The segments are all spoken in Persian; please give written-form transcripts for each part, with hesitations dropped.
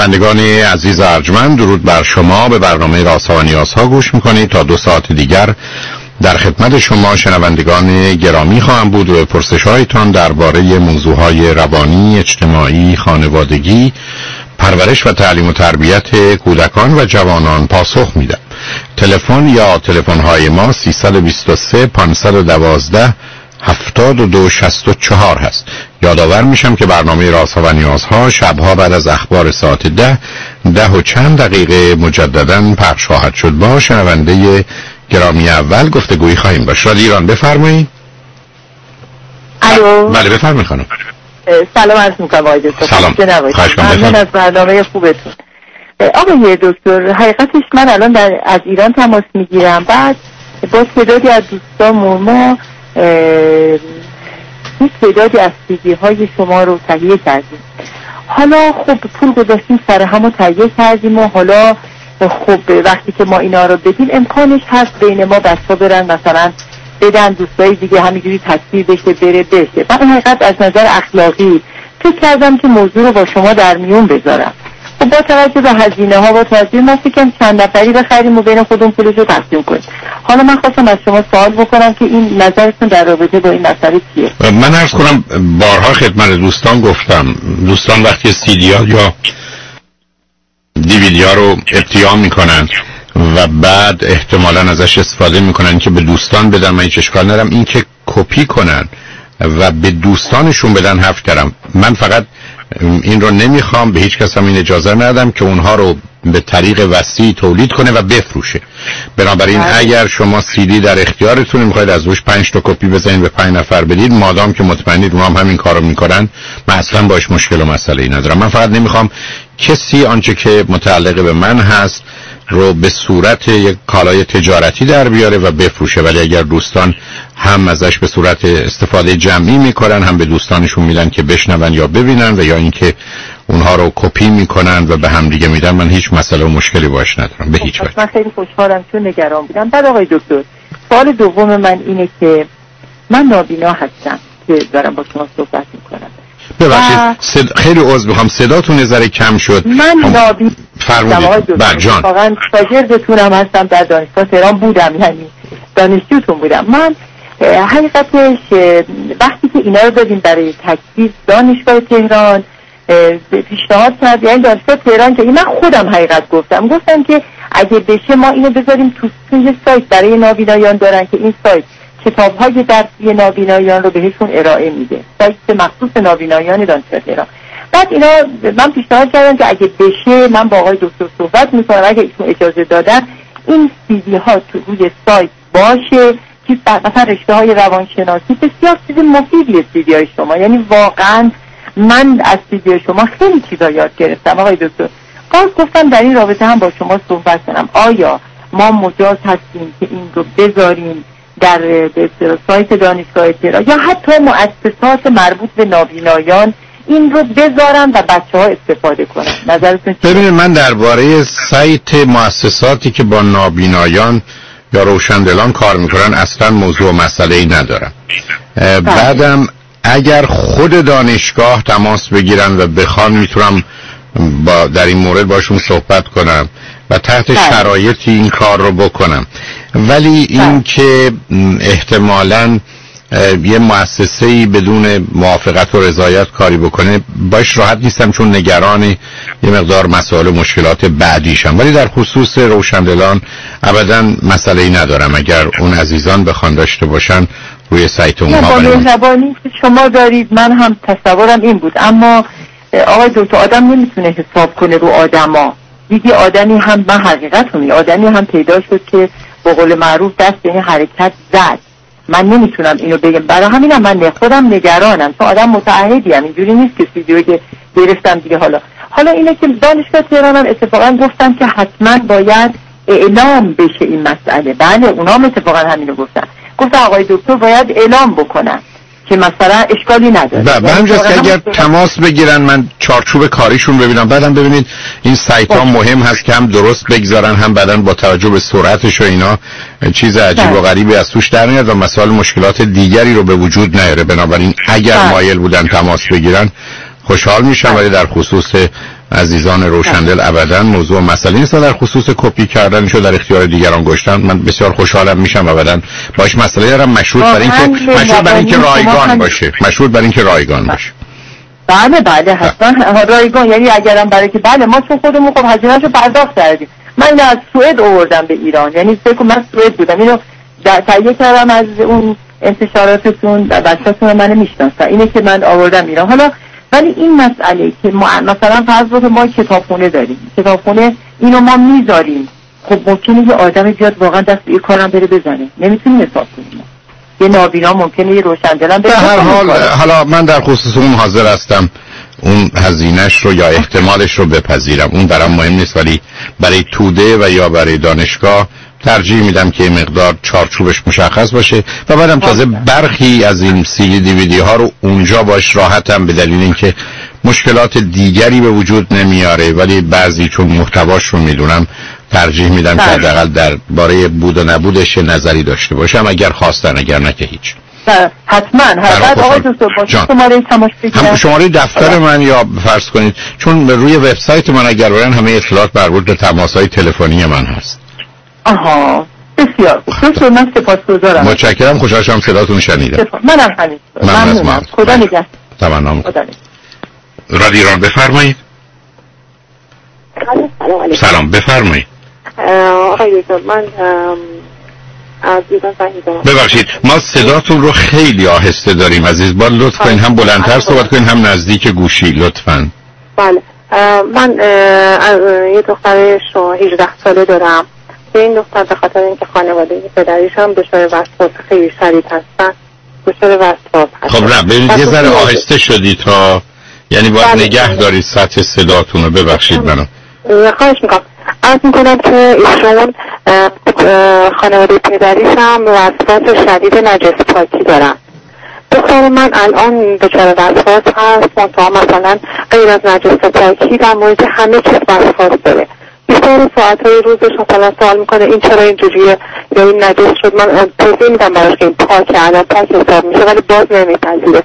شنوندگان عزیز ارجمند، درود بر شما. به برنامه رازها و نیازها گوش میکنید. تا 2 ساعت دیگر در خدمت شما شنوندگان گرامی خواهم بود و پرسش‌هایتان درباره موضوعهای روانی، اجتماعی، خانوادگی، پرورش و تعلیم و تربیت کودکان و جوانان پاسخ میدم. تلفن یا تلفن‌های ما 323 512 7264 هست. یادآور میشم که برنامه رازها و نیازها شبها بعد از اخبار ساعت 10 و چند دقیقه مجدداً پخش خواهد شد. با شنونده گرامی اول گفتگویی خواهیم داشت. رادیو ایران بفرمایید. الو. بله بفرمایید خانم. سلام عرض می‌کنم آقای دکتر. سلام. ممنون از برنامه خوبتون. آقای دکتر، حقیقتش من الان از ایران تماس میگیرم. بعد با تعدادی از دوستامون ما تعدادی از سیدی های شما رو تهیه کردیم. حالا خب پول گذاشتیم سر هم رو تهیه کردیم و حالا خب وقتی که ما اینا رو بدیم امکانش هست بین ما بچه برن مثلا بدن دوستای دیگه همینجوری تصویر بشه بشه. من حقیقت از نظر اخلاقی فکر کردم که موضوع رو با شما در میون بذارم. خب با توجه به هزینه ها و توجه ما فکرم چند نفری بخریم و بین خودمون پولش رو تقسیم کنیم. حالا من خواستم از شما سوال بکنم که این نظرتون در رابطه با این مسئله چیه؟ من عرض کنم بارها خدمت دوستان گفتم، دوستان وقتی سیدی ها یا دیویدی ها رو ابتیام میکنن و بعد احتمالاً ازش استفاده میکنن که به دوستان بدن، من هیچ اشکال ندارم. این که کپی کنن و به دوستانشون بدن حرف کردم. من فقط این رو نمیخوام، به هیچ کس هم این اجازه ندادم که اونها رو به طریق وسیع تولید کنه و بفروشه. بنابراین اگر شما سیدی در اختیارتون میخواید از روش 5 تا کپی بزنید به 5 نفر بدید، مادام که مطمئنید اونها هم همین کارو میکنن، من اصلا باش مشکل و مسئله‌ای ندارم. من فقط نمیخوام کسی آنچه که متعلق به من هست رو به صورت یک کالای تجارتی در بیاره و بفروشه. ولی اگر دوستان هم ازش به صورت استفاده جمعی میکنن، هم به دوستانشون میدن که بشنون یا ببینن، و یا اینکه اونها رو کپی میکنن و به هم دیگه میدن، من هیچ مسئله و مشکلی باش ندارم به هیچ وجه. من خیلی خوشحالم چون نگران بودم. بعد آقای دکتر، سوال دوم من اینه که من نابینا هستم که دارم با شما صحبت میکنم. ببخشید خیلی عذر میخوام صداتون یه ذره کم شد. من نابینا فرمودید. بله جان. واقعا شاگردتونم هستم، در دانشگاه تهران بودم، یعنی دانشجوتون بودم. من حقیقتش وقتی که اینا رو دادیم برای تکلیف دانشگاه تهران پیشنهاد کرد، یعنی دانشگاه تهران، که من خودم حقیقت گفتم که اگه بشه ما اینو بذاریم توی سایت برای نابینایان دارن که این سایت کتاب‌های درسی نابینایان رو بهشون ارائه میده، سایت مخصوص نابینایان دانشگاه تهران. بعد اینا من پیشنهاد کردم که اگه بشه من با آقای دکتر صحبت میکنم، اگه ایشون اجازه دادن این سیدی ها تو روی سایت باشه که مثلا رشته های روانشناسی بسیار چیز مفیدیه سیدی های شما. یعنی واقعا من از سیدی شما خیلی چیزا یاد گرفتم آقای دکتر. باز گفتم در این رابطه هم با شما صحبت کنم، آیا ما مجاز هستیم که این رو بذاریم در سایت دانشگاه تهران یا حتی مؤسسات مربوط به نابینایان این رو بذارن و بچه‌ها استفاده کنن؟ نظرتون چیه؟ ببینید من درباره سایت مؤسساتی که با نابینایان یا روشندلان کار میکنن اصلا موضوع و مسئله‌ای ندارم. بعدم اگر خود دانشگاه تماس بگیرن و بخوان میتونم در این مورد باشون صحبت کنم و تحت شرایطی این کار رو بکنم. ولی این که احتمالاً یه مؤسسه‌ای بدون موافقت و رضایت کاری بکنه باش راحت نیستم، چون نگران یه مقدار مسائل و مشکلات بعدیشم. ولی در خصوص روشندلان ابداً مسئله‌ای ندارم اگر اون عزیزان بخوان داشته باشن روی سایت اونها. با مهربانی که شما دارید من هم تصورم این بود، اما آقای دکتر آدم نمیتونه حساب کنه رو آدما. دیگه آدمی هم من حقیقتونه آدمی هم پیدا شد که به قول معروف دست به این حرکت زد. من نمیتونم اینو بگم، برای همینم من خودم نگرانم، چون آدم متعهدیم، اینجوری نیست که ویدیویی که گرفتم دیگه. حالا اینه که دانشگاه تهران هم اتفاقا گفتن که حتما باید اعلام بشه این مسئله. بله اونام اتفاقا همینو گفتن آقای دکتر باید اعلام بکنن که مثلا اشکالی نداره. به همجاست که اگر تماس بگیرن من چارچوب کاریشون ببینم، بعدم ببینید این سایت ها مهم هست که هم درست بگذارن، هم بعدن با توجه به سرعتش و اینا چیز عجیب و غریبی از توش در میاد و مسائل مشکلات دیگری رو به وجود نیاره. بنابراین اگر مایل بودن تماس بگیرن خوشحال میشم، ولی در خصوص عزیزان روشندل ابدا موضوع مسئله نیست. در خصوص کپی کردنشو در اختیار دیگران گذاشتن من بسیار خوشحالم میشم. ابدا باش مسئله دارم مشروط برای اینکه رایگان باشه. مشروط برای اینکه رایگان باشه. بله حتما رایگان، یعنی اگرم برای که بله ما چون خودمون خب هزینه‌شو پرداخت کردیم. من اینو از سوئد آوردم به ایران، یعنی فکر کنم من سوئد بودم، اینو تهیه کردم از اون انتشاراتتون و بچه‌تون من میشناسن، اینه که من آوردم ایران. حالا ولی این مسئله که ما مثلا فرض کنید ما کتابخونه داریم، کتابخونه اینو ما میذاریم، خب ممکنه یه آدمی بیاد واقعا دست به کارم بره بزنه، نمیتونیم حساب کنیم. یه نابینا ممکنه یه روشن‌دلم به هر حال حالا من در خصوص اون حاضر هستم اون هزینه‌اش رو یا احتمالش رو بپذیرم، اون برام مهم نیست، ولی برای توده و یا برای دانشگاه ترجیح میدم که مقدار چارچوبش مشخص باشه و بعدم تازه برخی از این CD DVD ها رو اونجا باش راحتم، به دلیل اینکه مشکلات دیگری به وجود نمیاره، ولی بعضی چون محتواش رو میدونم ترجیح میدم که حداقل درباره بود و نبودش نظری داشته باشم، اگر خواستن، اگر نه که هیچ. حتما آقای دکتر شماره تماس بگیرم، شماره دفتر من یا فرض کنید چون روی وبسایت من اگر برن همه اطلاعات مربوط به تماس‌های تلفنی من هست. آها بسیار خوب، من سپاسگزارم. متشکرم، خوشحال شدم صداتون شنیدم. منم ممنونم. خدا نگهدار. تمام. رادیو ایران بفرمایید. سلام بفرمایید. آقای دکتر من از ایران زنگ می‌زنم. ببخشید ما صداتون رو خیلی آهسته داریم عزیز، با لطف کنین هم بلندتر صحبت کنین هم نزدیک گوشی لطفاً. بله من یه دختر 18 ساله دارم. به این دختر به خاطر اینکه خانواده پدریش هم دچار وسواس خیلی شدید هستن، دچار وسواس هستن. خب نه ببینید یه ذره آهسته شدید تا یعنی باید نگه دارید سطح صداتون رو. ببخشید منو خواهش میکنم. عرض میکنم که ایشون خانواده پدریش هم وسواس شدید نجس پاکی دارن. دختر من الان دچار وسواس هست، منتها مثلا غیر از نجس پاکی در مورد همه چیز وسواس داره. بیشتر ساعتهای روزش مثلا سوال میکنه این چرا اینجوریه یا این نجس شد. من توضیح میدم براش که این پاکه، الان پاک حساب میشه، ولی باز نمیپذیره.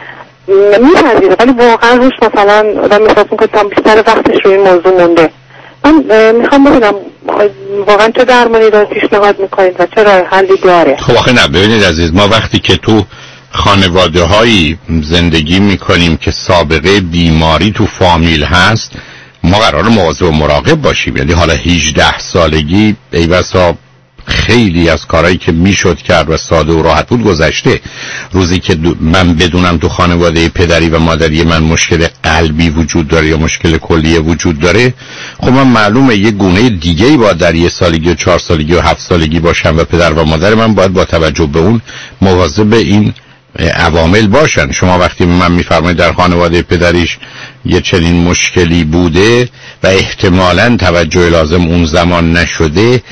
میپذیره ولی واقعا روش مثلا آدم احساس میکنه بیشتر وقتش روی این موضوع مونده. من میخوام ببینم واقعا چه درمانی رو پیشنهاد میکنید و چه راه حلی داره؟ خب آخه نه ببینید عزیز، ما وقتی که تو خانواده هایی زندگی میکنیم که سابقه بیماری تو فامیل هست، ما قرار مواظب و مراقب باشیم. یعنی حالا 18 سالگی ای بسا خیلی از کارهایی که میشد کرد و ساده و راحت بود گذشته. روزی که من بدونم تو خانواده پدری و مادری من مشکل قلبی وجود داره یا مشکل کلیه وجود داره، خب من معلومه یه گونه دیگه‌ای باید در 1 سالگی و 4 سالگی و 7 سالگی باشم و پدر و مادر من باید با توجه به اون مواظب این عوامل باشن. شما وقتی من میفرمایید در خانواده پدریش یه چنین مشکلی بوده و احتمالاً توجه لازم اون زمان نشده،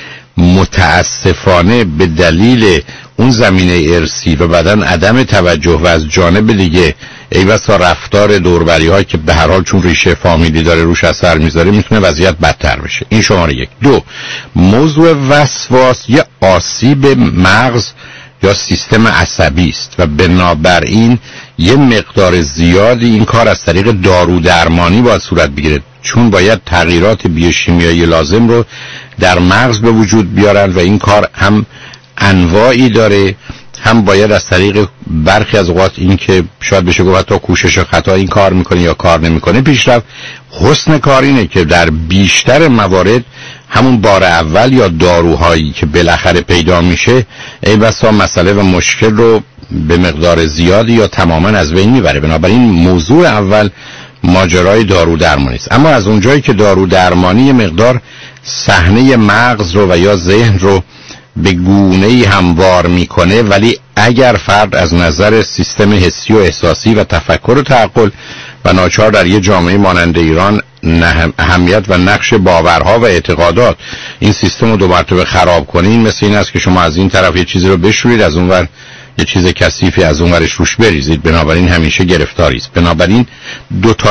متاسفانه به دلیل اون زمینه ارثی و بعدن عدم توجه و از جانب دیگه ای بسا رفتار دوربری ها که به هر حال چون ریشه فامیلی داره روش اثر میذاره، میتونه وضعیت بدتر بشه. این شماره 1. 2 موضوع وسواس یه آسیب مغز یا سیستم عصبی است و بنابراین یه مقدار زیادی این کار از طریق دارو درمانی باید صورت بگیره، چون باید تغییرات بیوشیمیایی لازم رو در مغز به وجود بیارن و این کار هم انواعی داره، هم باید از طریق برخی از اوقات این که شاید بشه گفت تا کوشش و خطا این کار میکنه یا کار نمیکنه پیشرفت. حسن کار اینه که در بیشتر موارد همون بار اول یا داروهایی که بالاخره پیدا میشه ای بسا مسئله و مشکل رو به مقدار زیادی یا تماما از بین میبره. بنابراین موضوع اول ماجرای دارو درمانی است. اما از اونجایی که دارو درمانی مقدار صحنه مغز رو و یا ذهن رو به گونه‌ای هموار میکنه، ولی اگر فرد از نظر سیستم حسی و احساسی و تفکر و تعقل و ناچار در یه جامعه مانند ایران اهمیت و نقش باورها و اعتقادات این سیستم رو 2 مرتبه خراب کنه، این مثل این است که شما از این طرف یه چیزی رو بشورید، از اون ور یه چیز کثیفی از اون ورش روش بریزید. بنابراین همیشه گرفتاری است. بنابراین 2 تا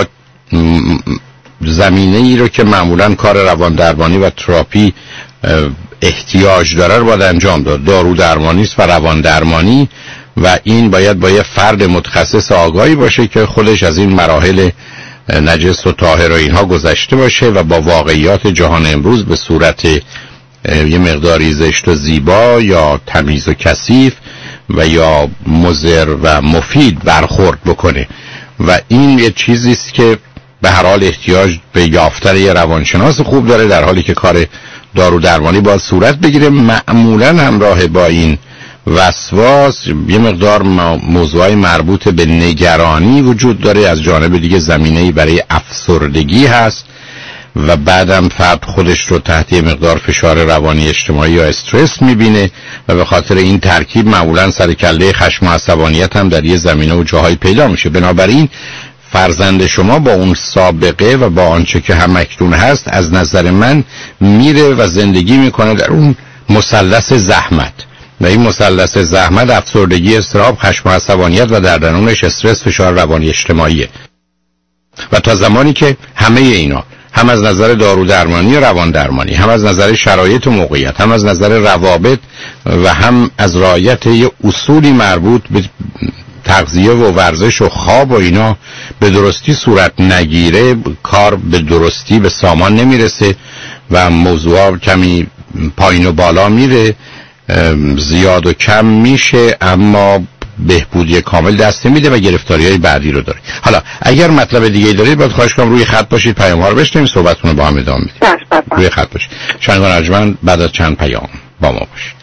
زمینه ای رو که معمولاً کار روان درمانی و تراپی احتیاج داره رو باید انجام داد. دارو درمانی است و روان درمانی، و این باید با یه فرد متخصص آگاهی باشه که خودش از این مراحل نجس و طاهر و اینها گذشته باشه و با واقعیات جهان امروز به صورت یه مقداری زشت و زیبا یا تمیز و کثیف و یا مضر و مفید برخورد بکنه. و این یه چیزی است که به هر حال احتیاج به یافتن یه روانشناس خوب داره، در حالی که کار دارو درمانی باید صورت بگیره. معمولا همراه با این وسواس یه مقدار موضوعی مربوط به نگرانی وجود داره، از جانب دیگه زمینه‌ای برای افسردگی هست و بعدم فرد خودش رو تحت یه مقدار فشار روانی اجتماعی یا استرس میبینه و به خاطر این ترکیب معمولا سر کله خشم و عصبانیت هم در یه زمینه و جاهای پیدا میشه. بنابراین فرزند شما با اون سابقه و با آنچه که همکنون هست از نظر من میره و زندگی میکنه در اون مثلث زحمت، و این مثلث زحمت افسردگی، اضطراب، خشم و عصبانیت و در درونش استرس، فشار روانی اجتماعیه. و تا زمانی که همه اینا هم از نظر دارو درمانی و روان درمانی، هم از نظر شرایط و موقعیت، هم از نظر روابط و هم از رعایت یه اصولی مربوط به تغذیه و ورزش و خواب و اینا به درستی صورت نگیره، کار به درستی به سامان نمیرسه و موضوع کمی پایین و بالا میره، زیاد و کم میشه، اما بهبودی کامل دست نمیده و گرفتاری‌های بعدی رو داره. حالا اگر مطلب دیگه دارید باید خواهش کنم روی خط باشید، پیام‌ها رو بشنویم، صحبتتون رو با هم ادامه میدیم. روی خط باشید. شنوندگان ارجمند، بعد از چند پیام با ما باشید.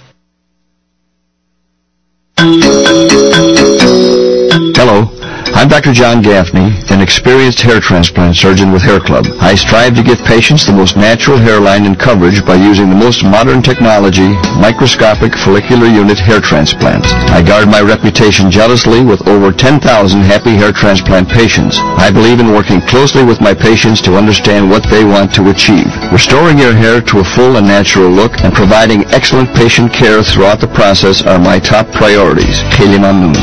Hello, I'm Dr. John Gaffney, an experienced hair transplant surgeon with Hair Club. I strive to give patients the most natural hairline and coverage by using the most modern technology, microscopic follicular unit hair transplants. I guard my reputation jealously with over 10,000 happy hair transplant patients. I believe in working closely with my patients to understand what they want to achieve. Restoring your hair to a full and natural look and providing excellent patient care throughout the process are my top priorities. Kheli mamnoon.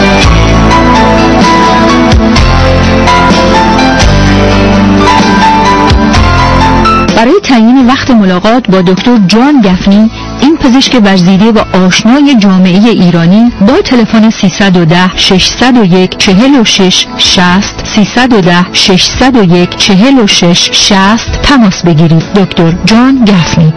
برای تعیین وقت ملاقات با دکتر جان گفنی، این پزشک ورزیده و آشنای جامعه ایرانی، با تلفن 310 601 46 60 310 601 46 60 تماس بگیرید. دکتر جان گفنی.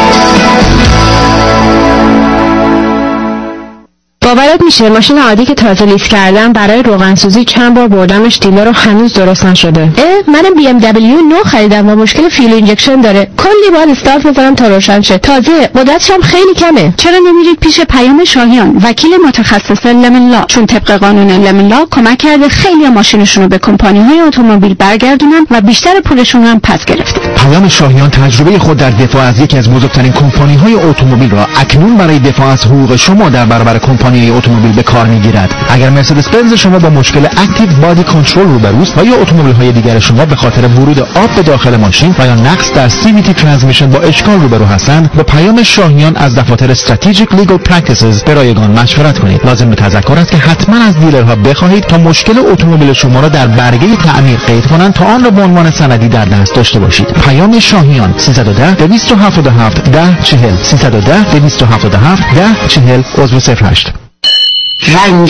باورت میشه ماشین عادی که تازه لیز کردم برای روغنسوزی چند بار بردمش دیلر رو هنوز درست نشده. منم بی ام دبلیو نو خریدم و مشکل فیول اینجکشن داره. کلی باید استارت بزنم تا روشن شه. تازه قدرتش هم خیلی کمه. چرا نمیرید پیش پیام شاهیان، وکیل متخصص لمن لا؟ چون طبق قانون لمن لا کمک کرده خیلی ماشینشون رو به کمپانی‌های اتومبیل برگردونن و بیشتر پولشون هم پس گرفته. پیام شاهیان تجربه خود در دفاع از یکی از بزرگترین کمپانی‌های اتومبیل را اکنون برای دفاع از حقوق شما در برابر کمپانی اتومبیل به کار میگیرد. اگر مرسدس بنز شما با مشکل اکتیو بادی کنترل روبروست و یا اتومبیل های دیگر شما به خاطر ورود آب به داخل ماشین و یا نقص در CVT ترانسمیشن با اشکال روبرو هستند، با پیام شاهیان از دفاتر استراتژیک لیگل پرکتیسز به رایگان مشورت کنید. لازم به تذکر است که حتما از دیلرها بخواهید تا مشکل اتومبیل شما را در برگه تعمیر قید کنند تا آن را به عنوان سندی در دست داشته باشید. پیام شاهیان 310 277 1040 310 277 1040 عضو 08. رنگ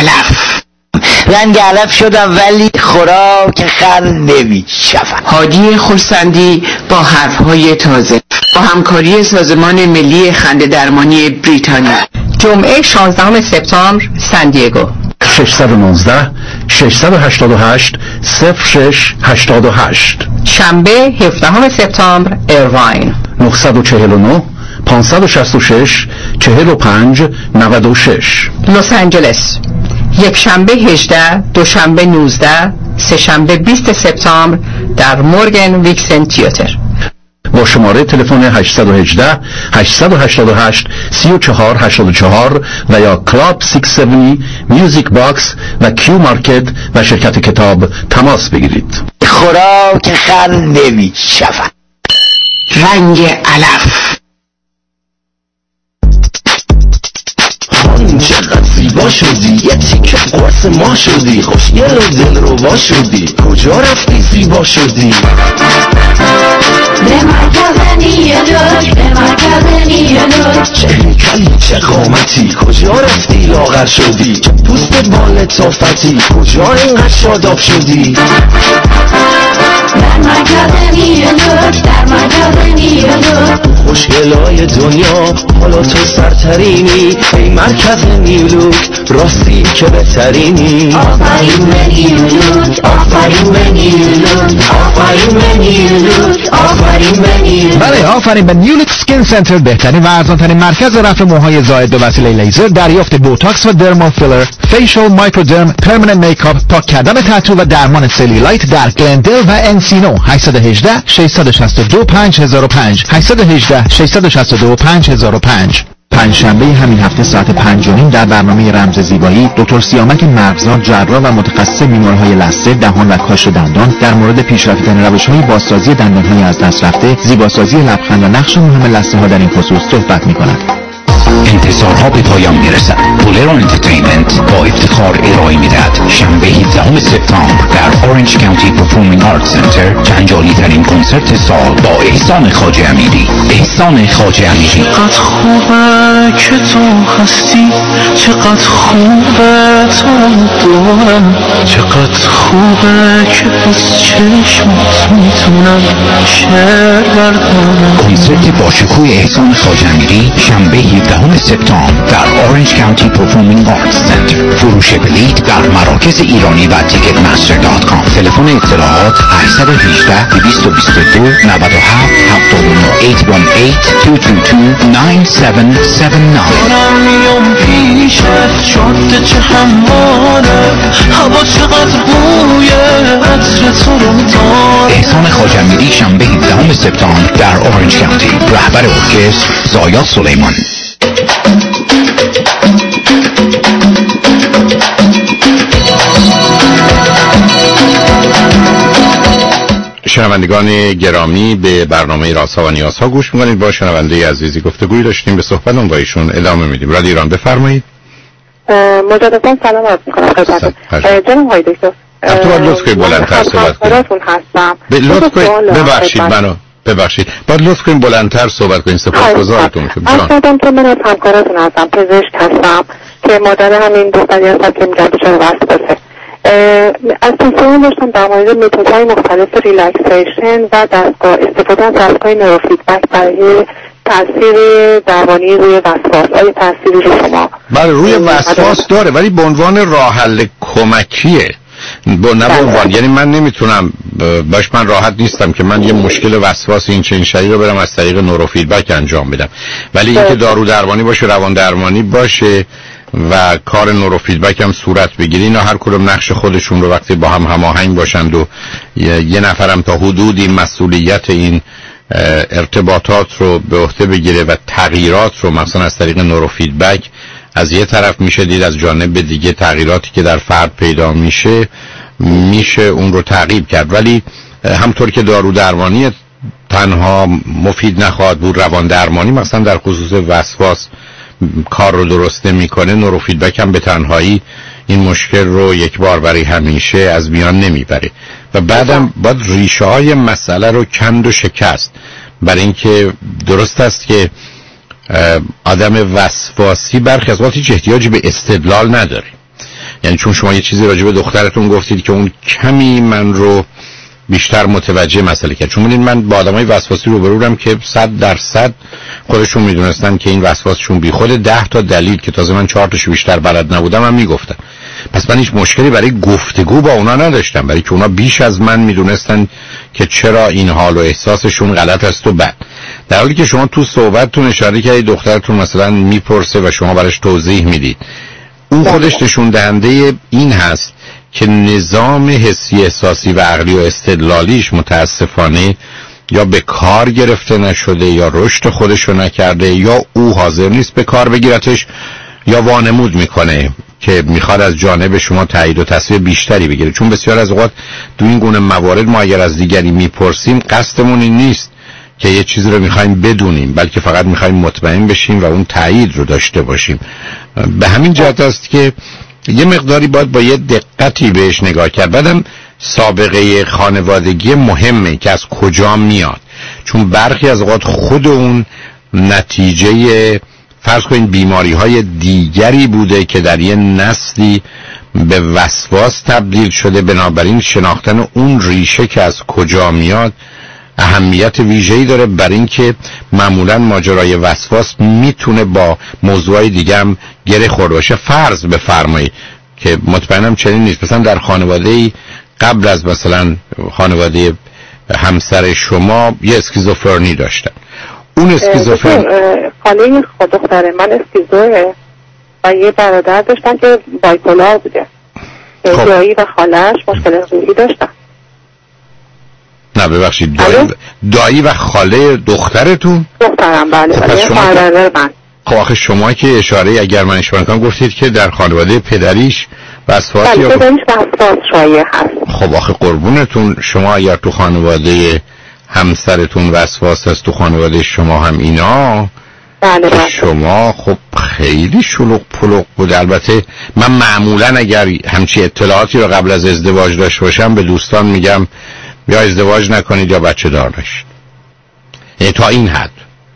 علف شدم ولی خوراک خر نمیشوم. هادی خرسندی با حرفهای تازه، با همکاری سازمان ملی خنده درمانی بریتانیا. جمعه 16 سپتامبر سن دیگو. 619 688 0688. شنبه 17 سپتامبر ایرواین. 949 566 45 96. لس آنجلس. یک شنبه 18، دوشنبه 19، سه شنبه 20 سپتامبر در مورگن ویکسن تیاتر. با شماره تلفن 818 888 3484 و یا کلاب 670 میوزیک باکس و کیو مارکت و شرکت کتاب تماس بگیرید. خوراک خر نمیشوم. رنگ علف. چقدر زیبا شدی، یه تیکه قرص ما شدی، خوشگل و دل رو وا شدی، کجا رفتی زیبا شدی؟ به مرکز نیویورک، به مرکز نیویورک، چهره کلی چه قامتی، کجا رفتی لاغر شدی، چه پوست بال تافتی، کجا اینقدر شاداب شدی. در مرکز نیلوک، در مرکز نیلوک، خوشگلای دنیا حالا تو سرترینی، ای مرکز نیلوک راستی که بهترینی. آفرین به نیلوک، آفرین به نیلوک، آفرین به نیلوک، آفرین به نیلوک. بله، آفرین به نیولوک سکین سنتر، بهترین و ارزان‌ترین مرکز رفع موهای زائد به وسیله لیزر، دریافت بوتاکس و درمال فیلر، فیشل، مایکرودرم، پرمننت میکاپ، پاک کردن تتو و درمان سلیولایت در گلندل و انسینو. 818 662 5005 818 662 5005. پنجشنبه همین هفته ساعت 5:30 در برنامه رمز زیبایی دکتر سیامک مغزا، جراح و متخصص بیماری‌های لثه، دهان و کاش دندان در مورد پیشرفت‌ترین روش‌های بازسازی دندان‌های از دست رفته، زیباسازی لبخند و نقش مهم لثه‌ها در این خصوص صحبت می‌کند. انتظارها به پایان میرسد. بولر انترتینمنت با افتخار ارائه میدهد شنبه 17 سپتامبر در اورنج کانتی پرفورمینگ آرت سنتر جنجالی ترین کنسرت سال با احسان خواجه امیری. احسان خواجه امیری. چقدر خوبه که تو هستی، چقدر خوبه تو دورم، چقدر خوبه که از چشمت میتونم شعر بردارم. کنسرت با شکوه احسان خواجه امیری شنبه 17 سپتامبر در اورنج کانتی پرفورمینگ آرت سنتر. فروش بلیط در مراکز ایرانی و ticketmaster.com. تلفن اطلاعات 818 222 97 79 818-222-9779. میام پیشت شد چه همانه، هوا چقدر بویه عطر تو رو داره. احسان خواجه امیری شنبه 17 سپتامبر در اورنج کانتی. رهبر ارکستر زایا سلیمان. شنوندگان گرامی، به برنامه رازها و نیازها گوش می‌کنید. با شنونده عزیزی گفتگوی داشتیم، به صحبتمون با ایشون ادامه میدیم. رادیو ایران، بفرمایید. مجددا سلام عرض می‌کنم خدمتتون. جناب آقای دکتر، تو باید لطف کنید بلندتر صحبت کنید. هستم. لطف کنید، ببخشید باید لطف کنید بلندتر صحبت کنید. سپاسگزارتون میشم. اصلا که من از همکاراتون هستم، پزشک هستم که مادر همین دختری هستم که میگم دچار وسواس. از تصمیم داشتم در مورد متدهای مختلف ریلکسیشن و استفاده از دستگاه نوروفیدبک برای تاثیر درمانی روی وسواس. آیا تاثیری رو شما؟ بله، روی وسواس داره، ولی به عنوان راه حل کمکیه، نه به عنوان، یعنی من نمیتونم باش، من راحت نیستم که من یه مشکل وسواس این چنین شایی رو برم از طریق نوروفیدبک انجام بدم. ولی اینکه دارو درمانی باشه، روان درمانی باشه و کار نوروفیدبک هم صورت بگیره، اینا هر کدوم نقش خودشون رو وقتی با هم هماهنگ باشند و یه نفرم تا حدودی مسئولیت این ارتباطات رو به عهده بگیره و تغییرات رو مثلا از طریق نوروفیدبک از یه طرف میشه دید، از جانب دیگه تغییراتی که در فرد پیدا میشه اون رو تعقیب کرد. ولی همطور که دارو درمانی تنها مفید نخواهد بود، روان درمانی مثلا در خصوص وسواس کار رو درست نمیکنه، نوروفیدبک هم به تنهایی این مشکل رو یک بار برای همیشه از میان نمیبره و بعدم باید ریشه های مسئله رو کند و شکست. برای اینکه درست است که آدم وسواسی برخی از وقت هیچ احتیاجی به استدلال نداره، یعنی چون شما یه چیزی راجع به دخترتون گفتید که اون کمی من رو بیشتر متوجه مسئله کرد. چون ببینید من با آدمای وسواسی روبرورم که 100% خودشون میدونستن که این وسواسشون بیخود 10 تا دلیل که تازه من 4 تاشو بیشتر بلد نبودم هم میگفتن. پس من هیچ مشکلی برای گفتگو با اونا نداشتم، برای که اونا بیش از من میدونستن که چرا این حال و احساسشون غلط است و بد. در حالی که شما تو صحبتتون اشاره کردید دخترتون مثلا میپرسه و شما براش توضیح میدید، اون خودش نشون دهنده این هست که نظام حسی، احساسی و عقلی و استدلالیش متاسفانه یا به کار گرفته نشده، یا رشد خودشو نکرده، یا او حاضر نیست به کار بگیرتش، یا وانمود میکنه که میخواد از جانب شما تایید و تصویر بیشتری بگیره. چون بسیار از اوقات تو این گونه موارد ما اگر از دیگری میپرسیم قصدمون این نیست که یه چیزی رو میخوایم بدونیم، بلکه فقط میخوایم مطمئن بشیم و اون تایید رو داشته باشیم. به همین جهت است که یه مقداری باید با یه دقتی بهش نگاه کرد. بعدم سابقه خانوادگی مهمه که از کجا میاد، چون برخی از اوقات خود اون نتیجه فرض کنید بیماری های دیگری بوده که در یه نسلی به وسواس تبدیل شده. بنابراین شناختن اون ریشه که از کجا میاد اهمیت ویژه‌ای داره، برای اینکه معمولا ماجرای وسواس میتونه با موضوعای دیگه هم گره خورده باشه. فرض بفرمایید که مطمئنم چنین نیست، مثلا در خانواده‌ای قبل از مثلا خانواده همسر شما یه اسکیزوفرنی داشتن. اون اسکیزوفرنی خاله خود دختر من اسکیزوره و یه برادر داشتن که بایپولار بوده. دایی و خاله‌اش مشکل روحی داشتن. نه ببخشید، دایی و خاله دخترتون؟ دخترم بله. برادر من. خب آخه شما که اشاره، اگر من اشاره کنم، گفتید که در خانواده پدریش وسواسی یا پدریش وسواس شایع هست. خب آخه قربونتون، شما اگر تو خانواده همسرتون وسواس هست، تو خانواده شما هم اینا، بله. شما خب خیلی شلوغ پلوغ بود. البته من معمولا اگر همچی اطلاعاتی رو قبل از ازدواج داشته باشم به دوستان میگم یا ازدواج نکنید یا بچه دار نشید، یعنی تا این حد.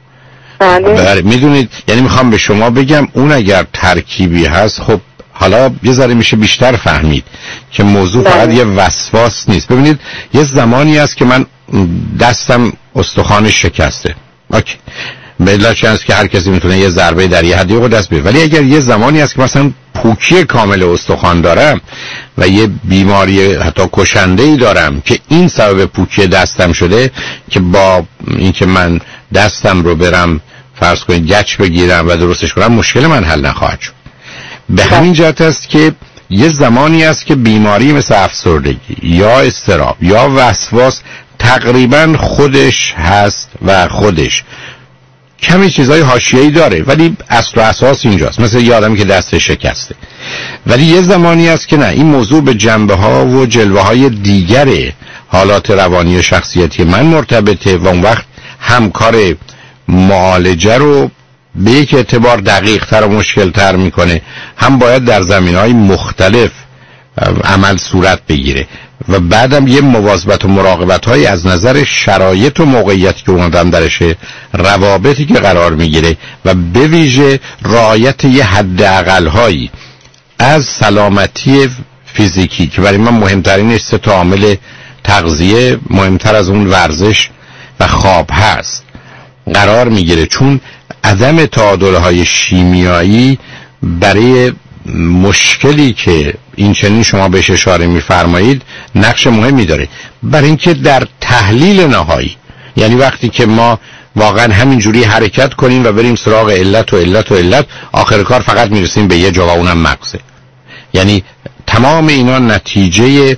بله میدونید، یعنی میخوام به شما بگم اون اگر ترکیبی هست، خب حالا یه ذره میشه بیشتر فهمید که موضوع فقط یه وسواس نیست. ببینید یه زمانی هست که من دستم استخوان شکسته، اوکی، بلا چانس که هر کسی میتونه یه ضربه در یه حدی رو دست بگیره، ولی اگر یه زمانی هست که مثلا پوکی کامل استخوان دارم و یه بیماری حتی کشنده‌ای دارم که این سبب پوکی دستم شده، که با اینکه من دستم رو برم فرض کنید گچ بگیرم و درستش کنم مشکل من حل نخواهد شد. به همین جهت است که یه زمانی است که بیماری مثل افسردگی یا اضطراب یا وسواس تقریبا خودش هست و خودش کمی چیزای حاشیه‌ای داره، ولی اصل و اساس اینجاست، مثل یه آدمی که دستش شکسته. ولی یه زمانی است که نه، این موضوع به جنبه‌ها و جلوه‌های دیگر حالات روانی و شخصیتی من مرتبطه و اون وقت هم کار معالجه رو به یک اعتبار دقیق‌تر و مشکل‌تر میکنه، هم باید در زمینه‌های مختلف عمل صورت بگیره و بعدم یه مواظبت و مراقبت‌های از نظر شرایط و موقعیتی که اون آدم درشه، روابطی که قرار میگیره و به ویژه رعایت یه حداقل‌هایی از سلامتی فیزیکی که برای من مهمترینش 3 تا عامل تغذیه، مهمتر از اون ورزش و خواب هست، قرار میگیره. چون عدم تعادل‌های شیمیایی برای مشکلی که این چنین شما بهش اشاره می‌فرمایید نقش مهمی داره، برای اینکه در تحلیل نهایی، یعنی وقتی که ما واقعا همینجوری حرکت کنیم و بریم سراغ علت آخر کار فقط میرسیم به یه جا و اونم مغزه. یعنی تمام اینا نتیجه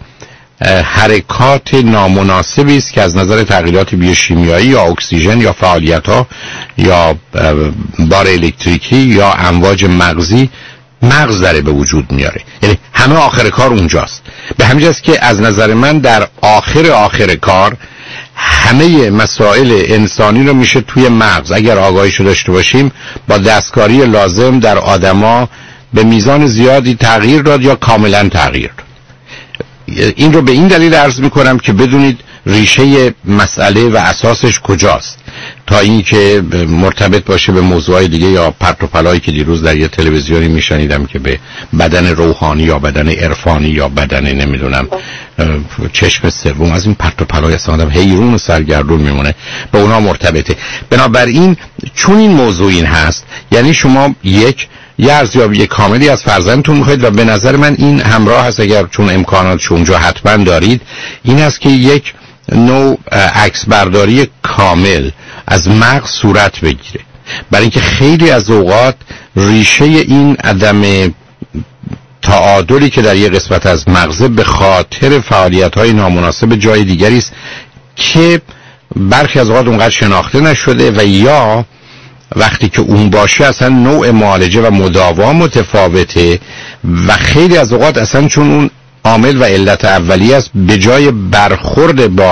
حرکات نامناسبی است که از نظر تغییرات بیوشیمیایی یا اکسیژن یا فعالیت‌ها یا بار الکتریکی یا امواج مغزی مغز داره به وجود میاره. یعنی همه آخر کار اونجاست. به همین جاست که از نظر من در آخر کار همه مسائل انسانی رو میشه توی مغز اگر آگاهیشو داشته باشیم با دستکاری لازم در آدما به میزان زیادی تغییر داد یا کاملا تغییر داد. این رو به این دلیل عرض میکنم که بدونید ریشه مسئله و اساسش کجاست، تا اینکه مرتبط باشه به موضوعای دیگه یا پرت و پلایی که دیروز در یه تلویزیونی میشنیدم که به بدن روحانی یا بدن عرفانی یا بدن نمیدونم چشم سوم، از این پرت و پلای اصلا آدم حیرون و سرگردون میمونه، به اونا مرتبطه. بنابراین چون این موضوع این هست، یعنی شما یه ارزیابی کاملی از فرزندتون میخواید و به نظر من این همراه هست، اگر چون امکاناتش اونجا حتما دارید، این است که یک نوع عکس برداری کامل از مغز صورت بگیره، برای اینکه خیلی از اوقات ریشه این عدم تعادلی که در یک قسمت از مغز به خاطر فعالیت‌های نامناسب جای دیگری است که برخی از اوقات اونقدر شناخته نشده و یا وقتی که اون باشه اصلا نوع معالجه و مداوا متفاوته و خیلی از اوقات اصلا چون اون عامل و علت اولیه است، به جای برخورد با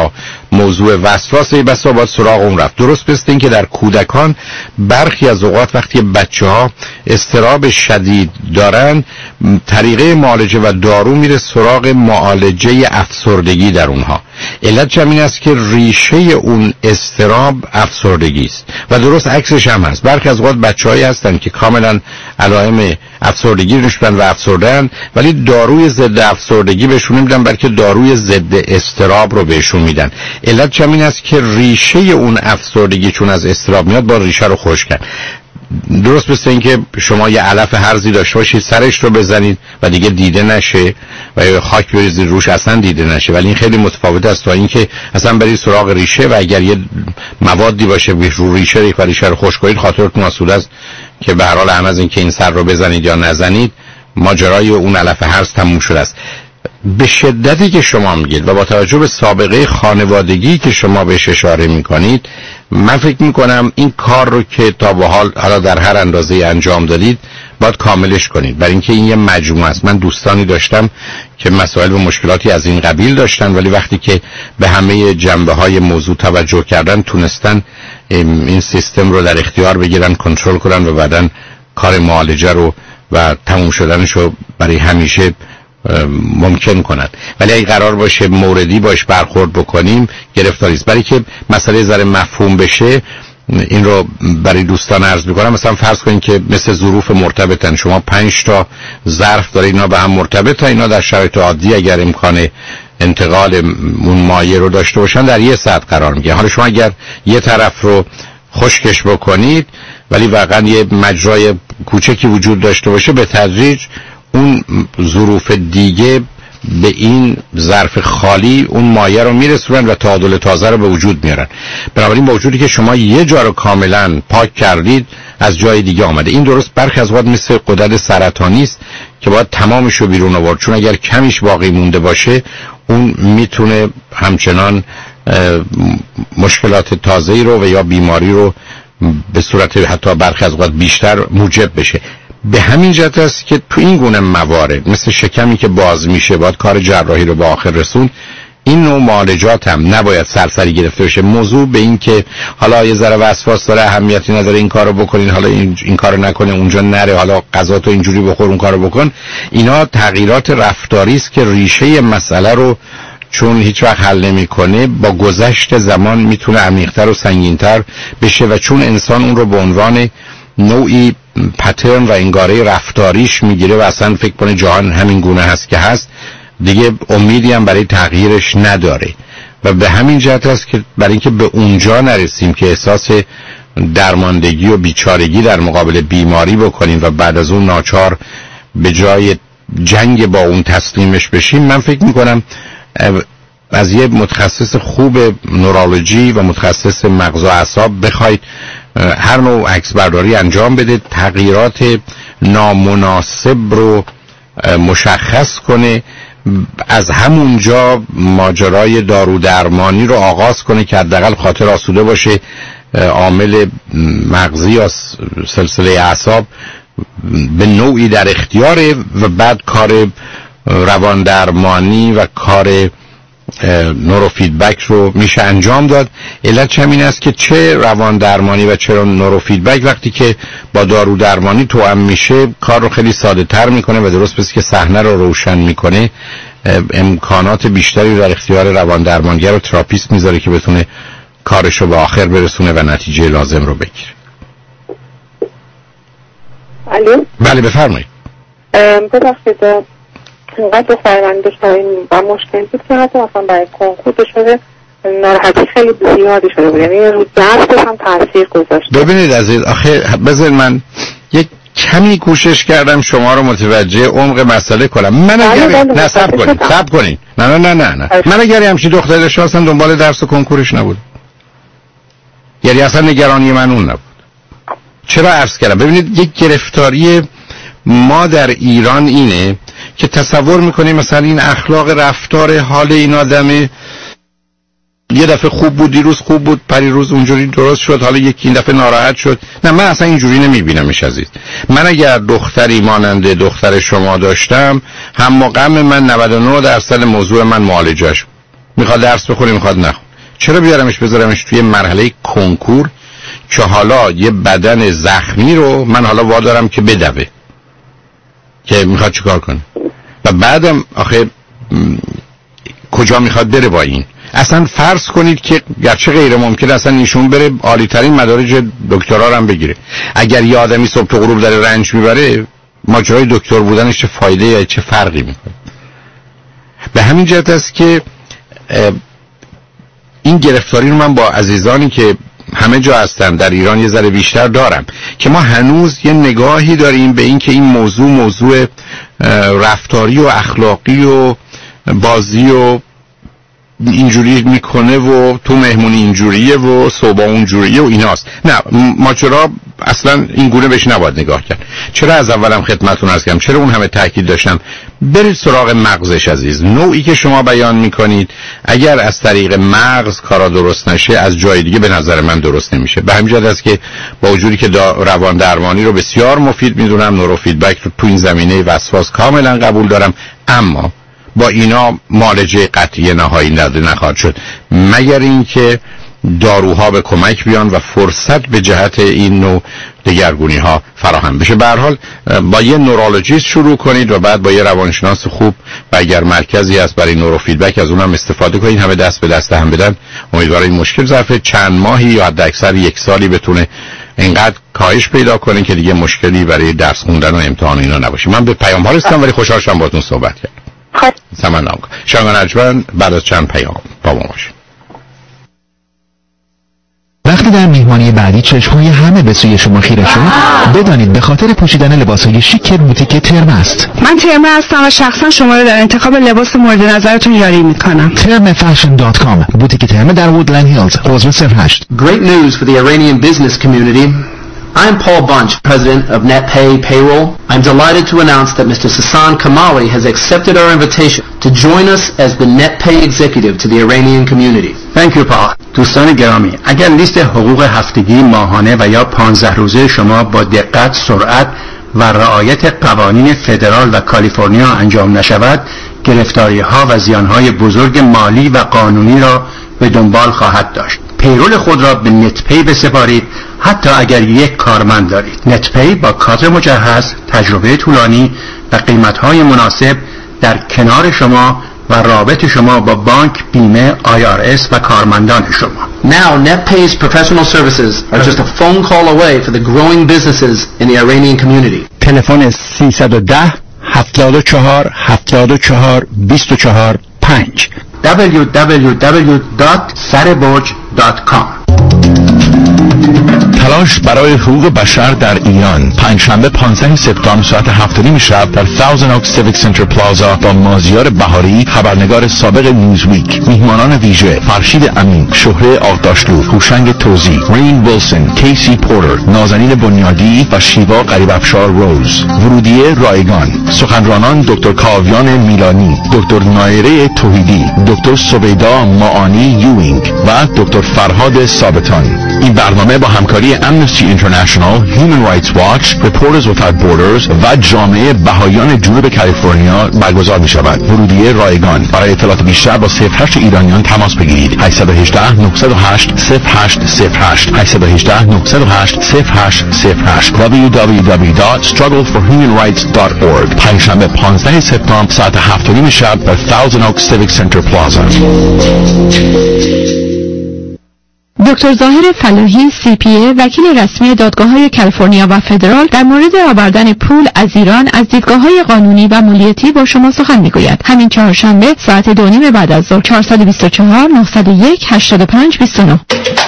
موضوع وسواس بسا باید سراغ اون رفت. درست مثل این که در کودکان برخی از اوقات وقتی بچه‌ها اضطراب شدید دارن طریقه معالجه و دارو میره سراغ معالجه افسردگی در اونها. علت این است که ریشه اون اضطراب افسردگی است و درست عکسش هم هست. برخی از اوقات بچه‌هایی هستن که کاملا علائم افسردگی نشون و افسردن ولی داروی ضد افسردگی بهشون نمیدن بلکه داروی ضد اضطراب رو بهشون میدن. علت این است که ریشه اون افسردگی چون از اضطراب میاد با ریشه رو خشک کرد. درست مثل این که شما یه علف هرزی داشته باشید سرش رو بزنید و دیگه دیده نشه و یا خاک بریزید روش اصلا دیده نشه، ولی این خیلی متفاوت است تا اینکه اصلا برید سراغ ریشه و اگر یه موادی باشه رو ریشه و ریشه رو خشک کنید خاطرتون آسوده است که به هر حال هم از اینکه این سر رو بزنید یا نزنید ماجرای اون علف هرز تموم شده است. به شدتی که شما میگید و با توجه به سابقه خانوادگی که شما بهش اشاره میکنید من فکر میکنم این کار رو که تا به حال حالا در هر اندازه انجام دادید باید کاملش کنید، برای اینکه این یه مجموعه است. من دوستانی داشتم که مسائل و مشکلاتی از این قبیل داشتن ولی وقتی که به همه جنبه‌های موضوع توجه کردن تونستن این سیستم رو در اختیار بگیرن، کنترل کنن و بعدن کار معالجه رو و تموم شدنش رو برای همیشه ممکن کند. ولی اگه قرار باشه موردی باش برخورد بکنیم گرفتاری است. برای که مسئله ذره مفهوم بشه این رو برای دوستان عرض میکنم. مثلا فرض کنید که مثل ظروف مرتبطن، شما 5 تا ظرف دارید اینا به هم مرتبطن، اینا در شرایط عادی اگر امکان انتقال اون مایع رو داشته باشن در یه سطح قرار میگیرن. حالا شما اگر یه طرف رو خشکش بکنید ولی واقعا یه مجرای کوچکی وجود داشته باشه به تدریج اون ظروف دیگه به این ظرف خالی اون مایع رو میرسونن و تعادل تازه رو به وجود میارن. بنابراین با وجودی که شما یه جا رو کاملا پاک کردید از جای دیگه آمده. این درست برخی از وقت مثل غدد سرطانی است که باید تمامش رو بیرون آورد، چون اگر کمیش باقی مونده باشه اون میتونه همچنان مشکلات تازه‌ای رو و یا بیماری رو به صورت حتی برخی از وقت بیشتر موجب بشه. به همین جهت است که تو این گونه موارد مثل شکمی که باز میشه باید کار جراحی رو به آخر رسون. این نوع معالجات هم نباید سرسری گرفته بشه. موضوع به این که حالا یه ذره وسواس داره اهمیتی نداره این کارو بکنین، حالا این کارو نکنه اونجا نره، حالا غذا تو اینجوری بخور اون کارو بکن، اینا تغییرات رفتاری است که ریشه مسئله رو چون هیچ وقت حل نمیکنه با گذشت زمان میتونه عمیق‌تر و سنگین‌تر بشه و چون انسان اون رو به عنوان نوعی پترن و انگاره رفتاریش میگیره و اصلا فکر کنه جهان همین گونه هست که هست دیگه امیدی هم برای تغییرش نداره و به همین جهت است که برای اینکه به اونجا نرسیم که احساس درماندگی و بیچارگی در مقابل بیماری بکنیم و بعد از اون ناچار به جای جنگ با اون تسلیمش بشیم، من فکر میکنم از یه متخصص خوب نورولوژی و متخصص مغز و اعصاب بخواید هر نوع عکس برداری انجام بده، تغییرات نامناسب رو مشخص کنه، از همونجا ماجرای دارو درمانی رو آغاز کنه که حداقل خاطر آسوده باشه عامل مغزی یا سلسله اعصاب به نوعی در اختیاره و بعد کار روان درمانی و کار نورو فیدبک رو میشه انجام داد. علت همین است که چه روان درمانی و چه نورو فیدبک وقتی که با دارو درمانی توأم میشه کار رو خیلی ساده تر میکنه و درست مثل که صحنه رو روشن میکنه امکانات بیشتری در اختیار روان درمانگر و تراپیست میذاره که بتونه کارش رو به آخر برسونه و نتیجه لازم رو بگیره. الو؟ بله بفرمایید. ببخشید اینقدر دختر من داشتم این با مشکل بود که حتی مثلا برای کنکور داشته ناراحتی خیلی زیادی شده بود، یعنی رو درستش هم تاثیر گذاشت. ببینید عزیز آخه بذار من یک کمی کوشش کردم شما رو متوجه عمق مسئله کنم. من اگر نه صبر کنین نه من اگر همچین دختری داشتم اصلا دنبال درس و کنکورش نبود، یعنی اصلا نگرانی من اون نبود. چرا عرض کردم؟ ببینید یک گرفتاری ما در ایران اینه که تصور میکنیم مثلا این اخلاق رفتار حال این آدمه یه دفعه خوب بود، دیروز خوب بود، پریروز اونجوری درست شد، حالا یکی این دفعه ناراحت شد. نه من اصلا اینجوری نمیبینمش عزیز. من اگر دختری مانند دختر شما داشتم هم غم من 99% موضوع من معالجهش، میخواد درس بخونه میخواد نخونه. چرا بیارمش بذارمش توی مرحله کنکور که حالا یه بدن زخمی رو من حالا وادارم که بدوه، که میخواد چیکار کنه و بعدم آخه کجا میخواد بره با این؟ اصلا فرض کنید که گرچه غیر ممکنه اصلا ایشون بره عالی ترین مدارج دکترا رو هم بگیره، اگر یه آدمی صبح تا غروب داره رنج میبره ماجرای دکتر بودنش چه فایده یا چه فرقی میکنه؟ به همین جهت است که این گرفتاری رو من با عزیزانی که همه جا هستن در ایران یه ذره بیشتر دارم که ما هنوز یه نگاهی داریم به این که این موضوع رفتاری و اخلاقی و بازی و اینجوری میکنه و تو مهمونی اینجوریه و صبح اونجوریه و ایناست. نه، ماجرا اصلا این گونه بهش نباید نگاه کرد. چرا از اولم خدمتتون عرض کردم، چرا اون همه تاکید داشتم برید سراغ مغزش عزیز. نوعی که شما بیان میکنید اگر از طریق مغز کارا درست نشه از جای دیگه به نظر من درست نمیشه. به همین جهت است که با وجودی که روان درمانی رو بسیار مفید میدونم، نورو فیدبک رو تو این زمینه وسواس کاملا قبول دارم، اما با اینا معالجه قطعی نهایی نخواهد شد مگر اینکه داروها به کمک بیان و فرصت به جهت این نوع دگرگونی ها فراهم بشه. به هر حال با یه نورولوژیست شروع کنید و بعد با یه روانشناس خوب و اگر مرکزی هست برای نورو فیدبک از اونم استفاده کنید. همه دست به دست هم بدن، امیدوارم این مشکل ظرف چند ماهی یا حد اکثر 1 سالی بتونه اینقدر کاهش پیدا کنین که دیگه مشکلی برای درس خوندن و امتحان اینا نباشه. من به پیام ها رسیدم ولی خوشحال شدم باهاتون صحبت کردم. سمنام شنگان اجبن بعد از چند پیام با ما باشید. وقتی در میهمانی بعدی چشم‌های همه به سوی شما خیره شد، بدانید به خاطر پوشیدن لباس‌های شیک بوتیک ترم است. من ترم هستم و شخصا شما رو در انتخاب لباس مورد نظرتون یاری میکنم. termfashion.com بوتیک ترم در وودلند هیلز، عضو 08. Great news for the Iranian business community. I'm Paul Bunch, president of NetPay Payroll. I'm delighted to announce that Mr. Sasan Kamali has accepted our invitation to join us as the NetPay executive to the Iranian community. Thank you, Paul. دوستان گرامی، اگر لیست حقوق هفتگی، ماهانه و یا 15 روزه شما با دقت، سرعت و رعایت قوانین فدرال و کالیفرنیا انجام نشود، گرفتاری‌ها و زیان‌های بزرگ مالی و قانونی را به دنبال خواهد داشت. پیرول خود را به نتپی بسپارید حتی اگر 1 کارمند دارید. نتپی با کادر مجهز، تجربه طولانی و قیمت‌های مناسب در کنار شما و رابط شما با بانک، بیمه، IRS و کارمندان شما. Now, NetPay's professional services are just a phone call away for the growing businesses in the Iranian community. تلفن 310 74 74 24 5 www.sarborj.com. تلاش برای حقوق بشر در ایران، پنجشنبه 15 سپتامبر ساعت 7:30 شب در Thousand Oaks Civic Center پلازا با مازیار بهاری، خبرنگار سابق نیوزویک. میهمانان ویژه: فرشید امین، شهره آقداشلو، هوشنگ توزی، رین ویلسون، کیسی پورتر، نازنین بنیادی و شیوا غریب‌افشار روز. ورودیه رایگان. سخنرانان دکتر کاویان میلانی، دکتر نایره توحیدی، دکتر سبیدا معانی یوینگ و دکتر فرهاد ثابتان. این برنامه با همکاری Amnesty International، Human Rights Watch، Reporters Without Borders و جامعه بهائیان جنوب کالیفرنیا برگزار می شود. ورودیه رایگان. برای اطلاعات بیشتر با 08 ایرانیان تماس بگیرید. 818 908 0808 818 908 0808 www.struggleforhumanrights.org. پنجشنبه 15 سپتامبر ساعت 7:30 شب در Thousand Oaks Civic Center پلازا. دکتر ظاهر فلاحی CPA، وکیل رسمی دادگاه‌های کالیفرنیا و فدرال، در مورد آوردن پول از ایران از دیدگاه‌های قانونی و مالیاتی با شما سخن می‌گوید. همین چهارشنبه ساعت 2:30 بعد از ظهر. 424 901 85 29.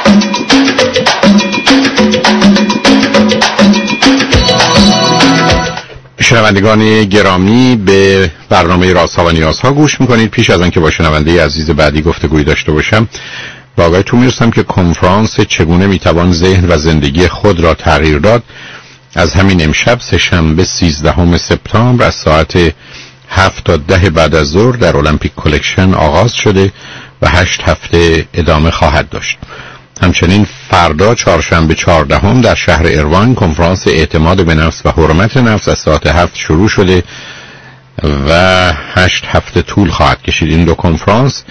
شنوندگان گرامی، به برنامه رازها و نیازها گوش میکنید. پیش از آن که با شنونده عزیز بعدی گفتگوی داشته باشم، با آگاهیتون میرسم که کنفرانس چگونه میتوان ذهن و زندگی خود را تغییر داد از همین امشب سه‌شنبه 13 سپتامبر از ساعت 7 تا 10 بعد از ظهر در المپیک کلکشن آغاز شده و 8 هفته ادامه خواهد داشت. همچنین فردا چهارشنبه 14 در شهر ایروان کنفرانس اعتماد به نفس و حرمت نفس از ساعت 7 شروع شده و 8 هفته طول خواهد کشید. این دو کنفرانس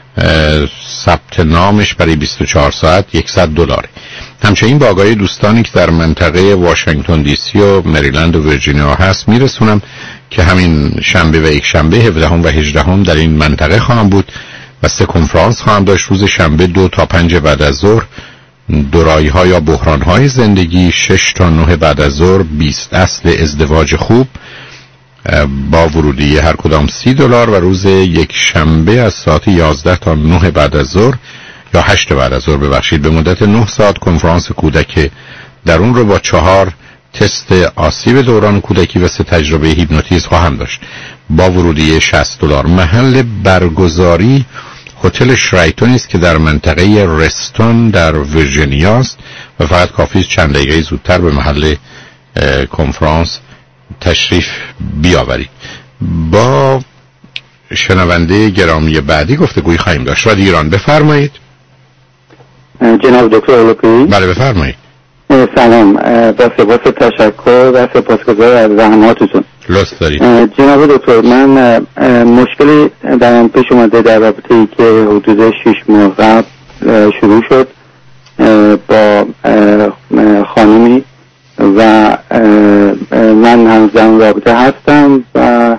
ثبت نامش برای 24 ساعت $100. همچنین با آقای دوستانی که در منطقه واشنگتن دی سی و مریلند و ویرجینیا هست میرسونم که همین شنبه و یک شنبه 17 و 18 در این منطقه خواهم بود و 3 کنفرانس خواهم داشت. روز شنبه 2 تا 5 بعد از ظهر دورایی‌ها یا بحران‌های زندگی، 6 تا 9 بعد از ظهر 20 اصل ازدواج خوب با ورودی هر کدام $30 و روز یک شنبه از ساعت 11 تا 9 بعد از ظهر یا 8 بعد از ظهر ببخشید به مدت 9 ساعت کنفرانس کودک درون رو با 4 تست آسیب دوران کودکی و 3 تجربه هیپنوتیزم خواهم داشت با ورودی $60. محل برگزاری هتل شرایتون است که در منطقه رستون در ویرجینیا است و فقط کافی است چند دقیقه زودتر به محل کنفرانس تشریف بیاورید. با شنونده گرامی بعدی گفتگوی خواهیم داشت. رادیو ایران بفرمایید. جناب دکتر اولوپی. بله بفرمایید. سلام، با سپاس تشکر و سپاسگزار از زحماتتون. لطف دارید. جناب دکتر، من مشکلی در پیش اومده در رابطه ای که حدود 6 ماه قبل شروع شد با خانمی و من همزمان رابطه هستم و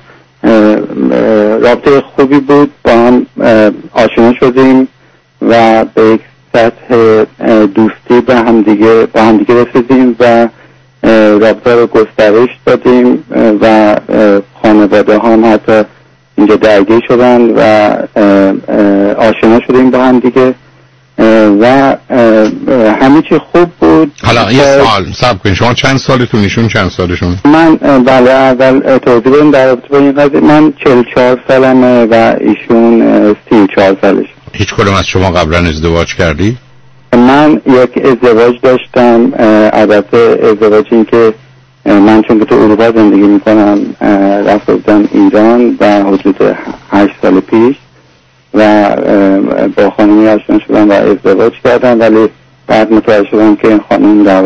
رابطه خوبی بود، با هم آشنا شدیم و به یک سطح دوستی با همدیگه رسیدیم و رابطه رو گسترش دادیم و خانواده هم حتی اینجا درگیر شدن و آشنا شدیم با همدیگه و همه چی خوب بود. حالا یه سوال صبر کنید، شما چند سالتون، ایشون چند سالشون؟ من بله اول توضیح بدم در رابطه با این قضیه. من 44 سالمه و ایشون 34 سالش. هیچ کدوم از شما قبلا ازدواج کردی؟ من یک ازدواج داشتم، البته ازدواج این که من چون که تو اروپا زندگی میکنم رفته بودم ایران و حدود 8 سال پیش و با خانمی آشنا شدم و ازدواج کردم، ولی بعد متوجه شدم که این خانم در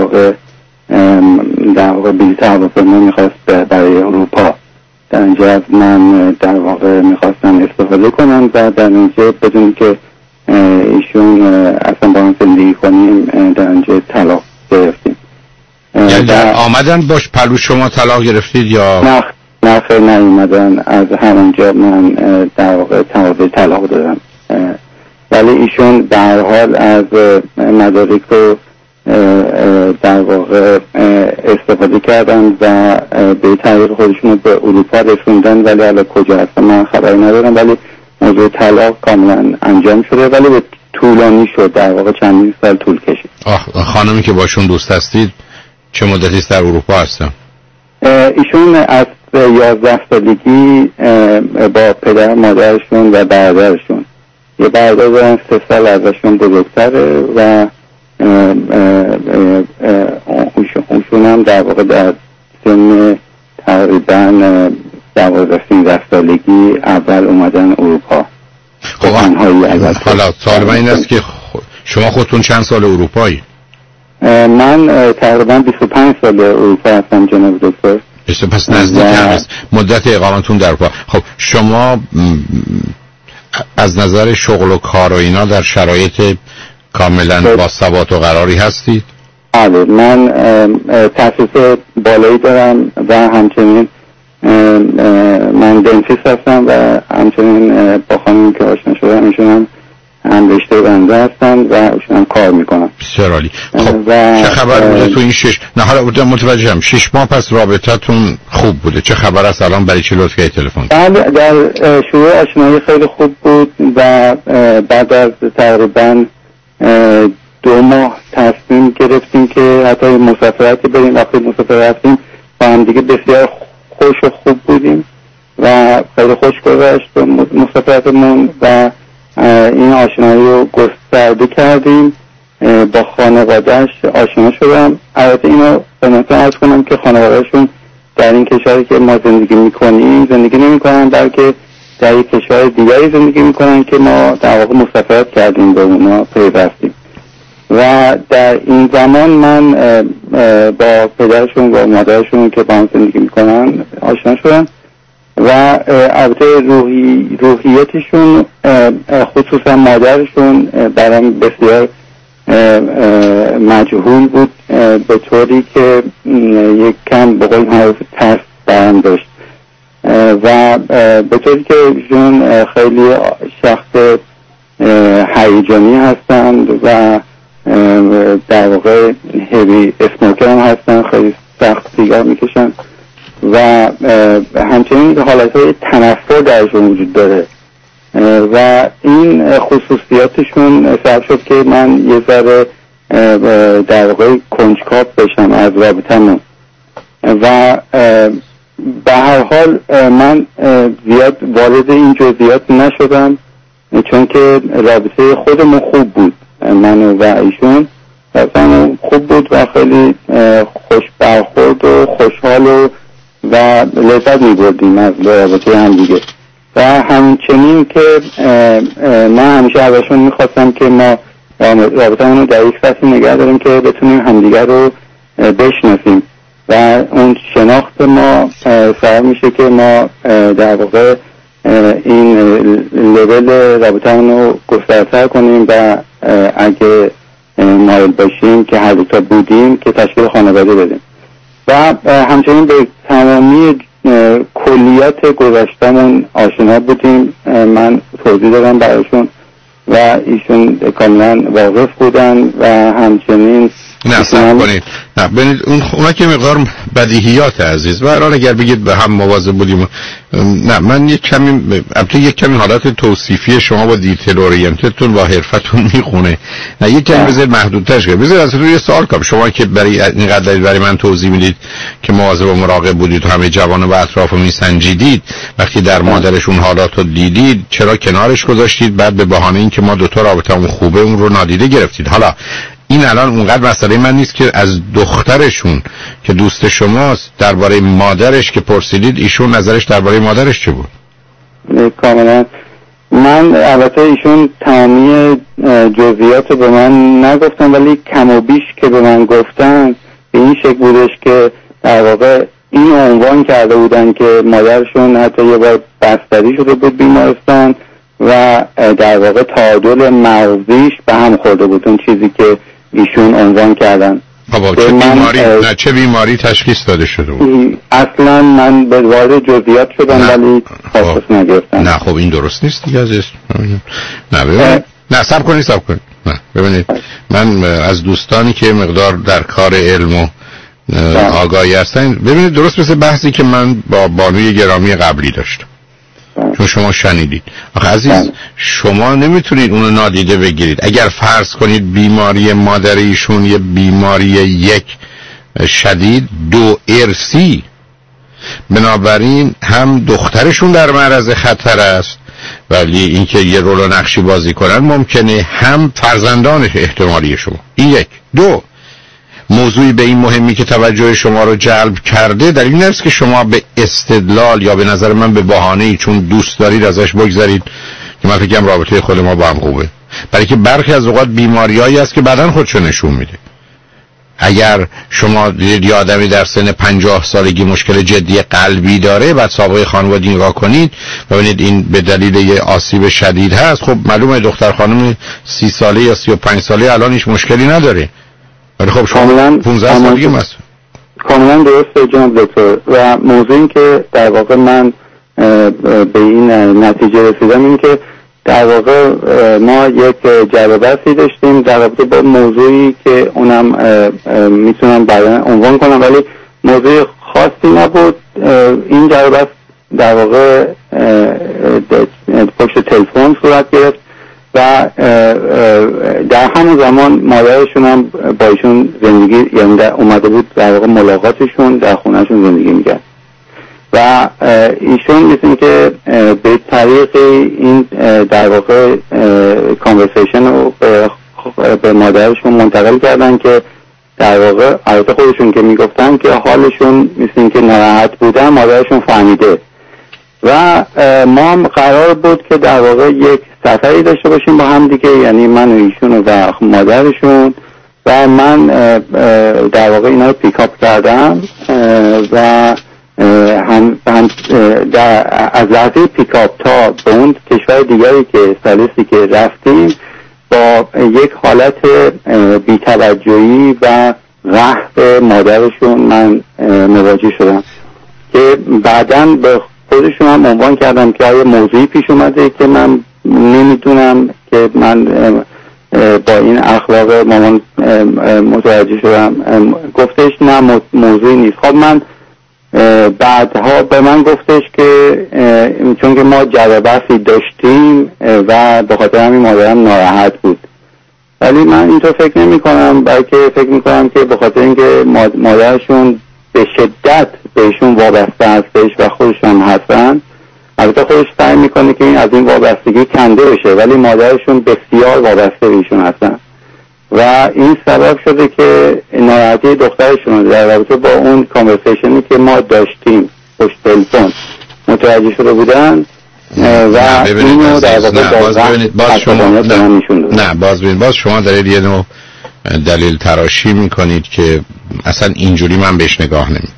واقع بلیط هواپیما میخواست برای اروپا. در اینجا از من در واقع میخواستم استفاده کنم و در اینجا بدون که ایشون اصلا با هم زندگی کنیم در اینجا طلاق گرفتیم. یعنی در آمدن باش پلو شما طلاق گرفتید یا؟ نه خیلی نیومدن، از همونجا من در واقع تماضی طلاق دادم، ولی ایشون در حال از مدارک رو در واقع استفاده کردن و به طریق خودشون رو به اروپا رسوندن، ولی حالا کجا هستن من خبری ندارم، ولی موضوع طلاق کاملا انجام شده ولی به طولانی شد، در واقع چندین سال طول کشید. خانمی که باشون دوست هستید چه مدتی در اروپا هستن؟ ایشون از 11 سالگی با پدر مادرشون و برادرشون، یه برادر دارن 3 سال ازشون بزرگتره و ایشون هم در واقع در سن تقریبا 12-13 سالگی اول اومدن اروپا. حالا سوال من این است که شما خودتون چند سال اروپایی؟ من تقریبا 25 سال اروپا هستم جناب دکتر. پس نزدیک هم است مدت اقامتون در اروپا. خب شما از نظر شغل و کار و اینا در شرایط کاملا با ثبات و قراری هستید؟ بله، من تحصیل بالایی دارم و همچنین من دنتیست هستم و همچنین با خانمی که آشنا شدم ایشون هم رشته بنده هستن و ایشون هم کار میکنن. بسیار عالی. خب چه خبر بوده تو این 6 نه حالا متوجهم 6 ماه پس رابطتون خوب بوده، چه خبر است الان؟ برای چی لطف کردید تلفن؟ در شروع آشنایی خیلی خوب بود و بعد از تقریبا 2 ماه تصمیم گرفتیم که حتی مسافرتی بریم. وقتی مسافرت رفتیم با هم دیگه بسیار خوش و خوب بودیم و خیلی خوش گذشت مسافرتمون و این آشنایی رو گسترده کردیم. با خانوادهش آشنا شدم. البته اینو خدمتتون عرض کنم که خانوادهشون در این کشوری که ما زندگی میکنیم زندگی نمیکنن، بلکه در یک کشور دیگری زندگی میکنن که ما در واقع مسافرت کردیم به اونا پیوستیم و در این زمان من با پدرشون و مادرشون که با هم زندگی میکنن آشنا شدم و البته روحیتشون خصوصا مادرشون برام بسیار مجهول بود، به طوری که یک کم به قول معروف ترس برام داشت و به طوری که ایشون خیلی شخص هیجانی هستند و در واقع هیوی اسموکر هم هستن، خیلی سخت سیگار میکشن و همچنین حالتهای تنفر درشون وجود داره و این خصوصیاتشون سبب شد که من یه ذره در واقع کنجکاو بشم از رابطمون و به هر حال من زیاد وارد این جزئیات نشدم، چون که رابطه خودمون خوب بود، من و ایشون رابطمون خوب بود و خیلی خوش برخورد و خوشحال و لذت می‌بردیم از رابطه هم دیگه و همچنین که من همیشه ازشون میخواستم که ما رابطمون رو در یک سطحی نگه داریم که بتونیم همدیگر رو بشناسیم و اون شناخت ما سبب میشه که ما در واقع این لول رابطمون رو گسترتر کنیم و اگه مایل باشیم که هر دوتا بودیم که تشکیل خانواده بدیم و همچنین به تمامی کلیات گذشتمون آشنا بودیم. من توضیح دادم برایشون و ایشون کاملا واقف بودن و همچنین نه صبر کنید، نه ببینید اونا که مقدار بدیهیات عزیز و الان اگر بگید به هم مواظب بودیم، نه من یک کمی حالت توصیفی شما با دیتیل اورینتتون و حرفتون میخونه، نه یک کمی بذارید محدودترش کنید. بذارید از روی یه سوال کنم، شما که اینقدر برای من توضیح میدید که مواظب و مراقب بودید و همه جوانو و اطرافو میسنجیدید، وقتی در مادرشون حالاتو دیدید چرا کنارش گذاشتید بعد به بهانه اینکه ما دوتا رابطمون خوبه اون رو نادیده گرفتید؟ حالا این الان اونقدر مسئله من نیست که از دخترشون که دوست شماست درباره مادرش که پرسیدید ایشون نظرش درباره مادرش چه بود؟ کاملا من البته ایشون تمامی جزئیات به من نگفتن، ولی کم و بیش که به من گفتن به این شکل بودش که در واقع این عنوان کرده بودن که مادرشون حتی یه بار بستری شده بود بیمارستان و در واقع تعادل مغزیش به هم خورده بود، اون چیزی که ایشون عنوان کردن. چه بیماری تشخیص داده شده بود؟ اصلا من به وارد جزئیات شدم ولی تشخیص نگرفتم. نه خب این درست نیست دیگه عزیز. نه ببینید، نه صبر کنید. نه ببینید، من از دوستانی که مقدار در کار علم و آگاهی هستن، ببینید درست مثل بحثی که من با بانوی گرامی قبلی داشتم، چون شما شنیدید. آخه عزیز شما نمیتونید اونو نادیده بگیرید. اگر فرض کنید بیماری مادر ایشون یه بیماری یک شدید، دو ارثی، بنابراین هم دخترشون در معرض خطر است، ولی اینکه یه رول و نقشی بازی کنن ممکنه، هم فرزندانش احتمالی شما. این یک. دو، موضوعی به این مهمی که توجه شما رو جلب کرده در این است که شما به استدلال یا به نظر من به بهانه‌ای چون دوست دارید ازش بگذارید که من فکرم رابطه خود ما با هم خوبه، برای که برخی از اوقات بیماریایی است که بعداً خودشو نشون میده. اگر شما دیدید یه آدمی در سن 50 سالگی مشکل جدی قلبی داره، بعد سابقه خانوادگی نگاه کنید ببینید این به دلیل یه آسیب شدید هست، خب معلومه دختر خانم 30 ساله یا 35 ساله الان هیچ مشکلی نداره، ولی خب شما 15 سالگی هست. کاملا درسته جناب دکتر. و موضوع این که در واقع من به این نتیجه رسیدم این که در واقع ما یک جلبه‌ای داشتیم در رابطه با موضوعی که اونم میتونم بعدا عنوان کنم، ولی موضوع خاصی نبود. این جلبه در واقع پشت تلفن صورت گرفت و در همون زمان مادرشون هم با ایشون زندگی، یعنی اومده بود در واقع ملاقاتشون در خونهشون زندگی میکرد و ایشون مثل که به طریق این در واقع کانورسیشن رو به مادرشون منتقل کردن که در واقع البته خودشون که میگفتن که حالشون مثل که ناراحت بودن مادرشون فهمیده و ما هم قرار بود که در واقع یک سفری داشته باشیم با هم دیگه، یعنی من و ایشون و مادرشون و من در واقع اینا رو پیکاپ کردم و هم از لحظه پیکاپ تا به اون کشور دیگری که سالسی که رفتیم با یک حالت بی‌توجهی و قهر مادرشون من مواجه شدم که بعداً به خودشون هم عنوان کردم که آیا موضوعی پیش اومده که من نمیدونم که من با این اخلاق مامان متوجه شدم. گفتش نه موضوعی نیست. خب من بعدها به من گفتش که چون که ما جوابی داشتیم و به خاطر همین مادرم ناراحت بود، ولی من اینطور فکر نمی کنم، بلکه فکر می کنم که به خاطر اینکه مادرشون به شدت بهشون وابسته هستش و خودشون هستن، البته خودش سعی میکنه که این از این وابستگی کنده بشه، ولی مادرشون بسیار وابسته بهشون هستن و این سبب شده که ناراحتی دخترشون در رابطه با اون کانورسیشنی که ما داشتیم پشت تلفن متوجه شده بودن و اینو در واقع باز شما دارید یه نوع دلیل تراشی میکنید که اصلا اینجوری من بهش نگاه نمیکنم.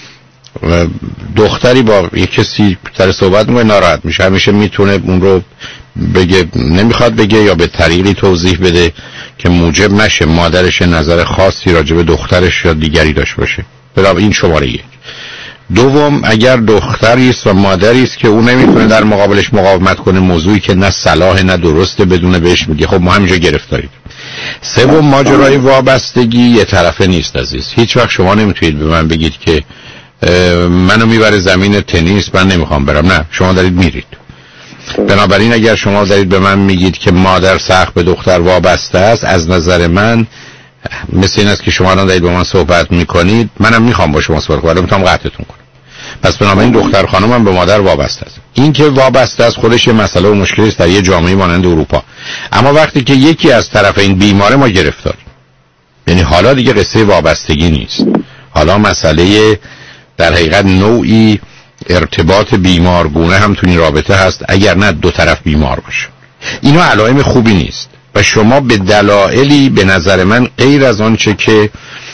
دختری با یک کسی سر صحبت میکنه ناراحت میشه، همیشه میتونه اون رو بگه، نمیخواد بگه یا به طریقی توضیح بده که موجب نشه مادرش نظر خاصی راجع به دخترش یا دیگری داشته باشه. برای این شماره یک. دوم، اگر دختری است و مادری است که اون نمیتونه در مقابلش مقاومت کنه، موضوعی که نه صلاح نه درسته بدونه بهش میگه، خب ما همینجا گرفتارید. سوم، ماجرای وابستگی یه طرفه نیست عزیز. هیچ وقت شما نمیتونید به من بگید که منو میبره زمین تنیس من نمیخوام برم. نه، شما دارید میرید. بنابراین اگر شما دارید به من میگید که مادر سخت به دختر وابسته است، از نظر من مثل این است که شما الان دارید با من صحبت میکنید، منم میخوام با شما صحبت کنم، میتونم قطعتون کنم. پس بنابراین دختر خانمم به مادر وابسته است. این که وابسته است خودش یه مسئله و مشکلی است در یه جامعه مانند اروپا. اما وقتی که یکی از طرفین بیماره، ما گرفتار. یعنی حالا دیگه قصه وابستگی نیست، حالا مسئله در حقیقت نوعی ارتباط بیمارگونه هم تو این رابطه هست، اگر نه دو طرف بیمار باشه. اینا علائم خوبی نیست و شما به دلایلی به نظر من غیر از آن چه که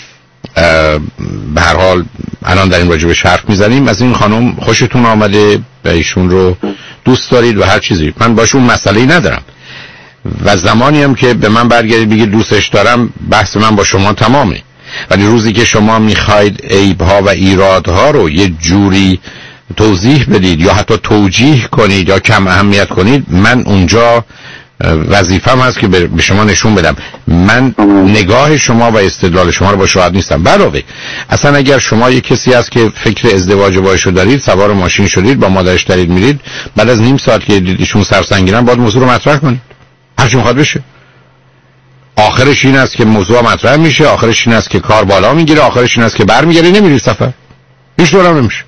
به هر حال الان در این راجع حرف میزنیم، از این خانم خوشتون آمده و ایشون رو دوست دارید و هر چیزی، من باشون مسئله‌ای ندارم و زمانی هم که به من برگردید بگید دوستش دارم، بحث من با شما تمامه. ولی روزی که شما میخواید عیب‌ها و ایرادها رو یه جوری توضیح بدید یا حتی توجیه کنید یا کم اهمیت کنید، من اونجا وظیفه‌م هست که به شما نشون بدم من نگاه شما و استدلال شما رو با شاهد نیستم. علاوه اصلا اگر شما یک کسی هست که فکر ازدواج باهاش دارید، سوار ماشین شدید با مادرش دارید میرید، بعد از نیم ساعت که دیدیشون سرسنگینن باید موضوع رو مطرح کنید، هر چی میخواد بشه. آخرش این است که موضوع مطرح میشه، آخرش این است که کار بالا میگیره، آخرش این است که برمیگردی نمیری سفر، هیچ دورم نمیشه.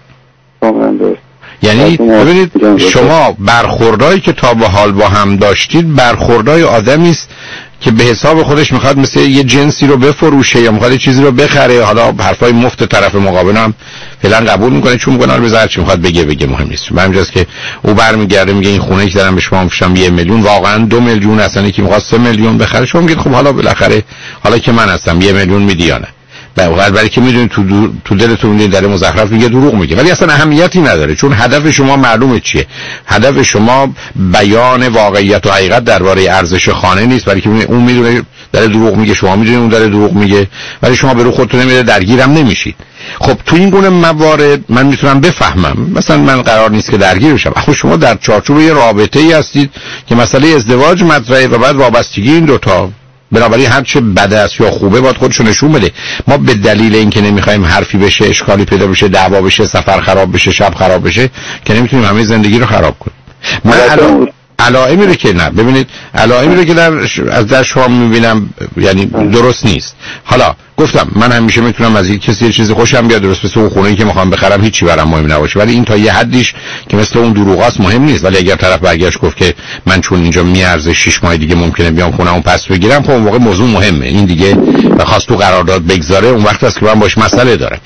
یعنی ببینید شما برخوردایی که تا به حال با هم داشتید برخوردای آدمی است که به حساب خودش میخواد مثل یه جنسی رو بفروشه یا میخواد چیزی رو بخره. حالا حرفای مفت طرف مقابل هم فعلا قبول میکنه چون میکنه بذار چی میخواد بگه مهم نیست. همینجاست که او برمیگرده میگه این خونه که دارم به شما میفروشم 1 میلیون، واقعا 2 میلیون، اصلا یکی میخواد 3 میلیون بخره. شما میگید خب حالا بالاخره حالا که من هستم 1 میلیون میدی یا نه؟ برای که میدونید تو دلتون میدونید در مزخرف میگه، دروغ میگه، ولی اصلا اهمیتی نداره چون هدف شما معلومه چیه. هدف شما بیان واقعیت و حقیقت درباره ارزش خانه نیست، ولی که اون میدونه داره دروغ میگه، شما میدونید اون داره دروغ میگه، ولی شما به رو خودتون نمیره درگیرم نمیشید. خب تو این گونه موارد من میتونم بفهمم، مثلا من قرار نیست که درگیر بشم، اما شما در چارچوب یه رابطه ای هستید که مسئله ازدواج مطرحه و بعد وابستگی این دوتا، بنابراین هر چه بده است یا خوبه باید خودشو نشون بده. ما به دلیل اینکه نمیخوایم حرفی بشه، اشکالی پیدا بشه، دعوا بشه، سفر خراب بشه، شب خراب بشه که نمیتونیم همه زندگی رو خراب کنیم. من علائمی رو که نه ببینید علائمی رو که در شما میبینم یعنی درست نیست. حالا گفتم من همیشه میتونم از یک کسی یه چیزی خوشم بیاد، درست مثل اون خونه‌ای که میخوام بخرم هیچی برام مهم نباشه، ولی این تا یه حدیش که مثل اون دروغاست مهم نیست. ولی اگر طرف برگشت گفت که من چون اینجا میارزه 6 ماه دیگه ممکنه بیام خونه‌مو پس بگیرم، خب اون موقع موضوع مهمه، این دیگه بخواست تو قرارداد بگذاره، اون وقت است که من باش مسئله دارم.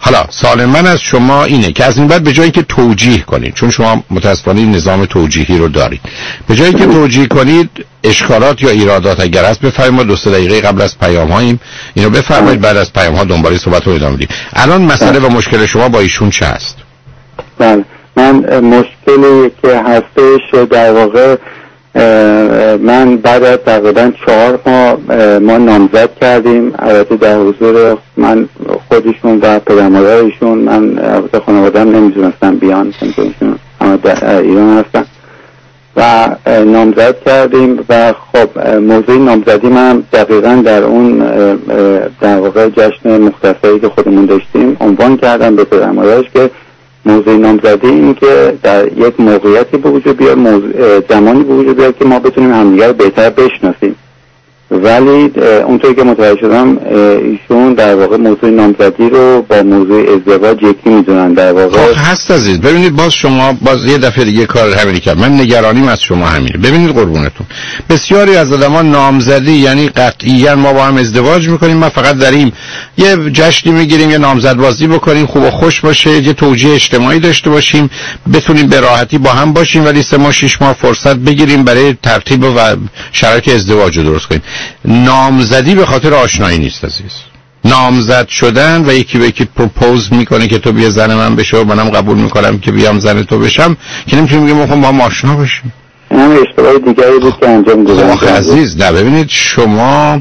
حالا سوال من از شما اینه که از این بعد به جایی که توجیه کنید، چون شما متاسفانه نظام توجیهی رو دارید، به جایی که توجیه کنید اشکالات یا ایرادات اگر هست بفرمایید 2 دقیقه قبل از پیام هاییم اینو بفرمایید، بعد از پیام ها دنباله صحبت رو ادامه بدید. الان مسئله و مشکل شما با ایشون چه هست؟ بله من مشکلی که هستش در واقع من بعد از تقریبا 4 ماه ما نامزد کردیم، البته در حضور من خودشون و پدر مادرشون. من خانواده‌ام نمی‌دونستم بیان چون ایشون در ایران هستن و نامزد کردیم و خب موضوع نامزدی من دقیقاً در اون در واقع جشن مختصری که خودمون داشتیم عنوان کردم به پدر مادرش که موضوع نامزدی این که در یک موقعیتی به وجود بیاد، زمانی به وجود بیاد که ما بتونیم همدیگر رو بهتر بشناسیم. ولی اونطوری که متوجه شدم ایشون در واقع موضوع نامزدی رو با موضوع ازدواج یکی میدونن در واقع. هست عزیز. ببینید باز شما باز یه دفعه دیگه کار همینی کرد. من نگرانیم از شما همینه. ببینید قربونتون بسیاری از آدمان نامزدی یعنی قطعیاً ما با هم ازدواج میکنیم، ما فقط داریم یه جشنی میگیریم، یه نامزدبازی بکنیم، خوب و خوش باشه، یه توجیه اجتماعی داشته باشیم، بتونیم به راحتی با هم باشیم، ولی 3 ماه 6 ماه فرصت بگیریم برای ترتیب و شرایط ازدواج رو درست کنیم. نامزدی به خاطر آشنایی نیست عزیز. نامزد شدن و یکی به یکی پروپوز میکنه که تو بیا زن من بشه و منم قبول میکنم که بیام زن تو بشم که نمیتونیم بگیم ما هم آشنا بشیم. این اشتباه دیگری بود که انجام دادم عزیز. نه ببینید شما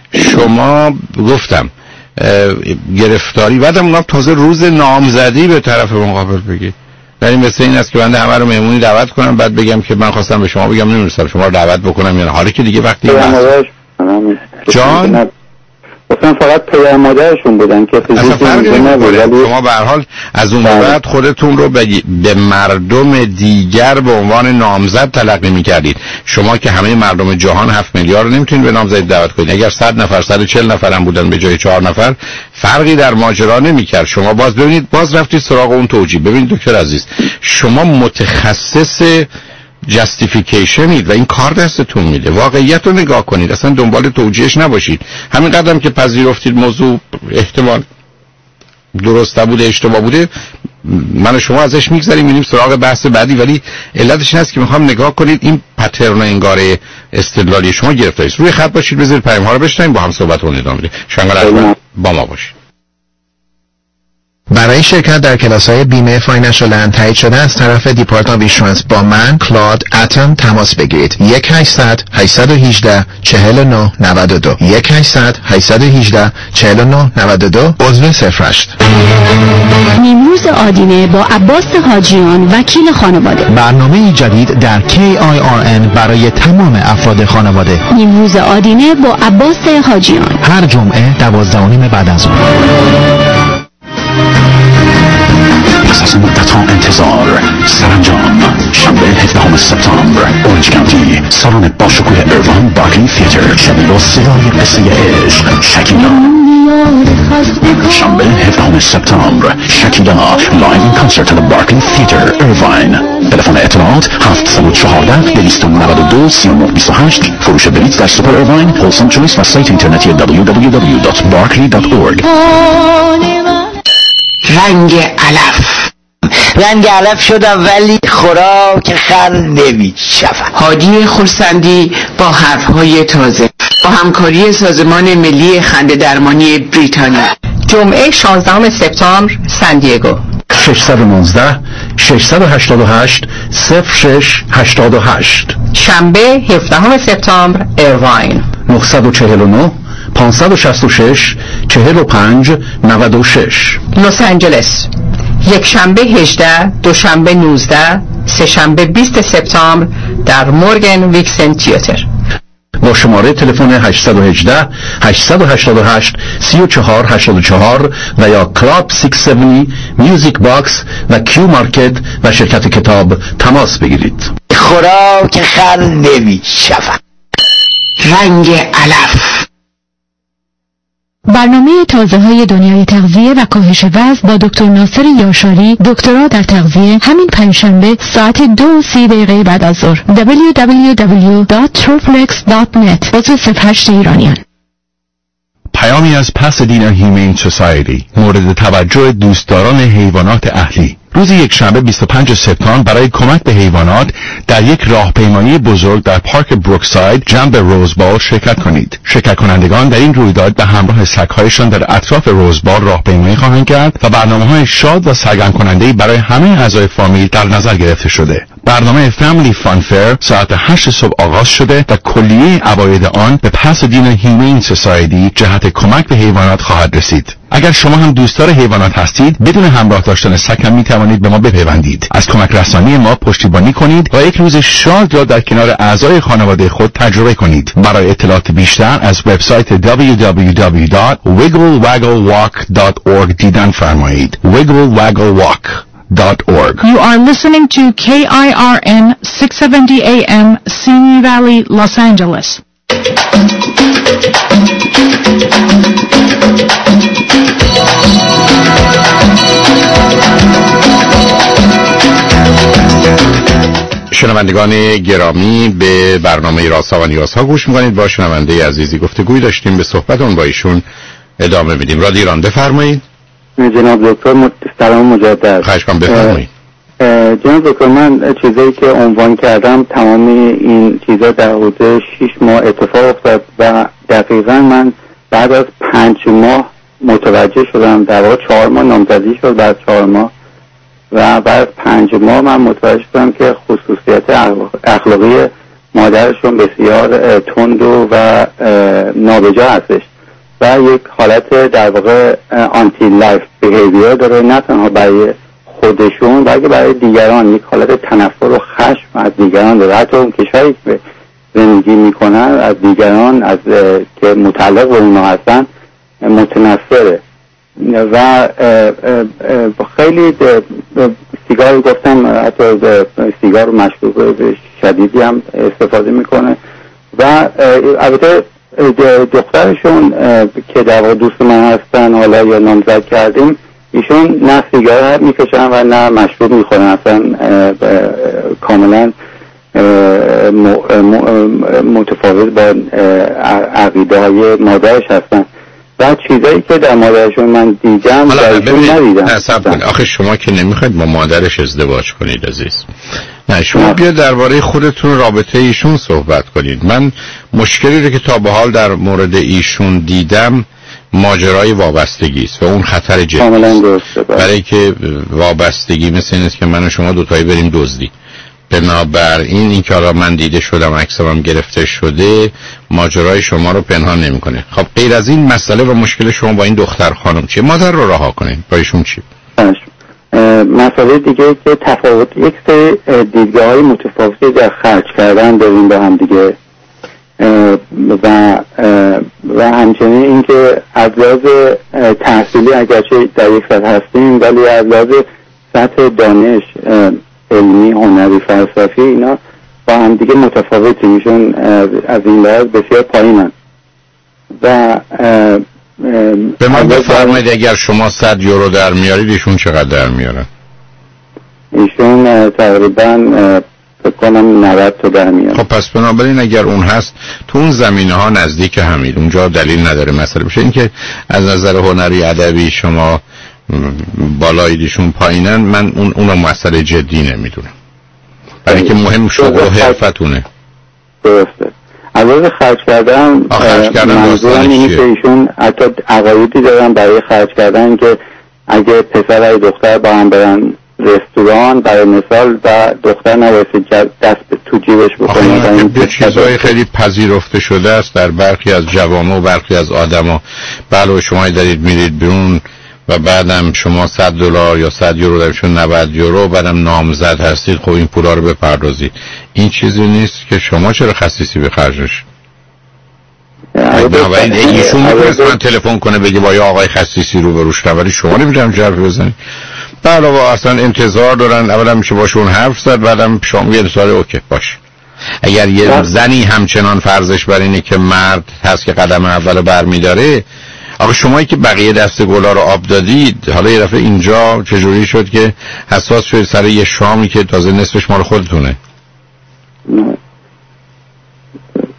گفتم گرفتاری بعدم اونم تازه روز نامزدی به طرف مقابل بگید. یعنی مثل این است که بنده همه رو مهمونی دعوت کنم بعد بگم که من خواستم به شما بگم نمی‌رسم شما رو دعوت بکنم، یعنی حالی که دیگه وقتی جان اصلا فقط پدر مادرشون بودن که اصلا فرقی نمی‌کنه. شما به هر حال از اون بعد خودتون رو به مردم دیگر به عنوان نامزد تلقی می‌کردید. شما که همه مردم جهان 7 میلیارد رو نمیتونید به نامزدی دعوت کنید. اگر 100 نفر 140 نفر هم بودن به جای 4 نفر فرقی در ماجرا نمی‌کرد. شما باز ببینید باز رفتید سراغ اون توجیه. ببینید دکتر عزیز شما متخصص جاستیفیکیشنید و این کار دستتون میده. واقعیت رو نگاه کنید، اصلا دنبال توجیهش نباشید. همین قدم که پذیرفتید موضوع احتمال درست نبوده اشتباه بوده، من و شما ازش میگذاریم میریم سراغ بحث بعدی. ولی علتش این است که میخوام نگاه کنید این پترن انگار استدلالی شما گرفته است. روی خط باشید بذارید پیام ها رو بشنویم با هم صحبت رو ادامه بدیم. شنگل با ما باشید. برای شرکت در کلاس‌های بیمه فاینانشال اند تایید شده از طرف دیپارتمان اینشورنس با من کلاد اتم تماس بگیرید. 1-800-818-4992 1-800-818-4992 عضو 08. نیمروز آدینه با عباس حاجیان وکیل خانواده. برنامه جدید در KIRN برای تمام افراد خانواده. نیمروز آدینه با عباس حاجیان هر جمعه 12:30 بعد از ظهر. پس از مدت‌ها انتظار سرانجام شنبه 17 سپتامبر اورنج کانتی سالن باشکوه ایروان بارکلی تئاتر شبیه با صدای قصه عشق شکیلا. شنبه 17 سپتامبر شکیلا لایو این کنسرت در بارکلی تئاتر ایروان. تلفن اطلاعات 714-292-3928. فروش بلیط در سوپر ایروان، هولسام چویس و سایت اینترنتی www.barclay.org. رنگ علف شدم ولی خوراک خر نمیشوم. هادی خرسندی با حرفهای تازه با همکاری سازمان ملی خنده درمانی بریتانیا. جمعه 16 سپتامبر سن دیگو. 619-688-0688. شنبه 17 سپتامبر ایرواین. 946-566-45-96. لس آنجلس. یک شنبه 18، دوشنبه 19، سه شنبه 20 سپتامبر در مورگن ویکسن تئاتر. با شماره تلفن 818-888-3484 و یا کلاب 670 میوزیک باکس و کیو مارکت و شرکت کتاب تماس بگیرید. خوراک خر نمیشوم. رنگ علف. برنامه تازه‌های دنیای تغذیه و کاهش وزن با دکتر ناصر یاشاری، دکترا در تغذیه، همین پنجشنبه ساعت 2:30 بعد از ظهر. www.truflex.net عضو 08 ایرانیان. پیامی از پاسادینا هیومن سوسایتی، مورد توجه دوستداران حیوانات اهلی. روز یکشنبه 25 سپتامبر برای کمک به حیوانات در یک راهپیمایی بزرگ در پارک بروکساید جنب روزبار شرکت کنید. شرکت کنندگان در این رویداد به همراه سگ‌هایشان در اطراف روزبار راهپیمایی خواهند کرد و برنامه‌های شاد و سرگرم کننده‌ای برای همه اعضای فامیل در نظر گرفته شده. برنامه فامیلی فان فیر ساعت 8 صبح آغاز شده و کلیه عواید آن به پاسادینا هیومن سوسایتی جهت کمک به حیوانات خواهد رسید. اگر شما هم دوستدار حیوانات هستید، بدون همراه داشتن سگ هم میتوانید به ما بپیوندید. از کمک رسانی ما پشتیبانی کنید و یک روز شاد را در کنار اعضای خانواده خود تجربه کنید. برای اطلاعات بیشتر از وبسایت www.wigglewagglewalk.org دیدن فرمایید. wigglewagglewalk.org. You are listening to KIRN 670 AM, Simi Valley, Los Angeles. شنوندگان گرامی، به برنامه رازها و نیازها گوش میکنید. با شنونده عزیزی گفتگوی داشتیم، به صحبتون با ایشون ادامه میدیم. رادیو ایران، بفرمایید. جناب دکتر سلام مجدد. خواهش کنم بفرمایید. جناب دکتر، من چیزایی که عنوان کردم تمام این چیزا در حدود 6 ماه اتفاق افتاد و دقیقا من بعد از 5 ماه متوجه شدم. در واقع 4 ماه نامزدی شد، بعد 4 ماه و بعد 5 ماه من متوجه شدم که خصوصیت اخلاقی مادرشون بسیار تند و نابجا هستش و یک حالت در واقع آنتی لایف بیهیویر داره، نه تنها برای خودشون بلکه برای دیگران. یک حالت تنفر و خشم از دیگران داره. حتی اون کشوری که زندگی میکنن از دیگران از که متعلق به اونا هستن متنفره و خیلی سیگار گفتم، حتی سیگار مشروب شدیدی هم استفاده میکنه و البته دخترشون که در واقع دوست من هستن حالا یا نامزد کردیم، ایشون نه سیگار میکشن و نه مشروب میخورن، اصلا کاملا متفاوت با عقیده های مادرش هستن و چیزایی که در مادرشون من دیدم درشون ندیدم. آخه شما که نمیخواید با مادرش ازدواج کنید عزیز، نه شما بیا درباره خودتون رابطه ایشون صحبت کنید. من مشکلی رو که تا به حال در مورد ایشون دیدم ماجرای وابستگی است و اون خطر جدی است، برای که وابستگی مثل این است که من و شما دوتایی بریم دزدی. بنابراین این که حالا من دیده شدم عکسم گرفته شده ماجرای شما رو پنهان نمیکنه. خب غیر از این مسئله و مشکل شما با این دختر خانم چیه؟ مادر رو رها کنید، با ایشون چی؟ مسئله دیگه که تفاوت، یک سری دیدگاه‌های متفاوتی در خرج کردن داریم با هم دیگه و همچنین اینکه از لحاظ تحصیلی اگرچه در یک سطح هستیم ولی از لحاظ سطح دانش علمی، هنری، فلسفی اینا با هم دیگه متفاوتی میشون، از این لحاظ بسیار پایینن و به من بفرمایید اگر شما 100 یورو در میارید ایشون چقدر در میارن؟ ایشون تقریبا فکر کنم 90 تا در میارن. خب پس بنابراین اگر اون هست تو اون زمینه ها نزدیک همید، اونجا دلیل نداره مسئله بشه. این که از نظر هنری ادبی شما بالاییشون پایینن، من اونو مسئله جدی نمیدونم، برای اینکه مهم شغل و حرفتونه. درسته. از لحاظ خرج کردن منظورم اینه که ایشون حتی عقایدی دارن برای خرج کردن که اگه پسر و دختر با هم برن رستوران برای مثال و دختر نباید دست تو جیبش بکنه. این چیزهای خیلی پذیرفته شده است در برخی از جوامع و برخی از آدما. بله شما دارید میرید بیرون و بعدم شما $100 یا 100 یورو درشون 90 یورو بعدم نامزد هستید، خب این پولا رو بپردازید. این چیزی نیست که شما چرا خصیصی به خرجش. بنابراین ایشون میتونست من تلفن کنه بگه با یه آقای خصیصی رو بروشتم، ولی شما نمیتونم جرف بزنید. بله و اصلا انتظار دارن اولا میشه باشون حرف زد، بعدم شما یه سال اوکی باش. اگر یه زنی همچنان فرضش بر اینه که مرد هست که قدم اولو برمیداره، آقا شمایی که بقیه دست گلا رو آب دادید، حالا یه دفعه اینجا چجوری شد که حساس شد سر یه شامی که تازه نصفش مال خودتونه؟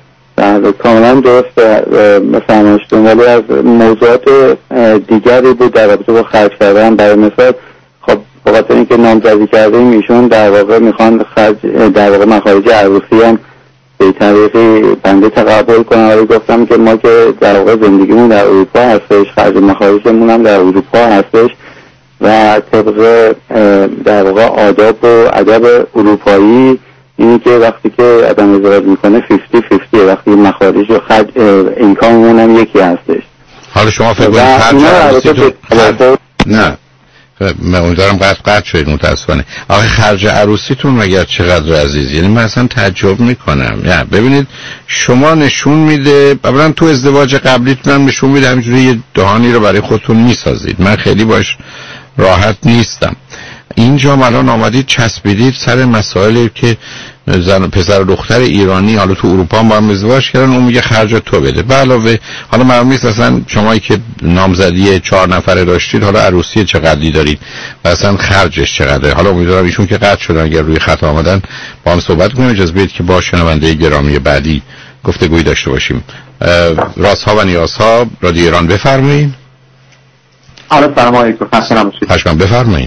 بله کاملا درست فرمایشتون، ولی از موضوعات دیگری بود در رابطه با خرج کردن. برای مثال خب بخاطر اینکه نامزدی کردیم ایشون در واقع میخوان در واقع مخارج عروسی هم به طریقی بنده تقبل کنم، ولی گفتم که ما که در واقع زندگیمون در اروپا هستش، خرج مخارجمون هم در اروپا هستش و طبق در واقع آداب و ادب اروپایی اینی که وقتی که آدم ازدواج میکنه 50-50 وقتی مخارج و خرج اینکاممون هم یکی هستش. حالا شما فکر کنید خرج عروسیتون نه من امیدوارم قطع شدید متاسفانه. آخه خرج عروسیتون مگر چقدر عزیز، یعنی من اصلا تعجب میکنم. یعنی ببینید شما نشون میده اولا تو ازدواج قبلیتون نشون میده همینجوری یه دهانی رو برای خودتون میسازید، من خیلی باش راحت نیستم. اینجا الان آمدید چسبیدید سر مسائلی که زن پسر و دختر ایرانی حالا تو اروپا هم با هم ازدواج کردن، اون میگه خرج تو بده. به علاوه حالا معلوم نیست اصلا شمایی که نامزدی 4 نفره داشتید حالا عروسی چقدری دارید و اصلا خرجش چقدره. حالا امیدوارم ایشون که قطع شدن اگر روی خط آمدن با هم صحبت کنیم. اجازه بدید که با شنونده گرامی بعدی گفتگویی داشته باشیم. رازها و نیازها رادیو ایران بفرمایید. سلام علیکم. خسته نباشید. خوشم بفرمایید.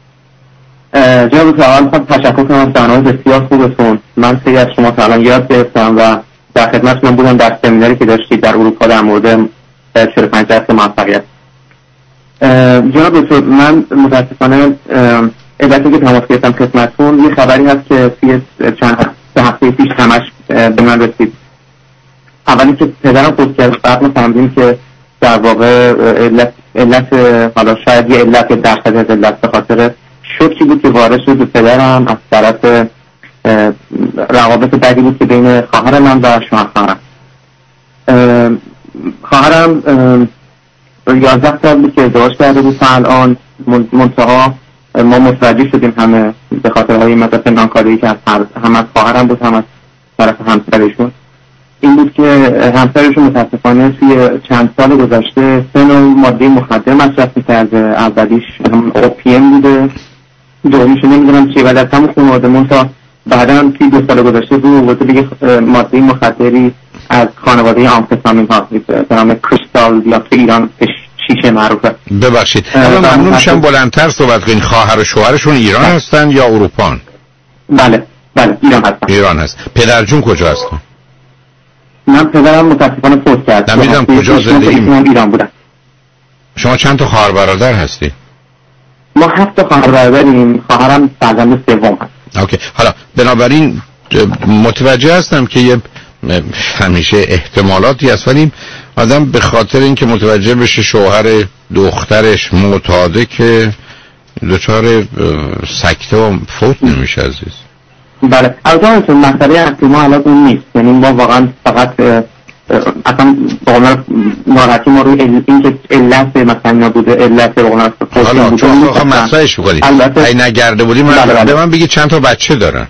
جناب اول تشکر کنم از برنامه بسیار خوبتون. من خیلی از شما تا الان یاد گرفتم و در خدمتتون بودم در سمیناری که داشتید در اروپا در مورد 45 درصد موفقیت. جناب دکتر من متاسفانه علتی که تماس گرفتم خدمتتون یه خبری هست که توی چند هفته پیش همش به من رسید. اولی که پدرم خود کرد بعد ما فهمیدیم که در واقع علت حالا شاید یه علت درصد از علت به خاطر شوکی بود که وارد شد به پدرم از طرف روابط بدی بود که بین خواهر من و شوهر خواهرم 11 سال بود که ازدواج کرده بود تا الان. منتها ما متوجه شدیم همه به خاطر های مثلا پنهانکاری که هم از خواهرم بود هم از طرف همسرشون این بود که همسرشون متاسفانه توی چند سال گذشته 3 نوع ماده مخدر مصرف می‌کرده. اولیش اوپیم بوده، دومیش نمیدونم چیه، ولی از همون خانواده تا بعدا هم توی 2 سال گذشته رو واسه دیگه ماده مخدری از خانواده آمفتامین ها به نام کریستال یا تو ایران شیشه معروفه. ببخشید اما ممنون میشم بلندتر صحبت کنین. خواهر و شوهرشون ایران هستن یا اروپان؟ بله ایران هستن. ایران هست. پدرجون کجا هستن؟ من پدرم متاسفانه فوت کرد. نمیدونم کجا زندگی من ایران بودم. شما چند تا خواهر برادر هستی؟ ما 7 تا خواهر برادریم. خواهرم فرزند سوم هست. اوکی. حالا بنابراین متوجه هستم که یه همیشه احتمالاتی هست، ولی آدم به خاطر اینکه متوجه بشه شوهر دخترش معتاده که دچار سکته و فوت نمیشه عزیز. بله البته مسئله اصلی ما الان اون نیست، یعنی ما واقعا فقط اصلا بقول ناراحتی ما روی این که علت مثلا نبوده، علت بقول حالا چون مطرحش بکنید ای نگرده بودی به من بگید چند تا بچه دارن؟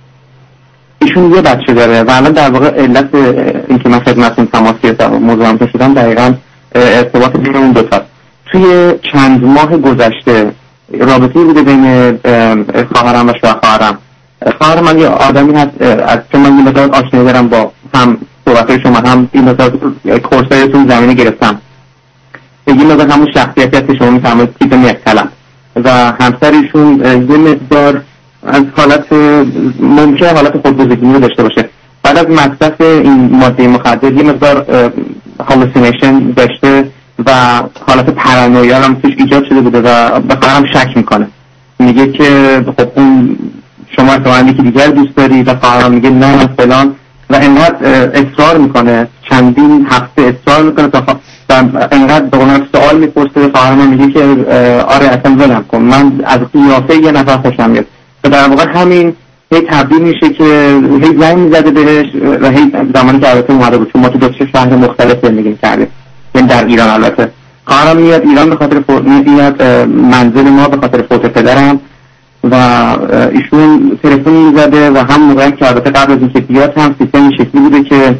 ایشون یه بچه داره و الان در واقع علت این که من خدمتتون تماس گرفتم و موضوعم که شدم دقیقاً ارتباط بین اون دو تا. توی چند ماه گذشته رابطه‌ای بوده بین خواهرم و شوهرم. خواهر من یه آدمی هست از که من یه مقدار آشنایی دارم با هم صحبت‌های شما هم این مقدار کورسای تو زمینه گرفتم. یه مقدار همون شخصیتی هست که شما می‌فرمایید تیپ مختلف و همسرشون یه مقدار از حالت ممکنه حالت خودگذشتگی رو داشته باشه. بعد از مصرف این ماده مخدر یه مقدار هالوسینیشن داشته و حالت پارانویا هم توش ایجاد شده بوده و به خواهرم شک میکنه. میگه که خب اون شما احتمالاً یکی دیگر دوست داری و خواهرم میگه نه فلان و اینقدر اصرار میکنه، چندین هفته اصرار میکنه تا اینقدر به قول سوال میپرسه. خواهرم میگه که آره اصلا ولم کن، من از قیافه یه نفر خوشم میاد. و در واقع همین هی تبدیل میشه که هی زنگ میزده بهش و هی زمانی که البته اومده بود چون ما تو 2 شهر مختلف زندگی کردیم، یعنی در ایران. البته خواهرم میاد ایران به خاطر میاد منزل ما به خاطر فوت پدرم و ایشون تلفن میزده و هم موقعی که البته قبل از اینکه بیاد هم سیستم این شکلی بوده که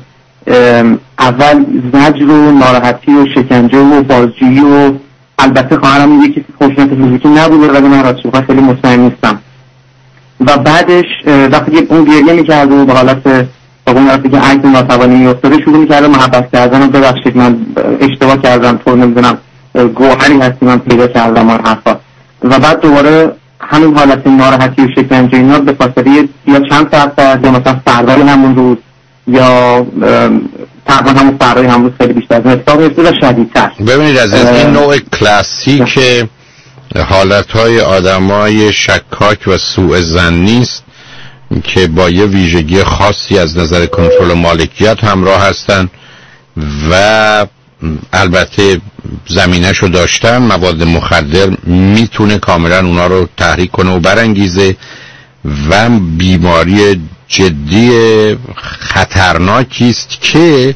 اول زجر و ناراحتی و شکنجه و بازجویی و البته خواهرم میگه که خشونت فیزیکی نبوده ولی من راستش خیلی مطمئن نیستم. و بعدش وقتی اون گریه میکرد و به حالت با اون وقتی که عکس ناتوانی افتاده شروع می‌کرده محبت کردن و ببخشید من اشتباه کردم تو نمیدونم گوهری هستی من پیدا کردم اون حرفا و بعد دوباره همین حالت ناراحتی و شکنجه اینا به فاصله یا چند ساعت بعد یا مثلا فردای همون روز یا تقریبا همون فردای همون روز خیلی بیشتر حساب میشه و شدیدتر. ببینید از این نوع کلاسیک حالتهای آدمای شکاک و سوء ظنی است که با یه ویژگی خاصی از نظر کنترل مالکیت همراه هستن و البته زمینه‌شو داشتن. مواد مخدر میتونه کاملا اونا رو تحریک کنه و برانگیزه و بیماری جدی خطرناکی است که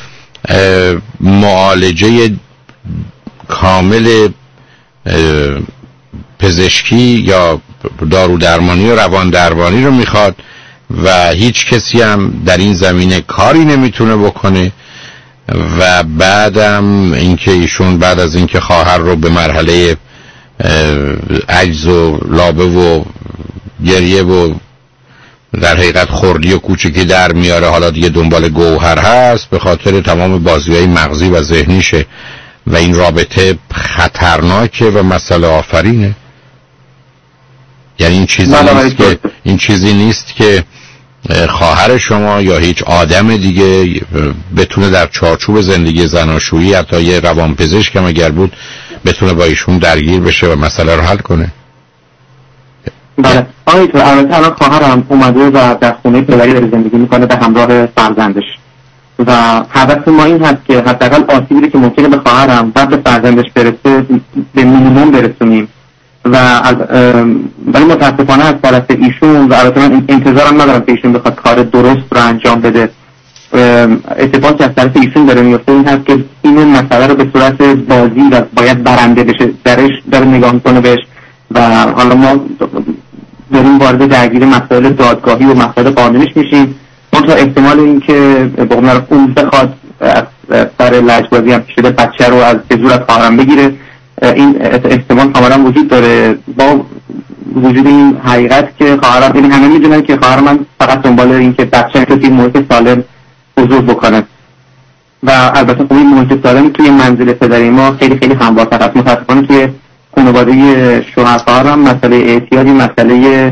معالجه کامل پزشکی یا دارو درمانی و روان درمانی رو میخواد و هیچ کسی هم در این زمینه کاری نمیتونه بکنه. و بعدم اینکه ایشون بعد از اینکه خواهر رو به مرحله عجز و لابه و گریه و در حقیقت خردی و کوچکی در میاره، حالا دیگه دنبال گوهر هست به خاطر تمام بازی‌های مغزی و ذهنیشه و این رابطه خطرناکه و مسئله آفرینه. یعنی این چیزی نیست که خواهر شما یا هیچ آدم دیگه بتونه در چارچوب زندگی زناشویی حتی یه روانپزشک هم اگر بود بتونه با ایشون درگیر بشه و مسئله رو حل کنه. بله آقای تو البته الان خواهرم اومده و در خونه پدری داره زندگی میکنه به همراه فرزندش و هدف ما این هست که حداقل آسیبی که ممکنه به خواهرم و به فرزندش برسه به مینیمم برسونیم و ولی متاسفانه از طرف ایشون و البته من انتظارم ندارم که ایشون بخواد کار درست رو انجام بده. اتفاقی از طرف ایشون داره میفته این هست که این مسئله رو به صورت بازی و باید برنده بشه درش داره نگاه میکنه بهش و حالا ما داریم وارد درگیر مسائل دادگاهی و مسائل قانونیش میشیم. منتها احتمال این که به قول اون بخواد از سر لجبازی هم شده بچه رو از زور از خواهرم بگیره، این احتمال کاملا وجود داره با وجود این حقیقت که خواهرم، یعنی همه میدونن که خواهر من فقط دنبال این که بچه رو توی محیط سالم بزرگ بکنه و البته خب این محیط سالم توی منزل پدری ما خیلی خیلی هموارتر است. متاسفانه توی خانواده شوهر خواهرم مسئله اعتیادی مسئله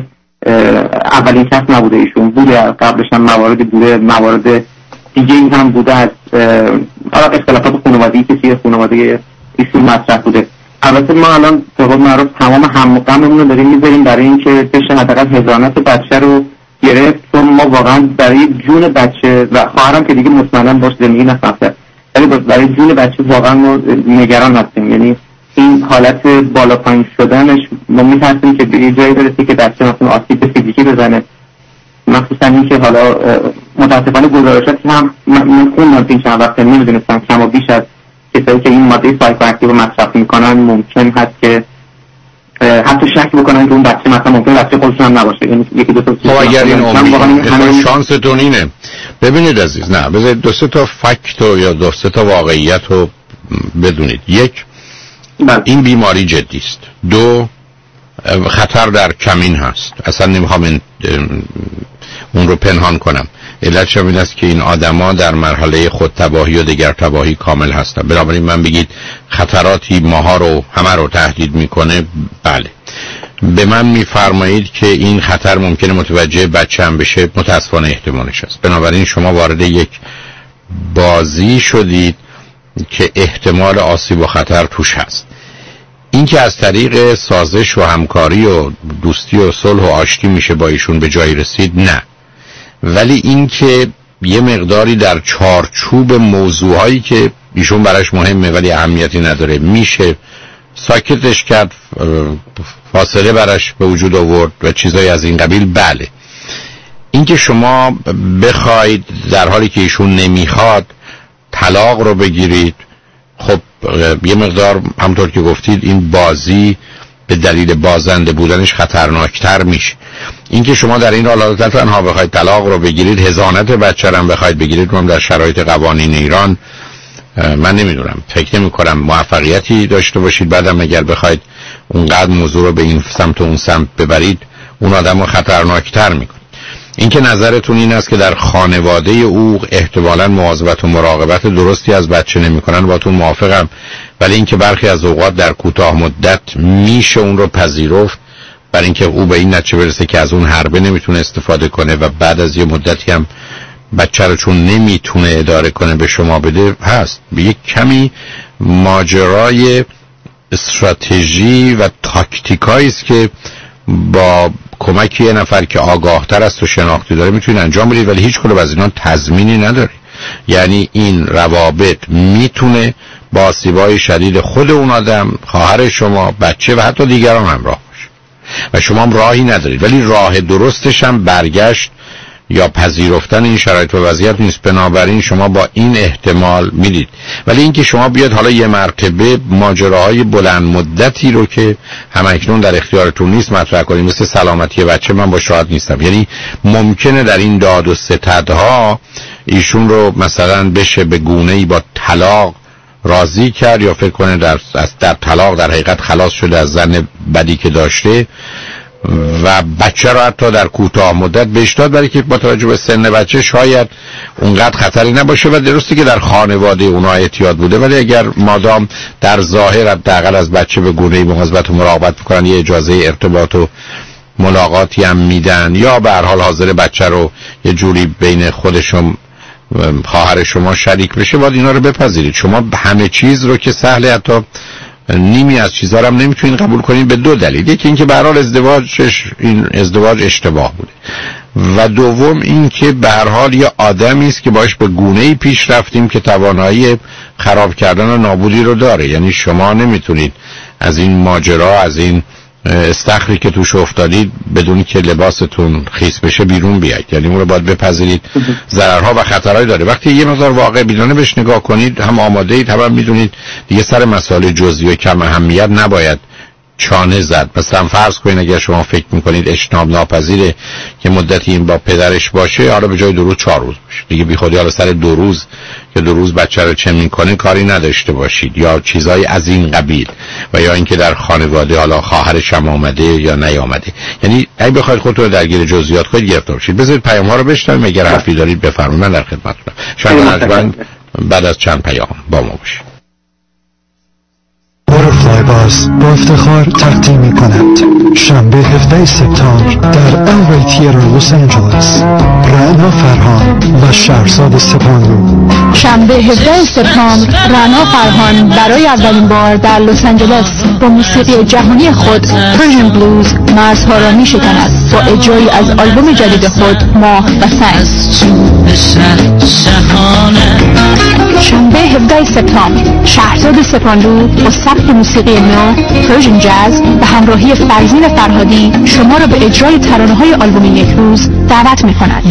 اولین کس نبوده، ایشون بوده قبلش هم مواردی بوده، موارد دیگه این هم بوده از اختلافات خانوادگی که توی خانواده ایشون مطرح بوده. البته ما الان به قول معروف تمام هم و غممون رو داریم میذاریم برای اینکه بشه حداقل حضانت بچه رو گرفت، چون ما واقعا برای جون بچه و خواهرم که دیگه مطمئنا باش زندگی نخواسته ولی برای جون بچه واقعا ما نگران هستیم. یعنی این حالت بالا پایین شدنش ما میترسیم که به یه جایی برسه که بچه مثلا آسیب فیزیکی بزنه، مخصوصا این که حالا متاسفانه گزارشاتی هم من خوندم این چند وقت نمیدونستم کم و بیش از کسایی که این ماده سایکواکتیو رو مصرف میکنن ممکن هست که حتی شک بکنن که اون بچه مثلا ممکن بچه خودشون هم نباشه. یعنی یکی دو تا اگر این شانستون اینه. ببینید عزیز، نه بذارید دو سه تا فکت یا دو سه تا واقعیت رو بدونید. یک، این بیماری جدی است. دو، خطر در کمین هست. اصلا نمیخوام اون رو پنهان کنم. علتش این است که این آدما در مرحله خودتباهی و دیگر تباهی کامل هستن. بنابراین من بگید خطراتی ماها رو همه رو تهدید میکنه، بله. به من میفرمایید که این خطر ممکنه متوجه بچه هم بشه، متاسفانه احتمالش هست. بنابراین شما وارد یک بازی شدید که احتمال آسیب و خطر توش هست. این که از طریق سازش و همکاری و دوستی و صلح و آشتی میشه با ایشون به جایی رسید، نه. ولی این که یه مقداری در چارچوب موضوعهایی که ایشون براش مهمه ولی اهمیتی نداره میشه ساکتش کرد، فاصله براش به وجود آورد و چیزایی از این قبیل، بله. این که شما بخواید در حالی که ایشون نمیخواد طلاق رو بگیرید، خب یه مقدار همطور که گفتید این بازی به دلیل بازنده بودنش خطرناکتر میشه. این که شما در این حالت تنها بخواید طلاق رو بگیرید، حضانت بچه رو هم بخواید بگیرید، من در شرایط قوانین ایران من نمیدونم، فکر نمی کنم موفقیتی داشته باشید. بعدم اگر بخواید اونقدر موضوع رو به این سمت و اون سمت ببرید، اون آدم رو خطرناکتر میکنه. اینکه نظرتون این است که در خانواده او احتمالاً مواظبت و مراقبت درستی از بچه نمی‌کنن، باهاتون موافقم، ولی اینکه برخی از اوقات در کوتاه مدت میشه اون رو پذیرفت برای اینکه او به این نتیجه برسه که از اون حربه نمیتونه استفاده کنه و بعد از یه مدتی هم بچه رو چون نمیتونه اداره کنه به شما بده هست. به یک کمی ماجرای استراتژی و تاکتیکایی است که با کمک یه نفر که آگاهتر است و شناختی داره میتونید انجام بدید، ولی هیچ کدوم از اینا تضمینی نداره. یعنی این روابط میتونه با آسیب‌های شدید خود اون آدم، خواهر شما، بچه و حتی دیگران همراه باشه و شما هم راهی ندارید، ولی راه درستش هم برگشت یا پذیرفتن این شرایط و وضعیت نیست. بنابراین شما با این احتمال میدید، ولی اینکه شما بیاد حالا یه مرتبه ماجراهای بلند مدتی رو که همکنون در اختیارتون نیست مطرح کنید، مثل سلامتی بچه، من با شاهد نیستم. یعنی ممکنه در این داد و ستدها ایشون رو مثلا بشه به گونه‌ای با طلاق راضی کرد یا فکر کنه در طلاق در حقیقت خلاص شده از زن بدی که داشته و بچه را حتی در کوتاه مدت بهش داد، برای که با توجه به سن بچه شاید اونقدر خطری نباشه و درسته که در خانواده اونا احتیاط بوده، ولی اگر مادام در ظاهر حداقل از بچه به گونه‌ای مواظبت و مراقبت می‌کنن، یه اجازه ارتباط و ملاقاتی هم میدن یا به هر حال حاضر بچه رو یه جوری بین خودشون خواهر شما شریک بشه، باید اینا رو بپذیرید. شما همه چیز رو که سهله، حتی نیمی از چیزا رو هم نمیتونین قبول کنین به دو دلیل. یکی اینکه به هر حال این ازدواج اشتباه بوده و دوم اینکه به هر حال یه آدمی است که باش به گونه‌ای پیش رفتیم که توانایی خراب کردن و نابودی رو داره. یعنی شما نمیتونید از این ماجرا، از این استخری که توش افتادید بدون که لباستون خیس بشه بیرون بیاید. یعنی اون رو باید بپذیرید ضررها و خطرهایی داره. وقتی یه مقدار واقع بینانه بهش نگاه کنید، هم آماده اید، هم میدونید دیگه سر مسائل جزئی و کم اهمیت نباید چانه زد. مثلا فرض کنید اگر شما فکر میکنید اجتناب ناپذیره که مدتی این با پدرش باشه، حالا به جای 2 روز 4 روز باشه دیگه، بی خودی حالا سر 2 روز که 2 روز بچه رو چه میکنه کاری نداشته باشید یا چیزای از این قبیل، و یا اینکه در خانواده حالا خواهرش هم آمده یا نیامده. یعنی اگه بخواید خودتون رو درگیر جزئیات خود گرفتار شید، بذارید پیام ها رو بشنویم، اگر حرفی دارید بفرمایید، من در خدمتتونم. شاید بعد از چند پیام با ما باشید. باترفلای باز با افتخار تقدیم می کند شنبه 17 سپتامبر در الوی تیاتر لس آنجلس رعنا فرهان و شهرزاد سپانلو. شنبه 17 سپتامبر رعنا فرهان برای اولین بار در لس آنجلس با موسیقی جهانی خود پرژن بلوز مرزها را می شکند با اجرایی از آلبوم جدید خود ماه و سنگ. شنبه 17 سپتامبر شهرزاد سپانلو با سبک موسیقی نو پرژن جاز به همراهی فرزین فرهادی شما را به اجرای ترانه‌های آلبوم یک روز دعوت می‌کند.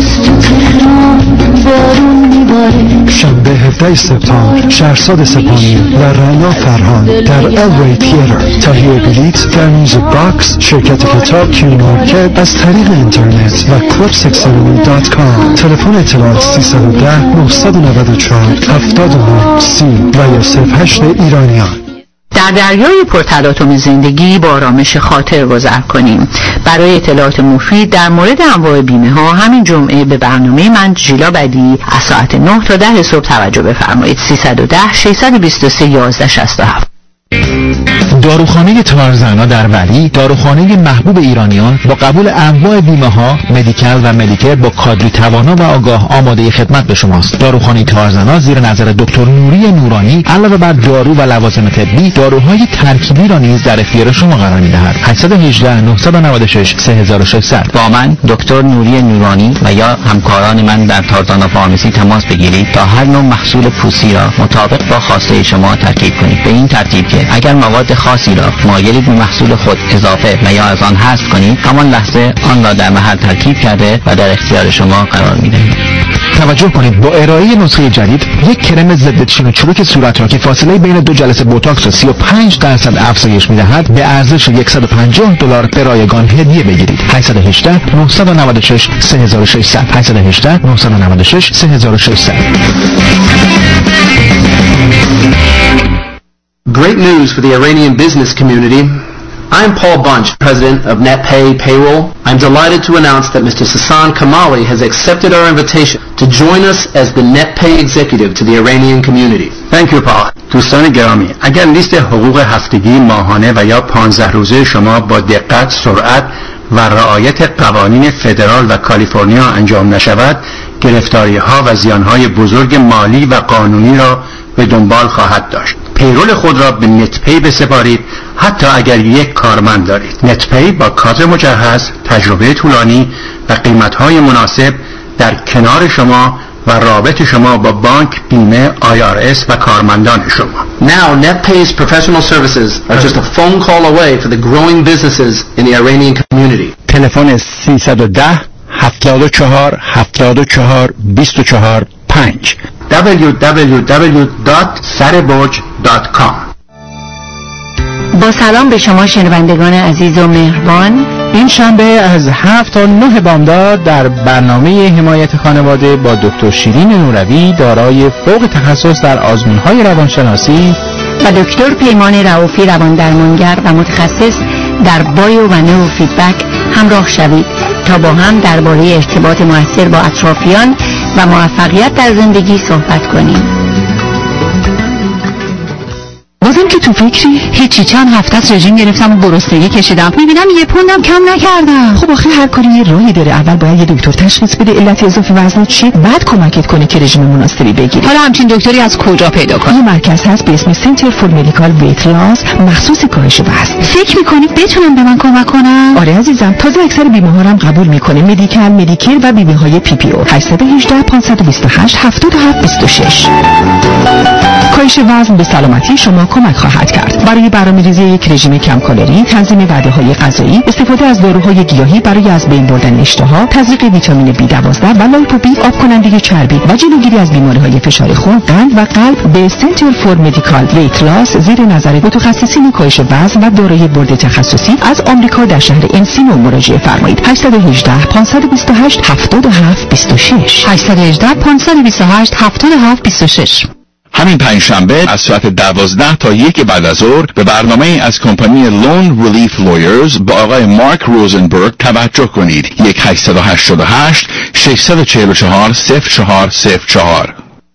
شنبه 17 سپتامبر شهرزاد سپانلو و رعنا فرهان در الوی تیاتر. تهیه بلیط در میوزیک باکس، شرکت کتاب کیو مارکت از طریق اینترنت و club670.com. تلفن اطلاعات 310 994 79 30 و یا 08 ایرانیان. در دریای پرتلاطم زندگی با آرامش خاطر گذر کنیم. برای اطلاعات مفید در مورد انواع بیمه ها همین جمعه به برنامه من ژیلا بدی از ساعت 9 تا 10 صبح توجه بفرمایید. 310 623 1167. داروخانه تارزنا در ولی، داروخانه محبوب ایرانیان با قبول انواع بیمه ها، مدیکال و مدیکر با کادری توانا و آگاه آماده خدمت به شماست. داروخانه تارزنا زیر نظر دکتر نوری نورانی علاوه بر دارو و لوازم طبی، داروهای ترکیبی را نیز در اختیار شما قرار می‌دهد. 818 996 3600. با من دکتر نوری نورانی و یا همکاران من در تارزنا فارمسی تماس بگیرید تا هر نوع محصول پوستی را مطابق با خواسته شما ترکیب کنید. به این ترتیب که اگر مواد خاصی را مایلید به محصول خود اضافه و یا از آن حذف کنید، همان لحظه آن را در محل ترکیب کرده و در اختیار شما قرار می‌دهید. توجه کنید با ارائه نسخه جدید یک کرم ضد چین و چروک صورت را که فاصله بین 2 جلسه بوتاکس و 35% افزایش می‌دهد به ارزش $150 به رایگان هدیه بگیرید. 818 996 3600 818 996 3600. Great news for the Iranian business community. I'm Paul Bunch, president of NetPay Payroll. I'm delighted to announce that Mr. Sasan Kamali has accepted our invitation to join us as the NetPay executive to the Iranian community. Thank you, Paul. دوستان گرامی، اگر لیست حقوق هفتگی، ماهانه و یا 15 روزه شما با دقت، سرعت و رعایت قوانین فدرال و کالیفرنیا انجام نشود، گرفتاری‌ها و زیان‌های بزرگ مالی و قانونی را به دنبال خواهد داشت. پیرول خود را به نتپی بسپارید، حتی اگر یک کارمند دارید. نتپی با کادر مجهز، تجربه طولانی و قیمت‌های مناسب در کنار شما و رابط شما با بانک، بیمه، IRS و کارمندان شما. Now, NetPay's professional services are just a phone call away for the growing businesses in the Iranian community. تلفن 310 74 74 24 5 www.sarborj.com. با سلام به شما شنوندگان عزیز و مهربان. این شنبه از 7 تا 9 بامداد در برنامه حمایت خانواده با دکتر شیرین نوروی دارای فوق تخصص در آزمون‌های روانشناسی و دکتر پیمان رؤوفی رواندرمانگر و متخصص در بایو و نورو فیدبک همراه شوید تا با هم درباره ارتباط مؤثر با اطرافیان و موفقیت در زندگی صحبت کنیم. بازم که تو فکری هیچی، چند هفته از رژیم گرفتم و گرسنگی کشیدم، میبینم 1 پوندم کم نکردم. خب آخه هر کاری یه راهی داره. اول باید یه دکتر تشخیص بده علت اضافه وزن چیه، بعد کمکت کنه که رژیم مناسبی بگیری. حالا همچین دکتری از کجا پیدا کنم؟ یه مرکز هست به اسم سنتر فور مدیکال ویت لاس، مخصوص کاهش وزن. فکر میکنی بتونم به من کمک کنم؟ آره عزیزم، تازه اکثر بیمه‌ها هم قبول میکنه، مدیکال، مدیکر و بیمه‌های PPO. 818 528 77 26. کاهش وزن به سلامتی شما کمک خواهد کرد. برای برنامه‌ریزی یک رژیم کم کالری، تنظیم وعده‌های غذایی، استفاده از داروهای گیاهی برای از بین بردن اشتها، تزریق ویتامین B12 و لایپوبی، آب کننده چربی و جلوگیری از بیماری‌های فشار خون، قند و قلب به سنتر فور مدیکال ویت لاس زیر نظر متخصصین کاهش وزن و دارای بورد تخصصی از آمریکا در شهر انسینو مراجعه فرمایید. 818 528 77 26 818 528 77 26. همین پنجشنبه از ساعت 12 تا 1 بعد از ظهر به برنامه از کمپانی لون ریلیف لویرز با آقای مارک روزنبرگ توجه کنید. 1888 644 0404.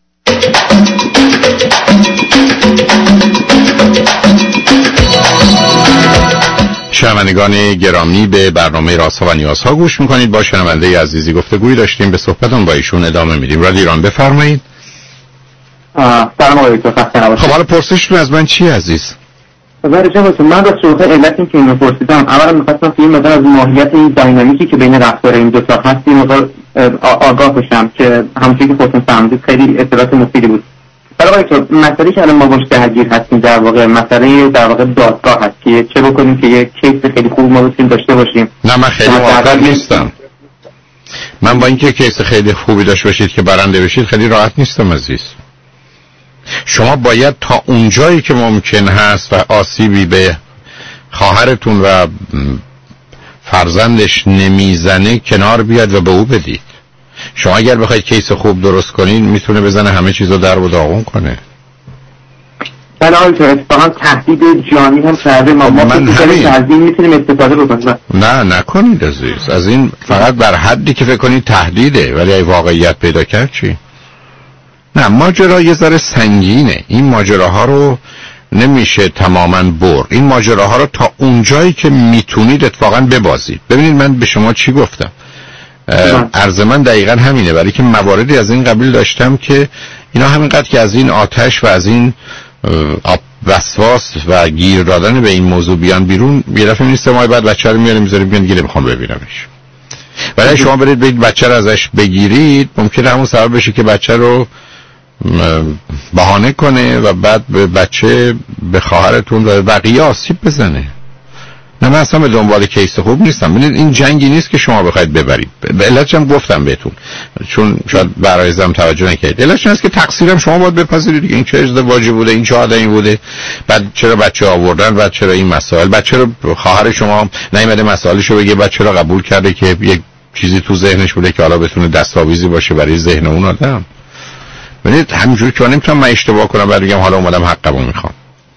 شنوندگان گرامی، به برنامه رازها و نیازها گوش میکنید. با شنونده عزیزی گفتگوی داشتیم، به صحبتون با ایشون ادامه میدیم. رادیو ایران، بفرمایید. سلام آقای دکتر، خسته نباشید. خب حالا پرسشتون از من چی عزیز؟ من راست شروع علت این که اینو پرسیدم، اولا می‌خواستم که این مقدار از ماهیت این دینامیکی که بین رفتار این دو تا هست این مقدار آگاه بشم که همونجوری که خودتون فهمیدید خیلی اطلاعات مفیدی بود. ولی آقای دکتر، مسئله که الان ما باش درگیر هستیم در واقع مسئله دادگاه هست که چه بکنیم که یک کیس خیلی خوب ما بتونیم داشته باشیم. نه من خیلی موافق نیستم. من با اینکه کیس خیلی خوبی داشته باشید که برنده بشید خیلی راحت نیستم عزیز. شما باید تا اونجایی که ممکن هست و آسیبی به خواهرتون و فرزندش نمیزنه کنار بیاد و به او بدید. شما اگر بخواید کیس خوب درست کنین میتونه بزنه همه چیزو در و داغون کنه. بله آقای اتفاقا تهدید جانی هم کرده. ما از این میتونیم استفاده بکنیم. نه نکنید عزیز. از این فقط در حدی که فکر کنید تهدیده، ولی ای واقعیت پیدا کرد چی؟ نه، ماجرا یه ذره سنگینه. این ماجراها رو نمیشه تماما برد. این ماجراها رو تا اونجایی که میتونید اتفاقا ببازید. ببینید من به شما چی گفتم. عرض من دقیقا همینه، برای که مواردی از این قبیل داشتم که اینا همینقدر که از این آتش و از این وسواس و گیر دادن به این موضوع بیان بیرون، یه دفعه نیست ماه بعد بچه رو میاریم میذاریم بیان دیگه نمیخوام ببینمش. ولی شما برید بچه رو ازش بگیرید، ممکنه همون سبب بشه که بچه رو بهانه کنه و بعد به بچه، به خواهرتون و بقیه آسیب بزنه. نه من اصلا به دنبال کیس خوب نیستم. ببینید این جنگی نیست که شما بخواید ببرید. به علتش هم گفتم بهتون، چون شاید برایزم توجه نکردید. علتش این است که تقصیرم شما باید بپذیرید دیگه. این چه ازدواجی بوده، این چه آدمی بوده، بعد چرا بچه آوردن، بعد چرا این مسائل، بعد چرا خواهر شما نیومده مسائلشو بگه، بعد چرا قبول کرده که یک چیزی تو ذهنش بوده که حالا بتونه دستاویزی باشه برای ذهن اون آدم. ببینید همینجوری که نمیتونم من اشتباه کنم بعد بگم حالا اومدم حقمو میخوام.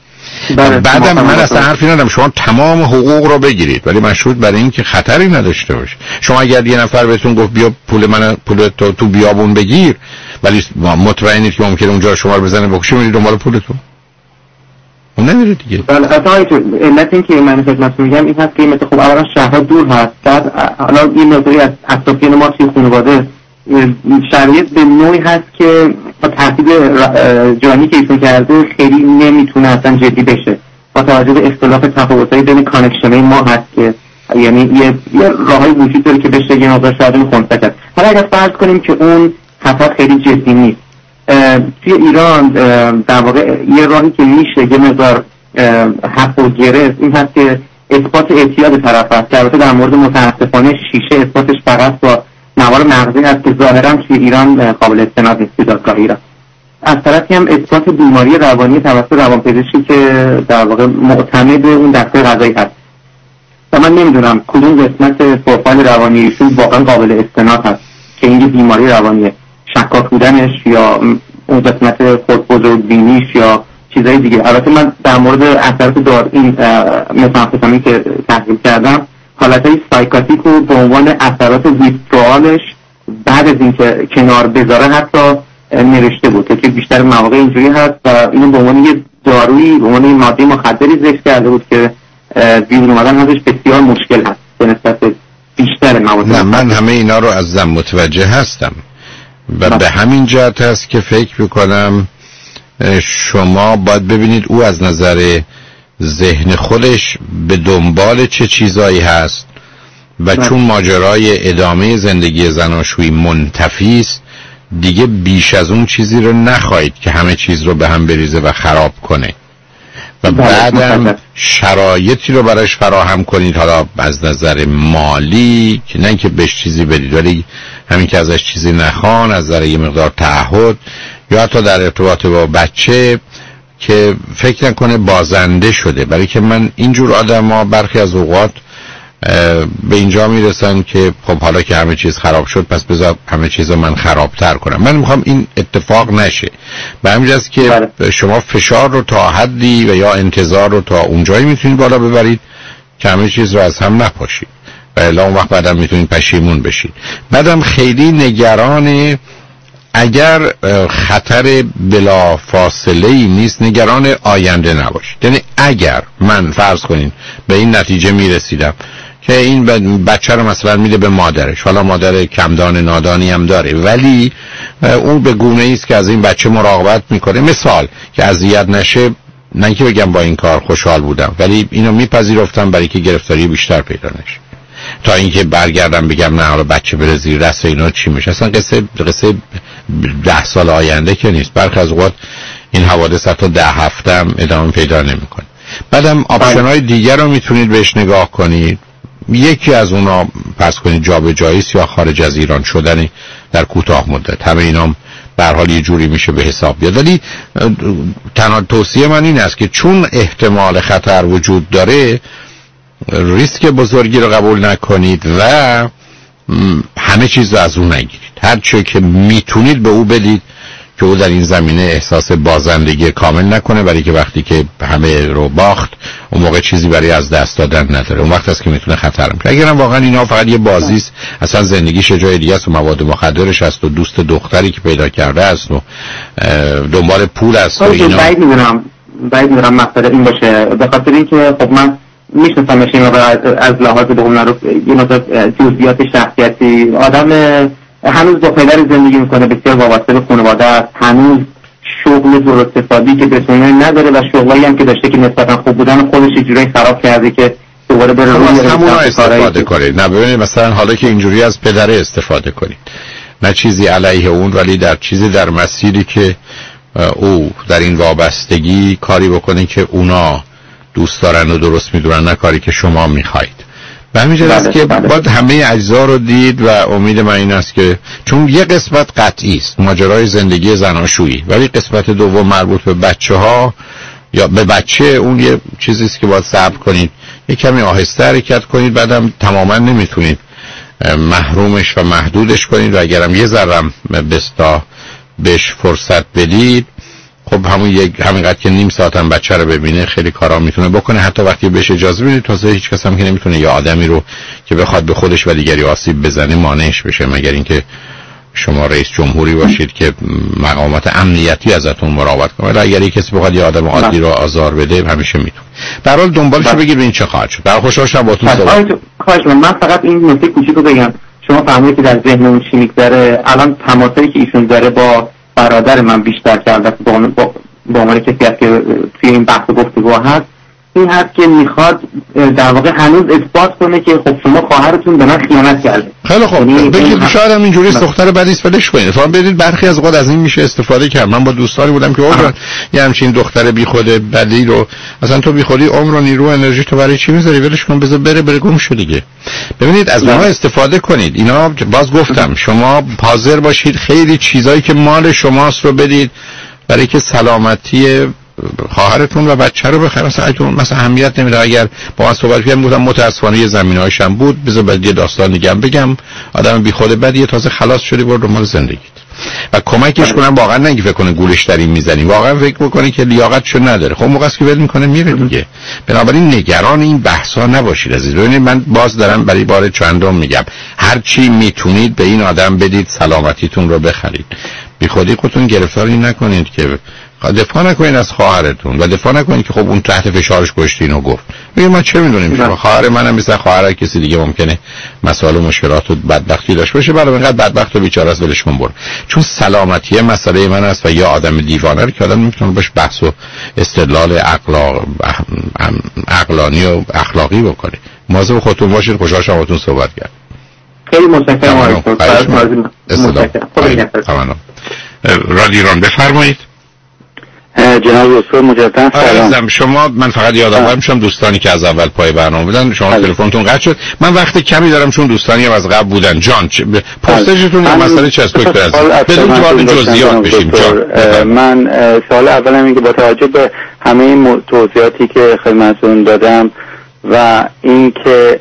بعدم من اصلا حرفی ندارم شما تمام حقوق رو بگیرید، ولی مشروط برای این که خطری نداشته باشه. شما اگر یه نفر بهتون گفت بیا پول تو بیابون بگیر، ولی مطمئنید که ممکنه اونجا شما رو بزنه بکشه، میرید دنبال پولتون، اون نمیره دیگه. بله اصلا علت این که من خدمتتون میگم این هست که مثل خب اولا شهرها دور هست، بعد حالا این نظری از اطرافیان ما توی خانواده شرایط به نوعی هست که تحصیل جانی که ایشون کرده خیلی نمیتونه اصلا جدی بشه با توجه به اختلاف تفاوت‌های بین کانکشن‌های ما هست که یعنی یه راهی وجود داره که بشه یه مقدار شاید خنثی کرد. حالا اگر فرض کنیم که اون خطر خیلی جدی نیست، توی ایران در واقع یه راهی که میشه یه مقدار حق و گرفت این هست که اثبات اعتیاد طرف هست که البته در مورد متاسفانه شیشه اثباتش فقط با مواد مغزی هست که ظاهرا توی ایران قابل استناد نیست توی دادگاه ایران. از طرفی هم اثبات بیماری روانی توسط روانپزشکی که در واقع معتمد اون دسته قضایی هست و من نمیدونم کدوم قسمت پروفایل روانی ایشون واقعا قابل استناد هست که این بیماری روانی شکاک بودنش یا اون قسمت خودبزرگبینیش یا چیزای دیگه. البته من در مورد اثرات دار این متانفسامین که تحقیق کردم حالتهای سایکاتیک رو به عنوان اثرات ویترالش بعد از اینکه کنار بذاره حتی نوشته بود که بیشتر مواقع اینجوری هست و اینو به عنوان یه دارویی به عنوان ماده مخدری ذکر کرده بود که بیرون اومدن ازش بسیار مشکل هست به نسبت بیشتر مواد. نه من همه اینا رو از زم متوجه هستم و به همین جهت هست که فکر میکنم شما باید ببینید او از نظر ذهن خودش به دنبال چه چیزایی هست و چون ماجرای ادامه زندگی زناشویی منتفی است دیگه بیش از اون چیزی رو نخواهید که همه چیز رو به هم بریزه و خراب کنه و بعدم شرایطی رو براش فراهم کنید، حالا از نظر مالی که نه که بهش چیزی بدید ولی همین که ازش چیزی نخوان، از نظر یه مقدار تعهد یا حتی در ارتباط با بچه که فکر نکنه بازنده شده. برای که من اینجور آدم ها برخی از اوقات به اینجا میرسن که خب حالا که همه چیز خراب شد پس بذار همه چیز رو من خرابتر کنم. من میخوام این اتفاق نشه، به همین جاست که شما فشار رو تا حدی و یا انتظار رو تا اونجایی میتونید بالا ببرید که همه چیز رو از هم نپاشید و الا اون وقت بعدم میتونید پشیمون بشید. بعدم خیلی نگران اگر خطر بلا فاصله‌ای نیست نگران آینده نباشید. یعنی اگر من فرض کنین به این نتیجه میرسیدم که این بچه رو مثلا میده به مادرش، حالا مادر کمدان نادانی هم داره ولی اون به گونه‌ای است که از این بچه مراقبت میکنه، مثال که اذیت نشه، نه که بگم با این کار خوشحال بودم ولی اینو میپذیرفتم برای که گرفتاری بیشتر پیدا نشه تا اینکه برگردم بگم نه حالا بچه بره زیر دست اینا چی میشه. اصلا قصه 10 سال آینده که نیست، برخی از اوقات این حوادث حتی 10 هفته هم ادامه پیدا نمیکنه. بعدم آپشن‌های دیگر رو میتونید بهش نگاه کنید. یکی از اونا فرض کنید جابجایی است یا خارج از ایران شدن در کوتاه مدت، همه اینا به هر حال یه جوری میشه به حساب بیاد. ولی تنها توصیه من این است که چون احتمال خطر وجود داره ریسک بزرگی رو قبول نکنید و همه چیز رو از اون نگیرید. هر چه که میتونید به او بدید که او در این زمینه احساس بازندگی کامل نکنه، برای که وقتی که همه رو باخت اون موقع چیزی برای از دست دادن نداره، اون وقت است که میتونه خطر میشه. اگر هم واقعا اینا فقط یه بازی است، اصلا زندگیش جای دیگه است و مواد مخدرش است و دوست دختری که پیدا کرده است و دنبال پول است و اینا، باید میدونم مسئله این باشه. به خاطر اینکه خب من میشناسمش این از لحاظ به قول معروف یه مقدار جزئیات شخصیتی آدم هنوز با پدر زندگی میکنه، بسیار وابسته به خانواده است، هنوز شغل درست حسابی که بتونه نداره و شغلی هم که داشته که نسبتا خوب بودن خودش یه جوری خراب کرده که دوباره بره روی همون استفاده کنید. نه ببینید مثلا حالا که اینجوری از پدر استفاده کنید، نه چیزی علیه اون ولی در چیزی در مسیری که او در این وابستگی کاری بکنه که اونا دوست دارن و درست میدونن، نه کاری که شما میخواید. به همین جهت است که باید همه اجزا رو دید و امید من این است که چون یه قسمت قطعی است ماجرای زندگی زناشویی، ولی قسمت دوم مربوط به بچه ها یا به بچه، اون یه چیزی است که باید صبر کنید، یه کمی آهسته حرکت کنید. بعدم تماما نمیتونید محرومش و محدودش کنید و اگرم یه ذره بهش فرصت بدید خب همینقدر که نیم ساعت هم بچه رو ببینه خیلی کارا میتونه بکنه، حتی وقتی بهش اجازه بدید. تازه هیچ کس هم که نمیتونه یه آدمی رو که بخواد به خودش و دیگری آسیب بزنه مانعش بشه، مگر اینکه شما رئیس جمهوری باشید که مقامات امنیتی ازتون مراقبت کنه. ولی اگر کسی بخواد یه آدم عادی رو آزار بده همیشه میتونه. به هر حال دنبالش رو بگید ببین چه خواهد شد. برای خوشحال شدم باهاتون صحبت. خواهش من فقط این نکته کوچیکو بگم. شما فهمیدید که در ذهن اون چی میگذره. الان تماسی که ایشون داره با برادر من بیشتر کرده با عنوان کسی هست که توی این بحث گفتگو هست، این هست که میخواد در واقع هنوز اثبات کنه که خب شما خواهرتون به من خیانت کرده. خیلی خوب بگید شاید هم اینجوری دختر بدیست فلش کنید. فهم بدید برخی از اوقات از این میشه استفاده کرد. من با دوستانی بودم که یه همچین دختر بیخود بدی رو اصلا تو بیخودی عمر و نیرو و انرژی تو برای چی میذاری؟ ولش کن بذار بره گم شو دیگه. ببینید از اونها استفاده کنید. اینا باز گفتم شما حاضر باشید خیلی چیزایی که مال شماست رو بدید برای که سلامتی خواهرتون و بچه رو بخره. مثلا اهمیت نمیده. اگر با من صحبت کردم گفتم متاسفانه یه زمینه‌هاش هم بود، بذار بعد یه داستان دیگه بگم. آدم بیخود بدیه، تازه خلاص شدی برو دنبال زندگیت و کمکش کنم. واقعا نگی فکر کنه گولش داریم میزنی، واقعا فکر میکنه که لیاقتشو نداره. خب موقعی که ول میکنه میره دیگه. بنابراین نگران این بحثا نباشید عزیز. ببینید من باز دارم برای بار چندم میگم، هر چی میتونید به این آدم بدید سلامتیتون رو بخرید. بیخودی خودتون گرفتاری نکنید که دفاع نکنید از خواهرتون و دفاع نکنید که خب اون تحت فشارش گذاشتین و گفت. ببین ما چه میدونیم شما خواهر منم مثل خواهر کسی دیگه ممکنه مسائل و مشکلات و بدبختی داشته باشه، برای اینقدر بدبخت و بیچاره است ولش کن برو. چون سلامتی مسئله من است و یا آدم دیوانه که آدم نمیتونه باش بحث و استدلال عقلانی و اخلاقی بکنه. مواظب خودتون باشید. خوشحال شدم باهاتون صحبت کردم. خیلی متشکرم. رادیو ایران بفرمایید. جناب دکتر مجددا سلام. شما من فقط یادآور میشم دوستانی که از اول پای برنامه بودن شما تلفنتون قطع شد. من وقت کمی دارم چون دوستانی هم از قبل بودن. جان پرسشتون یا مسئله چه است دکتر عزیز؟ بدون وارد جزئیات بشیم. جان من سوال اولم اینه که با توجه به همه این توضیحاتی که خدمتتون دادم و اینکه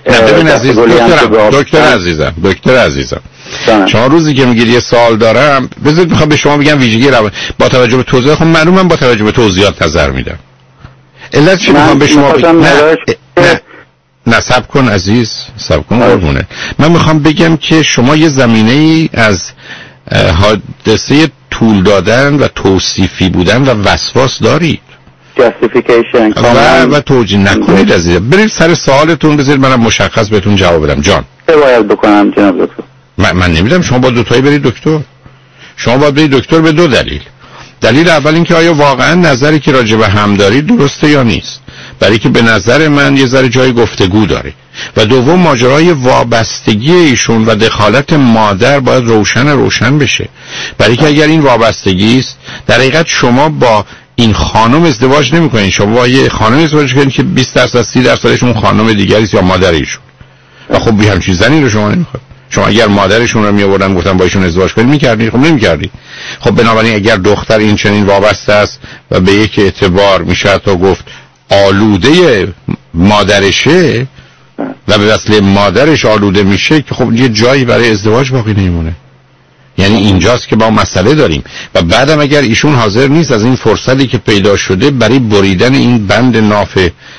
دکتر عزیزم شما روزی که میگید یه سوال دارم بذارید میخوام به شما بگم ویژگی با توجه به توضیحات. خب معلومه با توجه به توضیحات نظر میدم. علت چی میخوام به شما بگم؟ نه صبر کن عزیز، صبر کن قربونه. من میخوام بگم که شما یه زمینه‌ای از حادثه طول دادن و توصیفی بودن و وسواس دارید. جاستیفیکیشن و توجیه نکنید عزیز. برید سر سوالتون بذارید منم مشخص بهتون جواب بدم. جان چه باید بکنم جناب دکتر؟ من نمیدونم. شما با دوتایی برید دکتر. شما باید برید دکتر به دو دلیل. دلیل اول این که آیا واقعا نظری که راجع به هم دارید درسته یا نیست. برای که به نظر من یه ذره جای گفتگو داره. و دوم ماجرای وابستگی ایشون و دخالت مادر باید روشن بشه. برای که اگر این وابستگی است در حقیقت شما با این خانم ازدواج نمی‌کنید. شما با یه خانم ازدواج کنید که 20% 30% اون خانم دیگری است یا مادر ایشون. و خب بی همچین زنی رو شما نمی‌خواید. شما اگر مادرشون رو میآوردن گفتن با ایشون ازدواج کنید می‌کردید؟ خب نمی‌کردید. خب بنابراین اگر دختر این چنین وابسته است و به یک اعتبار میشه تا گفت آلوده مادرشه و به وسیله مادرش آلوده میشه که خب یه جایی برای ازدواج باقی نمیمونه. یعنی اینجاست که ما مسئله داریم. و بعدم اگر ایشون حاضر نیست از این فرصتی که پیدا شده برای بریدن این بند ناف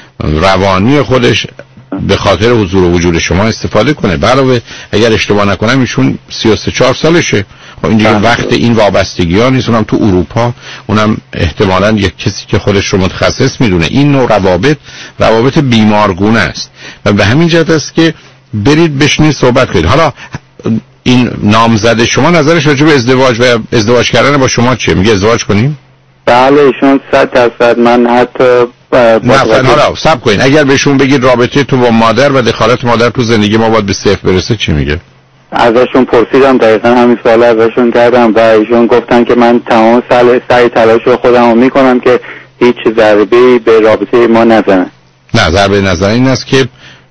روانی خودش به خاطر حضور و وجود شما استفاده کنه. علاوه اگر اشتباه نکنم ایشون 33-4 سالشه. خب اینجوری وقت این وابستگی ها نیست. اونم تو اروپا، اونم احتمالاً یک کسی که خودش رو متخصص میدونه. این نوع روابط بیمارگونه است و به همین جهت است که برید بشینید صحبت کنید. حالا این نامزد شما نظرش راجع به ازدواج و ازدواج کردن با شما چیه؟ میگه ازدواج کنیم؟ بله ایشون 100% من حتی نه حالا صبر کنین. اگر بهشون بگید رابطه تو با مادر و دخالت مادر تو زندگی ما باید به صفر برسه چی میگه؟ ازشون پرسیدم دقیقا همین سوال ازشون کردم و ایشون گفتن که من تمام سعی تلاش رو خودم رو میکنم که هیچ ضربه‌ای به رابطه ما نزنن. نه ضربه نظر این است که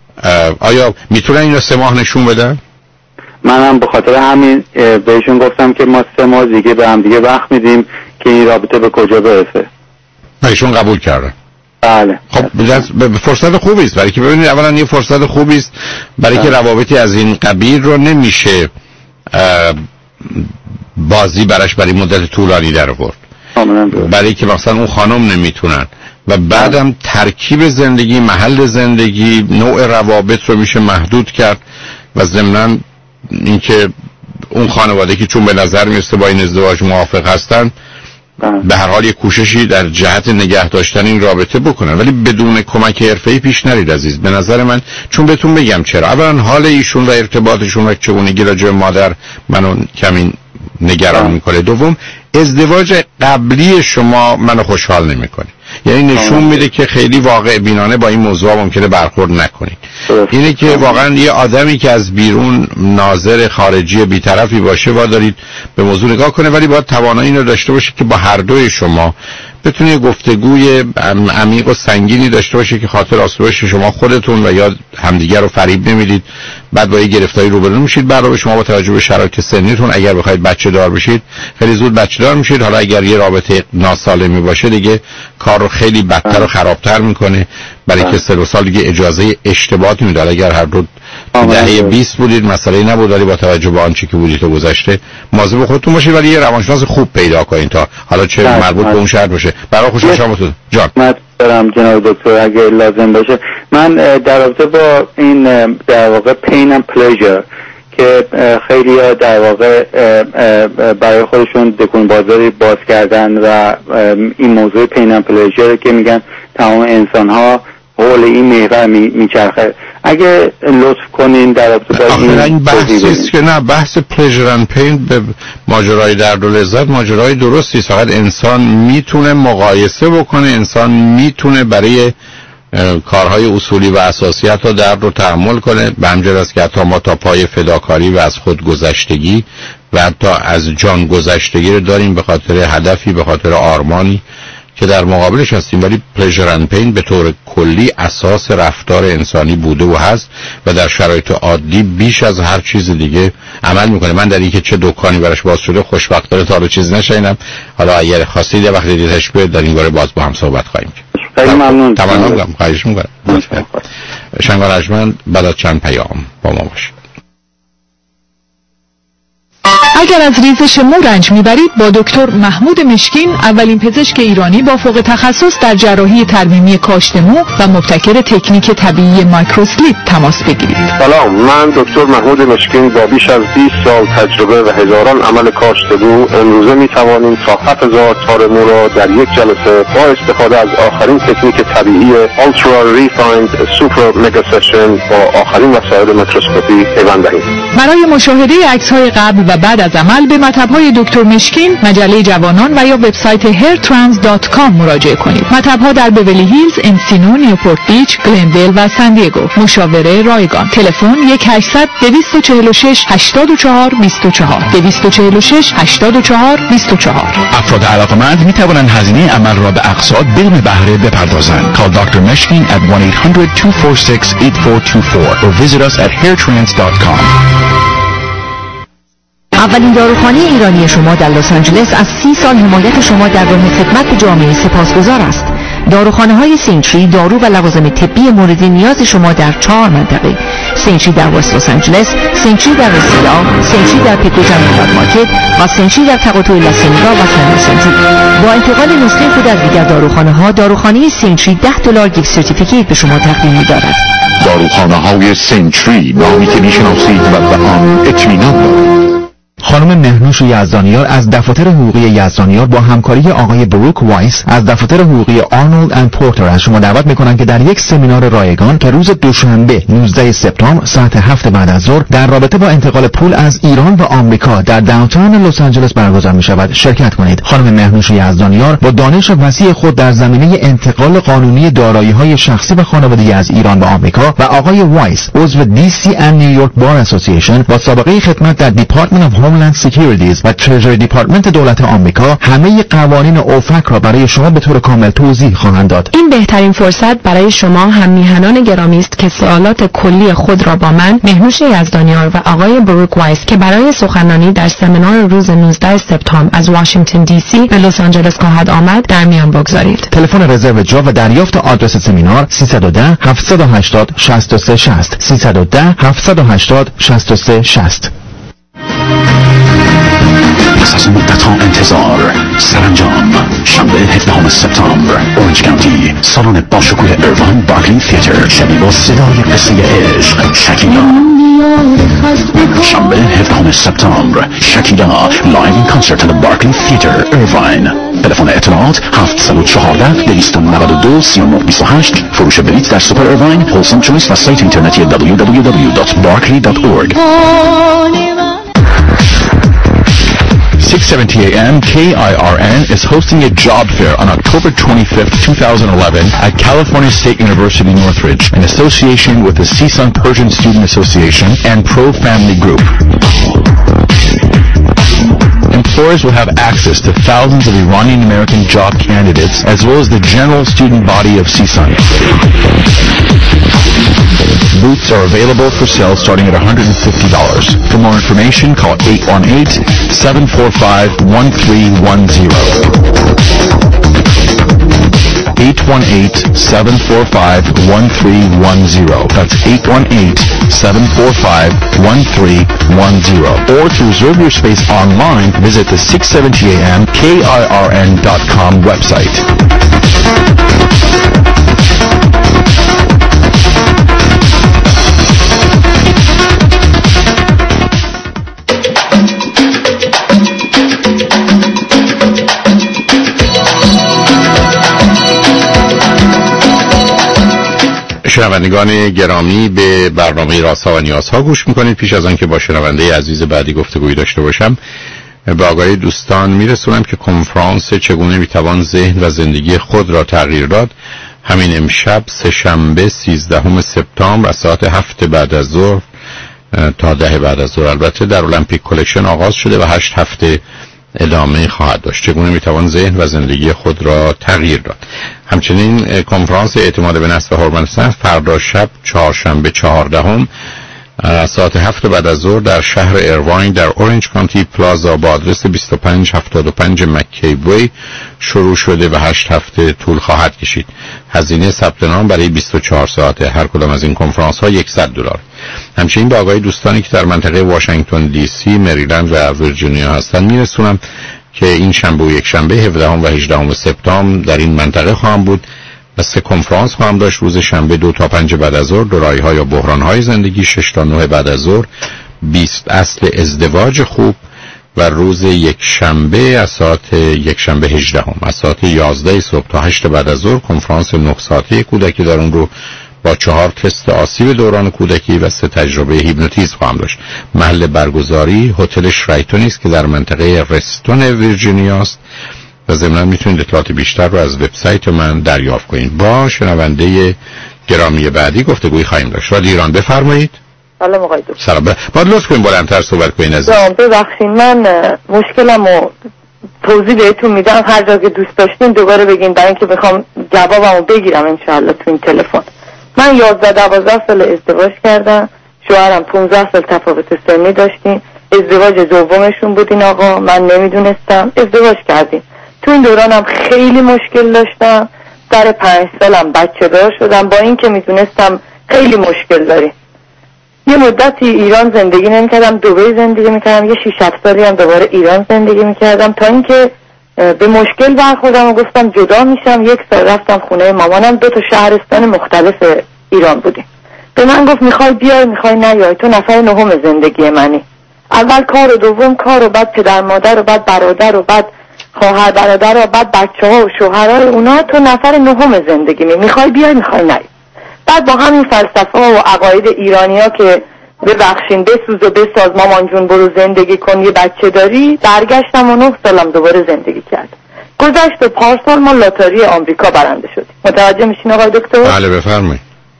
آیا میتونن اینو 3 ماه نشون بدن؟ منم به خاطر همین بهشون گفتم که ما 3 ماه دیگه به هم دیگه وقت میدیم که این رابطه به کجا برسه. ایشون قبول کردن. بله. خب فرصت خوبی است برای که ببینید اولا یه فرصت خوبی است برای که روابطی از این قبیل رو نمیشه بازی براش برای مدت طولانی در آورد. برای که مثلا اون خانم نمیتونن و بعدم ترکیب زندگی، محل زندگی، نوع روابط رو میشه محدود کرد و ضمناً اینکه اون خانواده که چون به نظر میرسه با این ازدواج موافق هستن به هر حال یک کوششی در جهت نگه داشتن این رابطه بکنن، ولی بدون کمک حرفه‌ای پیش نرید عزیز. به نظر من چون بهتون بگم چرا، اولا حال ایشون و ارتباطشون و چگونگی راجع به مادر منو کمی نگران میکنه. دوم، ازدواج قبلی شما منو خوشحال نمیکنه، یعنی نشون میده که خیلی واقع بینانه با این موضوع ممکنه برخورد نکنید. اینه که واقعا یه آدمی که از بیرون ناظر خارجی بی‌طرفی باشه با دارید به موضوع نگاه کنه، ولی باید توانایی اینو داشته باشه که با هر دوی شما بتونید گفتگوی عمیق و سنگینی داشته باشه که خاطر آسوده باشه شما خودتون و یا همدیگر رو فریب نمیدید، بعد با یه گرفتاری روبرو میشید. برای شما با توجه به شرایط سنیتون اگر بخواید بچه دار بشید خیلی زود بچه دار میشید. حالا اگر یه رابطه ناسالمی باشه دیگه کار رو خیلی بدتر و خرابتر میکنه، برای که سن و سال دیگه اجازه اشتباهات میده. اگر هر دو دهه 20 بودید مسئله نبود، ولی با توجه به آنچه که بودید و گذشته مواظب خودتون باشید، ولی یه روانشناس خوب پیدا کنید تا حالا چه مربوط به اون شرط باشه. برای خوشحال شما جان. دارم جناب دکتر اگه لازم باشه، من در رابطه با این در واقع پین اند پلژر که خیلی ها در واقع برای خودشون دکون بازاری باز کردن و این موضوع پین اند پلژر که میگن تمام انسان ها حول این محور میچرخه، اگه لطف کنین در رابطه با این بحثیست که نه، بحث پلیژر اند پین به ماجرای درد و لذت ماجرای درستی است. فقط انسان میتونه مقایسه بکنه، انسان میتونه برای کارهای اصولی و اساسیت ها درد رو تحمل کنه. به همجرد است که حتی ما تا پای فداکاری و از خود گذشتگی و حتی از جان گذشتگی رو داریم به خاطر هدفی، به خاطر آرمانی که در مقابلش هستیم. ولی پلیژر اند پین به طور کلی اساس رفتار انسانی بوده و هست و در شرایط عادی بیش از هر چیز دیگه عمل میکنه. من در این که چه دکانی براش باز شده خوشبختانه تا حالا چیزی نشینم. حالا اگر خواستید وقتی دیدش بیاد در این باره باز با هم صحبت خواهیم کرد. خیلی ممنون. تمام خواهش میکنم. شنگان رجمند بعد از چند پیام با ما باشید. اگر از ریزش مو رنج میبرید با دکتر محمود مشکین، اولین پزشک ایرانی با فوق تخصص در جراحی ترمیمی کاشت مو و مبتکر تکنیک طبیعی مایکروسلیپ تماس بگیرید. سلام، من دکتر محمود مشکین با بیش از 20 سال تجربه و هزاران عمل کاشت مو امروزه میتوانیم تا 7000 تار مو را در یک جلسه با استفاده از آخرین تکنیک طبیعی Ultra Refined Super Mega Session با آخرین وسایل میکروسکوپی پیوند دهیم. برای مشاهده عکس‌های قبل و بعد از عمل به مطب‌های دکتر مشکین، مجله جوانان و یا وبسایت hairtrans.com مراجعه کنید. مطب‌ها در بیولی هیلز، انسینو، نیوپورت بیچ، گلندل و سن دیگو. مشاوره رایگان. تلفن 1-800-246-84-24 246-84-24. افراد علاقمند می توانند هزینه عمل را به اقساط بدون بهره بپردازند. Call Dr. Meshkin at 1-800-246-8424 or visit us at hairtrans.com. اولین داروخانه ایرانی شما در لس آنجلس از 30 سال حمایت شما در راه خدمت به جامعه سپاسگزار است. داروخانه های سینچری دارو و لوازم طبی مورد نیاز شما در 4 منطقه: سینچری در وست لس آنجلس، سینچری در رسیلا، سینچری در پیکو جنگل مارکت و سینچری در تقاطع لاسینگا و سن سنتری. با انتقال نسخه خود از دیگر داروخانه ها، داروخانه سینچری $10 گیفت سرتیفیکیت به شما تقدیم می‌دارد. داروخانه های سینچری، نامی که میشناسید و به آن اطمینان دارید. خانم مهنوش یزدانیار از دفاتر حقوقی یزدانیار با همکاری آقای بروک وایس از دفاتر حقوقی آرنولد اند پورتر از شما دعوت میکنند که در یک سمینار رایگان که روز دوشنبه 19 سپتامبر ساعت 7 بعد از ظهر در رابطه با انتقال پول از ایران و آمریکا در داونتاون لس آنجلس برگزار میشود شرکت کنید. خانم مهنوش یزدانیار با دانش وسیع خود در زمینه انتقال قانونی دارایی‌های شخصی و خانوادگی از ایران و آمریکا و آقای وایس عضو DC and New York Bar Association با سابقه خدمت در Department of Homeland Securities و Treasury Department دولت آمریکا همه قوانین اوفک را برای شما به طور کامل توضیح خواهند داد. این بهترین فرصت برای شما هم میهنان گرامی است که سوالات کلی خود را با من مهنوش یزدانیار و آقای بروک وایس که برای سخنرانی در سمینار روز 19 سپتامبر از واشنگتن دی سی به لس آنجلس خواهد آمد در میان بگذارید. تلفن رزرو جا و دریافت آدرس سمینار 310 780 6360 310 780 6360. پس از مدت‌ها انتظار سرانجام شنبه 17 سپتامبر اورنج کانتی سالن باشکوه ایروان بارکلی تئاتر شبیه با صدای قصه عشق شکیلا. شنبه 17 سپتامبر شکیلا لایو این کانسرت در بارکلی تئاتر ایروان. تلفن اطلاعات 714-292-3928. فروش بلیط در سوپر ایروین، هولسام چویس و سایت اینترنتی www.barclay.org. 670 AM KIRN is hosting a job fair on October 25th, 2011 at California State University Northridge in association with the CSUN Persian Student Association and Pro Family Group. Employers will have access to thousands of Iranian American job candidates as well as the general student body of CSUN. Booths are available for sale starting at $150. For more information, call 818-745-1310. 818-745-1310. That's 818-745-1310. Or to reserve your space online, visit the 670amkirn.com website. شنوندگان گرامی، به برنامه رازها و نیازها گوش میکنید. پیش از آن که با شنونده عزیز بعدی گفتگویی داشته باشم، به آگاهی دوستان میرسونم که کنفرانس چگونه میتوان ذهن و زندگی خود را تغییر داد همین امشب سه‌شنبه 13 سپتامبر از ساعت 7 بعد از ظهر تا 10 بعد از ظهر البته در المپیک کلکشن آغاز شده و 8 هفته ادامه خواهد داشت. چگونه میتوان ذهن و زندگی خود را تغییر داد. همچنین کنفرانس اعتماد به نفس و هورمون صحت فردا شب چهارشنبه 14 ساعت 7 بعد از ظهر در شهر ایرواین در اورنج کانتی پلازا با آدرس 2575 مکی وی شروع شده و 8 هفته طول خواهد کشید. هزینه ثبت نام برای 24 ساعته. هر کدام از این کنفرانس ها $100. همچنین با آگاهی دوستانی که در منطقه واشنگتن دی سی، مریلند و ویرجینیا هستند میرسونم که این شنبه و یک شنبه 17 و 18 سپتامبر در این منطقه خواهم بود و 3 کنفرانس خواهم داشت. روز شنبه 2 تا 5 بعد از ظهر دورایی‌ها یا بحران‌های زندگی، 6 تا 9 بعد از ظهر 20 اصل ازدواج خوب و روز یک شنبه از ساعت یک شنبه 18 از ساعت 11 صبح تا 8 بعد از ظهر کنفرانس 9 ساعته کودکی در اون رو با 4 تست آسیب دوران کودکی و 3 تجربه هیپنوتیزم خواهم داشت. محل برگزاری هتل شرایتون است که در منطقه رستون ویرجینیا است و ضمناً میتونید اطلاعات بیشتر رو از وبسایت من دریافت کنید. با شنونده گرامی بعدی گفتگوی خواهیم داشت. رادیو ایران بفرمایید. سلام آقای دکتر. سلام. باید لطف کنید بلندتر صحبت کنید عزیز. ببخشید من مشکلمو توضیح بهتون میدم، هر جا که دوست داشتین دوباره بگین برای اینکه بخوام جوابمو بگیرم ان شاء الله تو این تلفن. من 11-12 سال ازدواج کردم، شوهرم 15 سال تفاوت سنی داشتیم. ازدواج دومشون بود این آقا، من نمیدونستم. ازدواج کردیم. تو این دورانم خیلی مشکل داشتم. در 5 سالم بچه دار شدم با اینکه میدونستم خیلی مشکل داریم. یه مدتی ایران زندگی نمی‌کردم، دبی زندگی می‌کردم، یه 6-7 سالی هم دوباره ایران زندگی می‌کردم تا اینکه به مشکل برخوردم و گفتم جدا میشم. 1 سال رفتم خونه مامانم، 2 تا شهرستان مختلف ایران بودیم. به من گفت میخوای بیای میخوای نیای، تو نفر نهم زندگی منی. اول کار و دوم کار و بعد پدر مادر و بعد برادر و بعد خواهر برادر و بعد بچه‌ها و شوهرای اونا، تو نفر نهم زندگی میخوای بیای میخوای نیای. بعد با همین فلسفه و عقاید ایرانی‌ها که ببخشین بسوز و بساز مامان جون برو زندگی کن یه بچه داری، برگشتم و 9 سالم دوباره زندگی کردم. گذشت و پارسال ما لاتاری آمریکا برنده شدیم. متوجه میشین آقای دکتر؟ بله بفرمایید.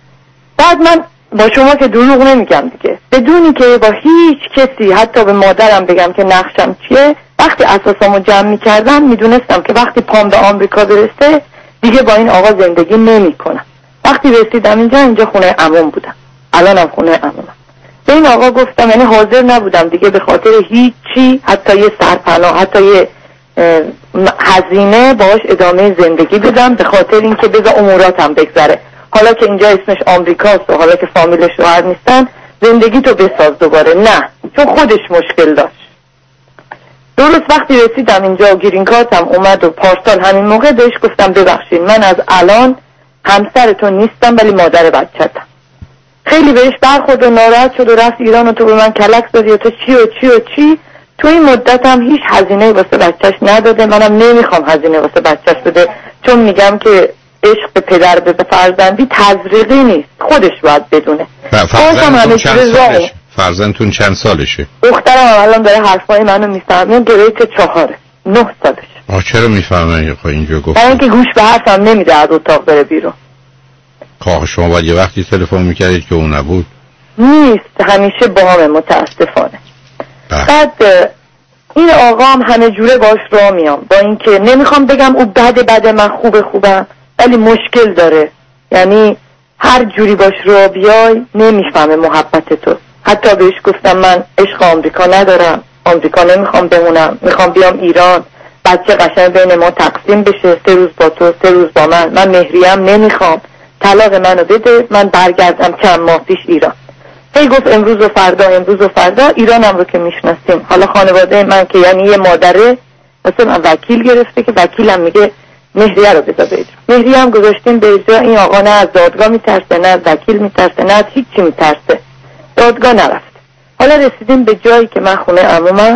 بعد من با شما که دروغ نمیگم دیگه، بدونی که با هیچ کسی حتی به مادرم بگم که نقشم چیه، وقتی اساسامو جمع میکردم میدونستم که وقتی پام به آمریکا برسه دیگه با این آقا زندگی نمیکنم. وقتی رسیدم اینجا خونه عموم بودم، الانم خونه عمومم. به این آقا گفتم، یعنی حاضر نبودم دیگه به خاطر هیچی، حتی یه سرپناه، حتی یه هزینه باش ادامه زندگی بدم، به خاطر اینکه بذار اموراتم بگذره. حالا که اینجا اسمش آمریکاست و حالا که فامیل شوهر نیستن، زندگی تو بساز دوباره. نه، چون خودش مشکل داشت. درست وقتی رسیدم اینجا و گرین کارتم اومد و پارسال همین موقع بهش گفتم ببخشید من از الان همسرتون نیستم ولی مادر بچه‌تم. خیلی بهش برخورد و ناراحت شد و رفت ایران و تو به من کلک زدی و تو چی و چی و چی. تو این مدت هم هیچ هزینه واسه بچهش نداده، منم نمیخوام هزینه واسه بچهش بده، چون میگم که عشق به پدر به فرزندی تزریقی نیست، خودش باید بدونه. فرزندتون چند سالشه؟ دخترم الان داره حرفای منو میفهمه، گریت 4 9 سالشه. چرا میفهمه؟ خب اینجا گفت برای اینکه گوش به حرفم نمیده از اتاق بره بیرون. خب شما باید یه وقتی تلفن میکردید که اون نبود. نیست، همیشه با همه متاسفانه. بعد این آقا هم همه جوره باش راه میام، با اینکه نمیخوام بگم او بده من خوبم، ولی مشکل داره. یعنی هر جوری باش راه بیای نمیفهمه محبت تو. حتی بهش گفتم من عشق آمریکا ندارم، آمریکا نمیخوام بمونم، میخوام بیام ایران، بچه قشنگ بین ما تقسیم بشه، 3 روز با تو 3 روز با من مهریم نمیخوام، طلاق منو بده من برگردم چند ماه پیش ایران. هی گفت امروز و فردا ایرانم رو که میشناسیم. حالا خانواده من که یعنی یه مادره مثلا من وکیل گرفته که وکیلم میگه مهریه رو بذار به اجرا. مهریه هم گذاشتیم به اجرا. این آقا نه از دادگاه میترسه، نه از وکیل میترسه، نه از هیچی میترسه، دادگاه نرفت. حالا رسیدیم به جایی که من خونه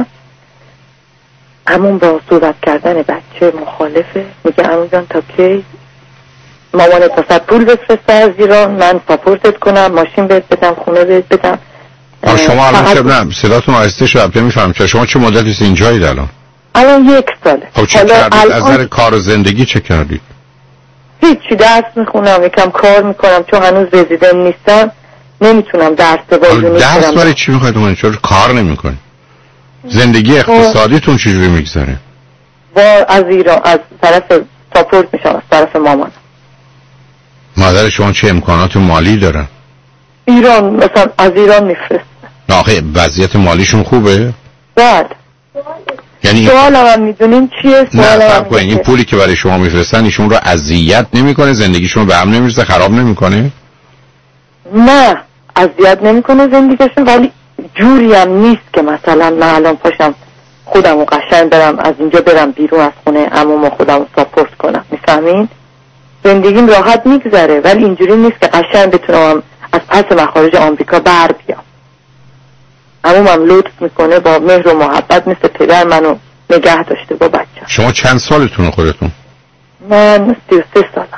عموم با صحبت کردن بچه مخالفه. میگه عمو جان تا کی مامانت واسه پول بفرسته از ایران، من ساپورتت کنم، ماشین بهت بدم، خونه بهت بدم. شما الان چه نه صداتون آهسته شد نمیفهمم که شما چه مدتی است اینجایید الان 1 ساله. خب چه کردید؟ از نظر کار و زندگی چه کردید؟ هیچی، درس میخونم، یکم کار میکنم، چون هنوز رزیدنت نیستم نمیتونم درس بازونی کنم. درس برای چی میخواید اون چرا کار نمیکنید؟ زندگی اقتصادیتون چجوری میگذره؟ از ایران از طرف ساپورت میشم، از طرف مامان. مادر شما چه امکانات مالی دارن؟ ایران مثلا از ایران میفرست. آخه وضعیت مالیشون خوبه؟ بعد یعنی سوالم هم میدونین چیه؟ نه این پولی که برای شما میفرستن ایشون رو اذیت نمیکنه؟ زندگیشون رو به هم نمیریزه؟ خراب نمیکنه؟ نه اذیت نمیکنه زندگیشون، ولی جوری هم نیست که مثلا من الان پاشم خودمو قشنگ برم از اینجا برم بیرون از خونه عموم خودمو ساپورت کنم. میفهمین؟ زندگیم راحت میگذره ولی اینجوری نیست که قشنگ بتونم از پس مخارج آمریکا بر بیام. عمومم لطف میکنه با مهر و محبت مثل پدر منو نگه داشته با بچه. شما چند سالتونه خودتون؟ من 33 سالم.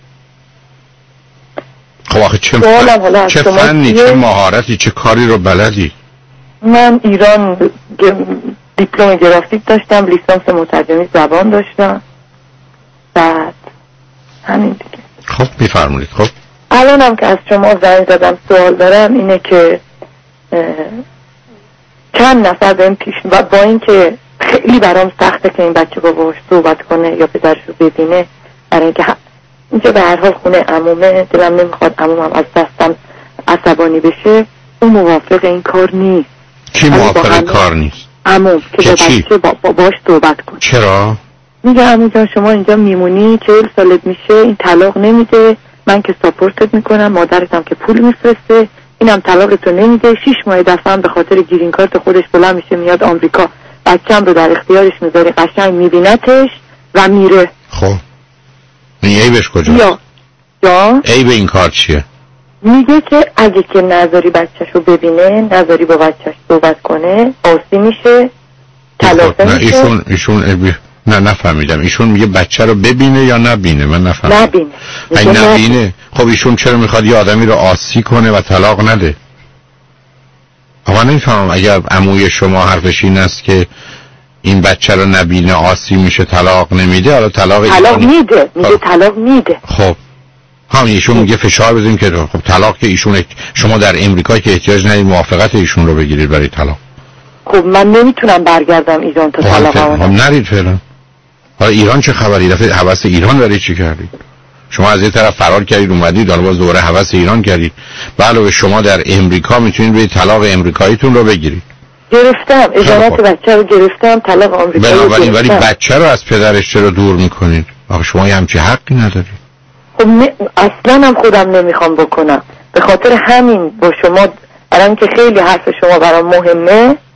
خب آخه چه فنی چه مهارتی چه کاری رو بلدی؟ من ایران دیپلم گرافیک داشتم، لیسانس مترجمی زبان داشتم، بعد همین دیگه. خب میفرمایید. خب الانم که از شما زنگ زدم سوال دارم اینه که چند نفر بهم پیش و با این که خیلی برام سخته که این بچه با باهاش صحبت کنه یا پدرش رو ببینه، برای اینکه اینجا به هر حال خونه عمومه، دلم نمیخواد عمومم از دستم عصبانی بشه. اون موافق این کار نیست. کی موافق کار نیست؟ عموم که با بچه باهاش صحبت کنه. چرا؟ میگه عمو جان شما اینجا میمونی 40 سالت میشه، این طلاق نمیده، من که ساپورتت میکنم، مادرتم که پول میفرسته، اینم طلاقتو نمیده. 6 ماه دفعه به خاطر گرین کارت خودش بلند میشه میاد آمریکا، بچه‌م رو در اختیارش میذاره، قشنگ میبینتش و میره. خب این عیبش کجاست؟ یا عیب این کار چیه؟ میگه که اگه که نذاری بچه‌شو ببینه، نذاری با بچه‌ش صحبت کنه، آسی میشه، طلاق میشه. نه ایشون نفهمیدم. ایشون میگه بچه رو ببینه یا نبینه؟ من نفهمیدم. نبینه. خب ایشون چرا میخواد یه آدمی رو آسی کنه و طلاق نده؟ آقا نمیفهمم. اگر عموی شما حرفش این است که این بچه رو نبینه آسی میشه طلاق نمیده، حالا طلاق میده. میگه طلاق میده. خب همین ایشون میگه فشار بزنیم که خب طلاق که ایشون شما در امریکا که احتیاج ندید موافقت ایشون رو بگیرید برای طلاق. خب من نمیتونم برگردم ایران تا طلاقمو. خب نرید فعلا. حالا ایران چه خبری؟ دفعه هوس ایران داری چی کردید؟ شما از یه طرف فرار کردید اومدید، حالا باز دوباره هوس ایران کردید. علاوه شما در امریکا میتونید برید طلاق امریکاییتون رو بگیرید. گرفتم اجازه بچه رو گرفتم، طلاق آمریکایی رو گرفتم. ولی بچه رو از پدرش چرا دور میکنید؟ آخه شما همچین حقی ندارید. خب اصلا هم خودم نمیخوام بکنم. به خاطر همین با شما برام که خیلی حرف شما برام مهمه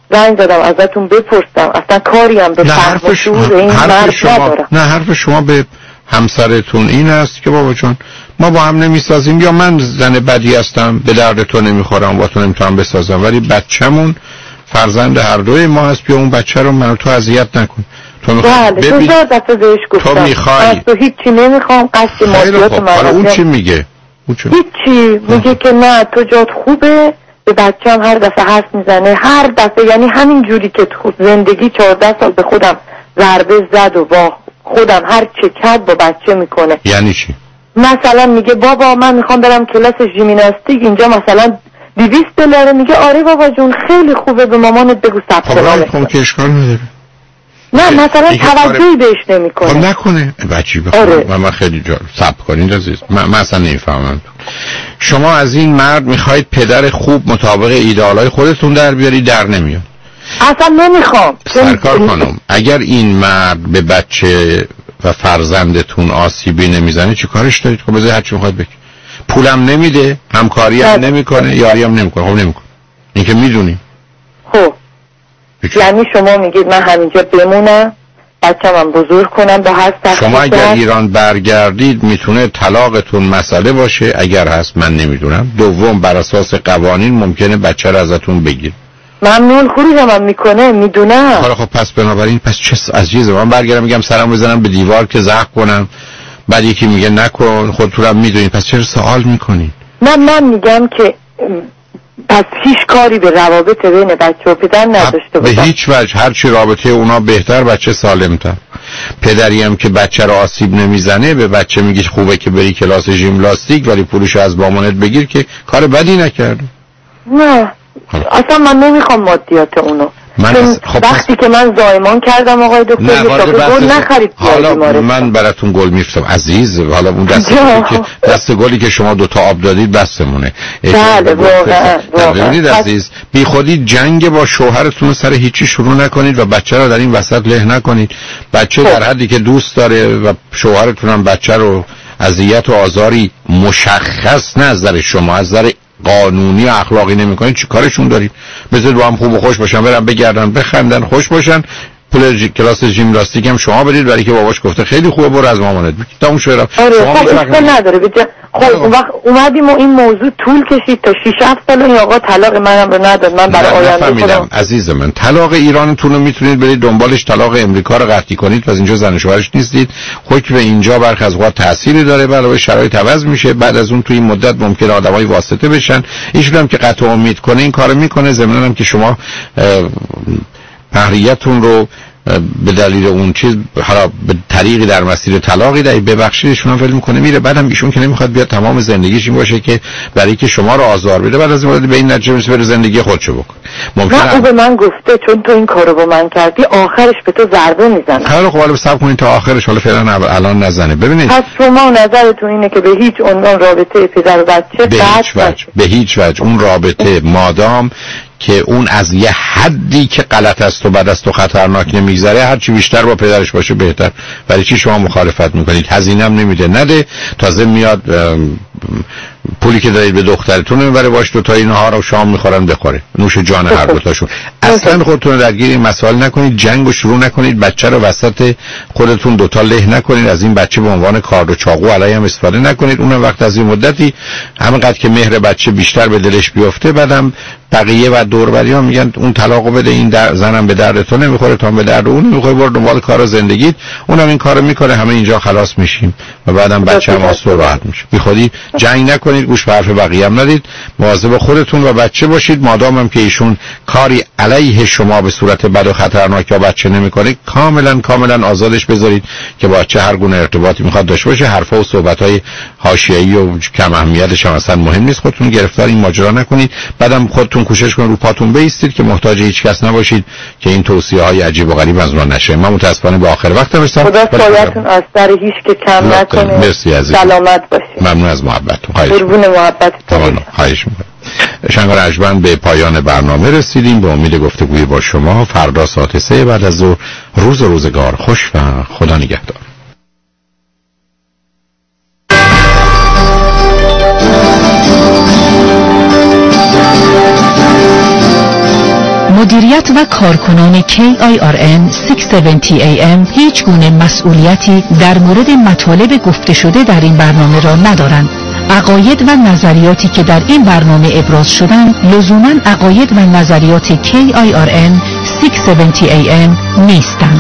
زنگ زدم ازتون بپرسم اصلا کاری هم به فهم و شعور این مرد ندارم. نه حرف شما به همسرتون این است که بابا جون ما با هم نمیسازیم، یا من زن بدی هستم به درد تو نمیخورم با تو نمیتونم بسازم، ولی بچه‌مون فرزند هر دوی ما هست، بیا اون بچه رو من و تو اذیت نکن. تو میخوای ببین دفعه بهش گفتم تو میخوای از تو هیچی نمیخوام، قصد مادیات من اون چی میگه؟ هیچی میگه که نه تو جات خوبه، به بچه‌م هر دفعه حرف میزنه، هر دفعه یعنی همین جوری که تو زندگی 14 سال به خودم ضربه زد و با خودم هر چه کرد با بچه میکنه. یعنی چی؟ مثلا میگه بابا من میخوام برم کلاس ژیمناستیک اینجا مثلا $200، میگه آره بابا جون خیلی خوبه به مامانت بگو ثبت نام کنه. که اشکال نداره. نه مثلا توجهی بهش نمیکنه. خب نکنه بچی بخوام. آره. من خیلی جالب صبر کنید عزیز. من اصلا نمیفهمم. شما از این مرد میخواید پدر خوب مطابق ایدئالای خودتون در بیاری، در نمیاد. اصلا نمیخوام. سرکار خانم اگر این مرد به بچه و فرزندتون آسیبی نمیزنه چی کارش دارید؟ خب بذارید هر چی میخواید بگید. پولم نمیده، همکاری هم نمیکنه، یاری هم نمیکنه. خب نمیکنه. این که میدونی. خب یعنی شما میگید من همینجا بمونم، بچه‌م هم بزرگ کنم با هر سختی. شما اگر ایران برگردید میتونه طلاقتون مسئله باشه، اگر هست من نمیدونم. دوم بر اساس قوانین ممکنه بچه رو ازتون بگیر. ممنون خروجم هم میکنه میدونم. خب پس بنابراین پس چه عزیزه من برگردم میگم سرم بزنم به دیوار که زخم کنم، بعد یکی میگه نکن، خودتون هم میدونید، پس چرا سوال میکنید؟ نه من میگم که پس هیچ کاری به روابط بین بچه و پدر نداشته باشم. به هیچ وجه، هرچی رابطه اونا بهتر بچه سالمتر. پدری هم که بچه رو آسیب نمیزنه به بچه میگه خوبه که بری کلاس ژیمناستیک ولی پولشو از مامانت بگیر که کار بدی نکرده. نه اصلا من نمیخوام مادیات اونو. وقتی که من زایمان کردم آقای دکتر یه تاکه گل نخرید. حالا من براتون گل میفتم عزیز، حالا اون دست گلی که شما دوتا آب دادید بستمونه. بله ببینید عزیز، بی خودی جنگ با شوهرتون سر هیچی شروع نکنید و بچه رو در این وسط له نکنید. بچه در حدی که دوست داره و شوهرتون هم بچه رو اذیت و آزاری مشخص نه از نظر شما، از نظر قانونی و اخلاقی نمی‌کنید چی کارشون دارید؟ بذارید با هم خوب و خوش باشن، برن بگردن بخندن خوش باشن، پول کلاس ژیمناستیک هم شما برید برای که باباش گفته خیلی خوبه برو از مامانت بگید تا اون شوهر شما اشکال نداره. خب اون وقت اومدیم و این موضوع طول کشید تا 6-7 سال این آقا طلاق منم رو نداد. من برای آینده خودم عزیز من طلاق ایرانتون رو میتونید برید دنبالش، طلاق امریکا رو قطعی کنید و از اینجا زن و شوهرش نیستید. حکم اینجا برخی از اوقات تأثیری داره، علاوه شرایط عوض میشه، بعد از اون توی این مدت ممکنه آدمای واسطه بشن. ایشون هم که قطع امید کنه این کارو میکنه، ضمن هم که شما حریتون رو به دلیل اون چیز حالا به طریقی در مسیر طلاقی در ببخشیدشون هم ول میکنه میره. بعدم ایشون که نمیخواد بیاد تمام زندگیش این باشه که برای که شما رو آزار بده، بعد از این مورد به این نتیجه برسه بره زندگی خودشو بکنه. ممکنه او به من گفته چون تو این کارو با من کردی آخرش به تو ضربه میزنه. حالا خب حالا صبر کنید تا آخرش، حالا فعلا الان نزنه. ببینید پس شما نظرتون اینه که به هیچ عنوان رابطه پدر و بچه به هیچ وجه اون رابطه مادام که اون از یه حدی که غلط است و بد است و خطرناک نمیگذره، هر چی بیشتر با پدرش باشه بهتر. برای چی شما مخالفت میکنید؟ هزینه هم نمیده، نده، تازه میاد پولی که دارید به دخترتون میبره باش دو تا اینها رو شام میخورن بخوره، نوش جان هر دو تاشون. اصلا خودتون درگیر این مسائل نکنید، جنگو شروع نکنید، بچه رو وسط خودتون دوتا له نکنید، از این بچه به عنوان کارد و چاقو علیه هم استفاده نکنید. اون وقت از این مدتی همینقدر که مهر بچه بیشتر به دلش بیفته، بعدم بقیه و دوربری ها میگن اون طلاقو بده، این زنم به درد تو نمیخوره، تو هم به درد اون نمیخوره، برو دنبال کار زندگیت. اونم این کارو میکنه، همه اینجا خلاص میشیم و بعدم بچه هم آسون راحت میشه. بی خودی جنگ نکنید، گوش به حرف بقیه هم ندید، مواظب خودتون و بچه باشید. مادام هم که ایشون کاری علیه شما به صورت بد و خطرناک یا بچه نمیکنه، کاملا آزادش بذارید که با بچه هر گونه ارتباطی میخواد داشته باشه. حرفا و صحبت‌های حاشیه‌ای و کم اهمیتش هم اصلا مهم نیست. خودتون گرفتار این ماجرا نکنید، بعدم خودتون کوشش کنید رو پاتون بایستید که محتاج هیچ کس نباشید که این توصیه‌های عجیب و غریب از من نشه. من متاسفانه به آخر وقت رسیدم. خدا سایه‌تون از سر هیچ که کم نکنه. مرسی عزیز. سلامت باشید. ممنون از محبتتون. قربون محبتتون. خواهش می‌کنم. شنگ رجبن به پایان برنامه رسیدیم. به امید گفتگوی با شما فردا ساعت 3 بعد از ظهر. روزگار خوش و خدا نگهدار. مدیریت و کارکنان KIRN 670 AM هیچ گونه مسئولیتی در مورد مطالب گفته شده در این برنامه را ندارند. عقاید و نظریاتی که در این برنامه ابراز شدند لزوماً عقاید و نظریات KIRN 670 AM نیستند.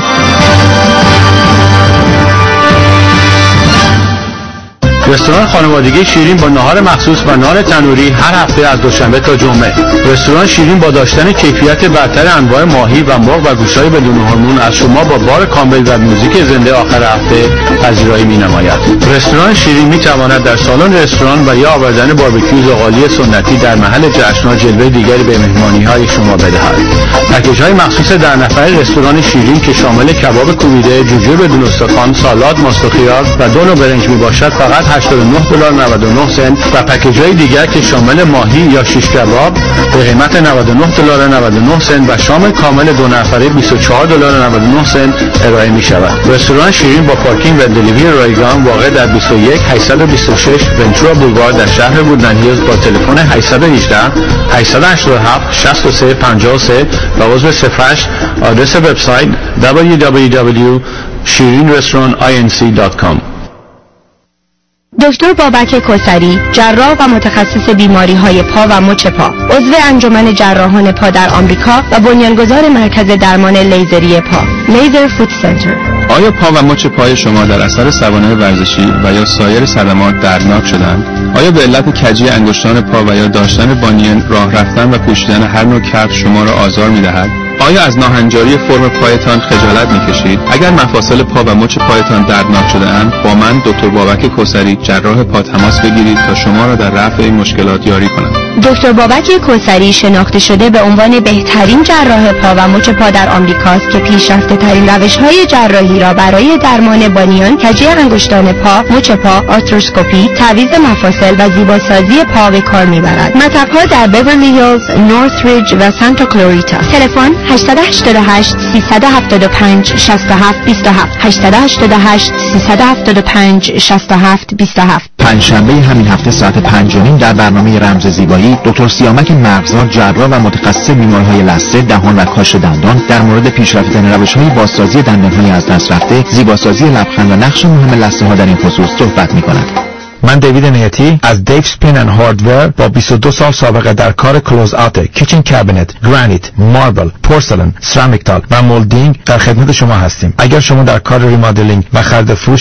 رستوران خانوادگی شیرین با نهار مخصوص و نان تنوری هر هفته از دوشنبه تا جمعه. رستوران شیرین با داشتن کیفیت برتر انواع ماهی و مرغ و گوشت‌های بدون هورمون از شما با بار کامل و موزیک زنده آخر هفته پذیرایی می‌نماید. رستوران شیرین می‌تواند در سالن رستوران و یا آوردن باربیکیو زغالی سنتی در محل جشن‌ها جلوه دیگری به مهمانی‌های شما بدهد. پکیج‌های مخصوص در نفره رستوران شیرین که شامل کباب کوبیده، جوجه بدون استخوان، سالاد، ماست و خیار و دو نوع برنج میباشد فقط $89.99 و پکیج‌های دیگر که شامل ماهی یا شیش کباب به قیمت $99.99 و شامل کامل دو نفره $24.99 ارائه می‌شود. رستوران شیرین با پارکینگ و دلیوری رایگان واقع در 21826 ونچورا بولوار در شهر وودلند هیلز با تلفن 818 887 6353 و عضو صفحش آدرس وبسایت www.shirinrestaurantinc.com. دکتر بابک کوثری، جراح و متخصص بیماری‌های پا و مچ پا، عضو انجمن جراحان پا در آمریکا و بنیانگذار مرکز درمان لیزری پا، لیزر فوت سنتر. آیا پا و مچ پای شما در اثر سوانح ورزشی و یا سایر صدمات دردناک شدند؟ آیا به علت کجی انگشتان پا و یا داشتن بانیان راه رفتن و پوشیدن هر نوع کفش شما را آزار می‌دهد؟ آیا از ناهنجاری فرم پایتان خجالت می‌کشید؟ اگر مفاصل پا و مچ پایتان دردناک شده‌اند، با من دکتر بابک کوثری جراح پا تماس بگیرید تا شما را در رفع این مشکلات یاری کنم. دکتر بابک کوثری شناخته شده به عنوان بهترین جراح پا و مچ پا در آمریکاست که پیشرفته‌ترین روش‌های جراحی را برای درمان بانیان، کجی انگشتان پا، مچ پا، آرتروسکوپی، تعویض مفاصل و زیباسازی پا به کار می‌برد. مطب‌ها در بیورلی هیلز، نورث ریج و سانتا کلوریتا. تلفن 888 375 67 27 888 375 67 27. پنجشنبه همین هفته ساعت 5:30 در برنامه رمز زیبایی دکتر سیامک مغزا، جراح و متخصص بیماری‌های لثه، دهان و کاش دندان در مورد پیشرفت‌ترین روش‌های بازسازی دندان‌های از دست رفته، زیباسازی لبخند و نقش مهم لثه‌ها در این خصوص صحبت می‌کند. من دیوید نیتی از دیو سپین اند هاردور با 22 سال سابقه در کار کلوز آت، کیچن کابینت، گرانیت، ماربل، پورسلن، سرامیک تال و مولدینگ در خدمت شما هستیم. اگر شما در کار ریمادلینگ و خرید فروش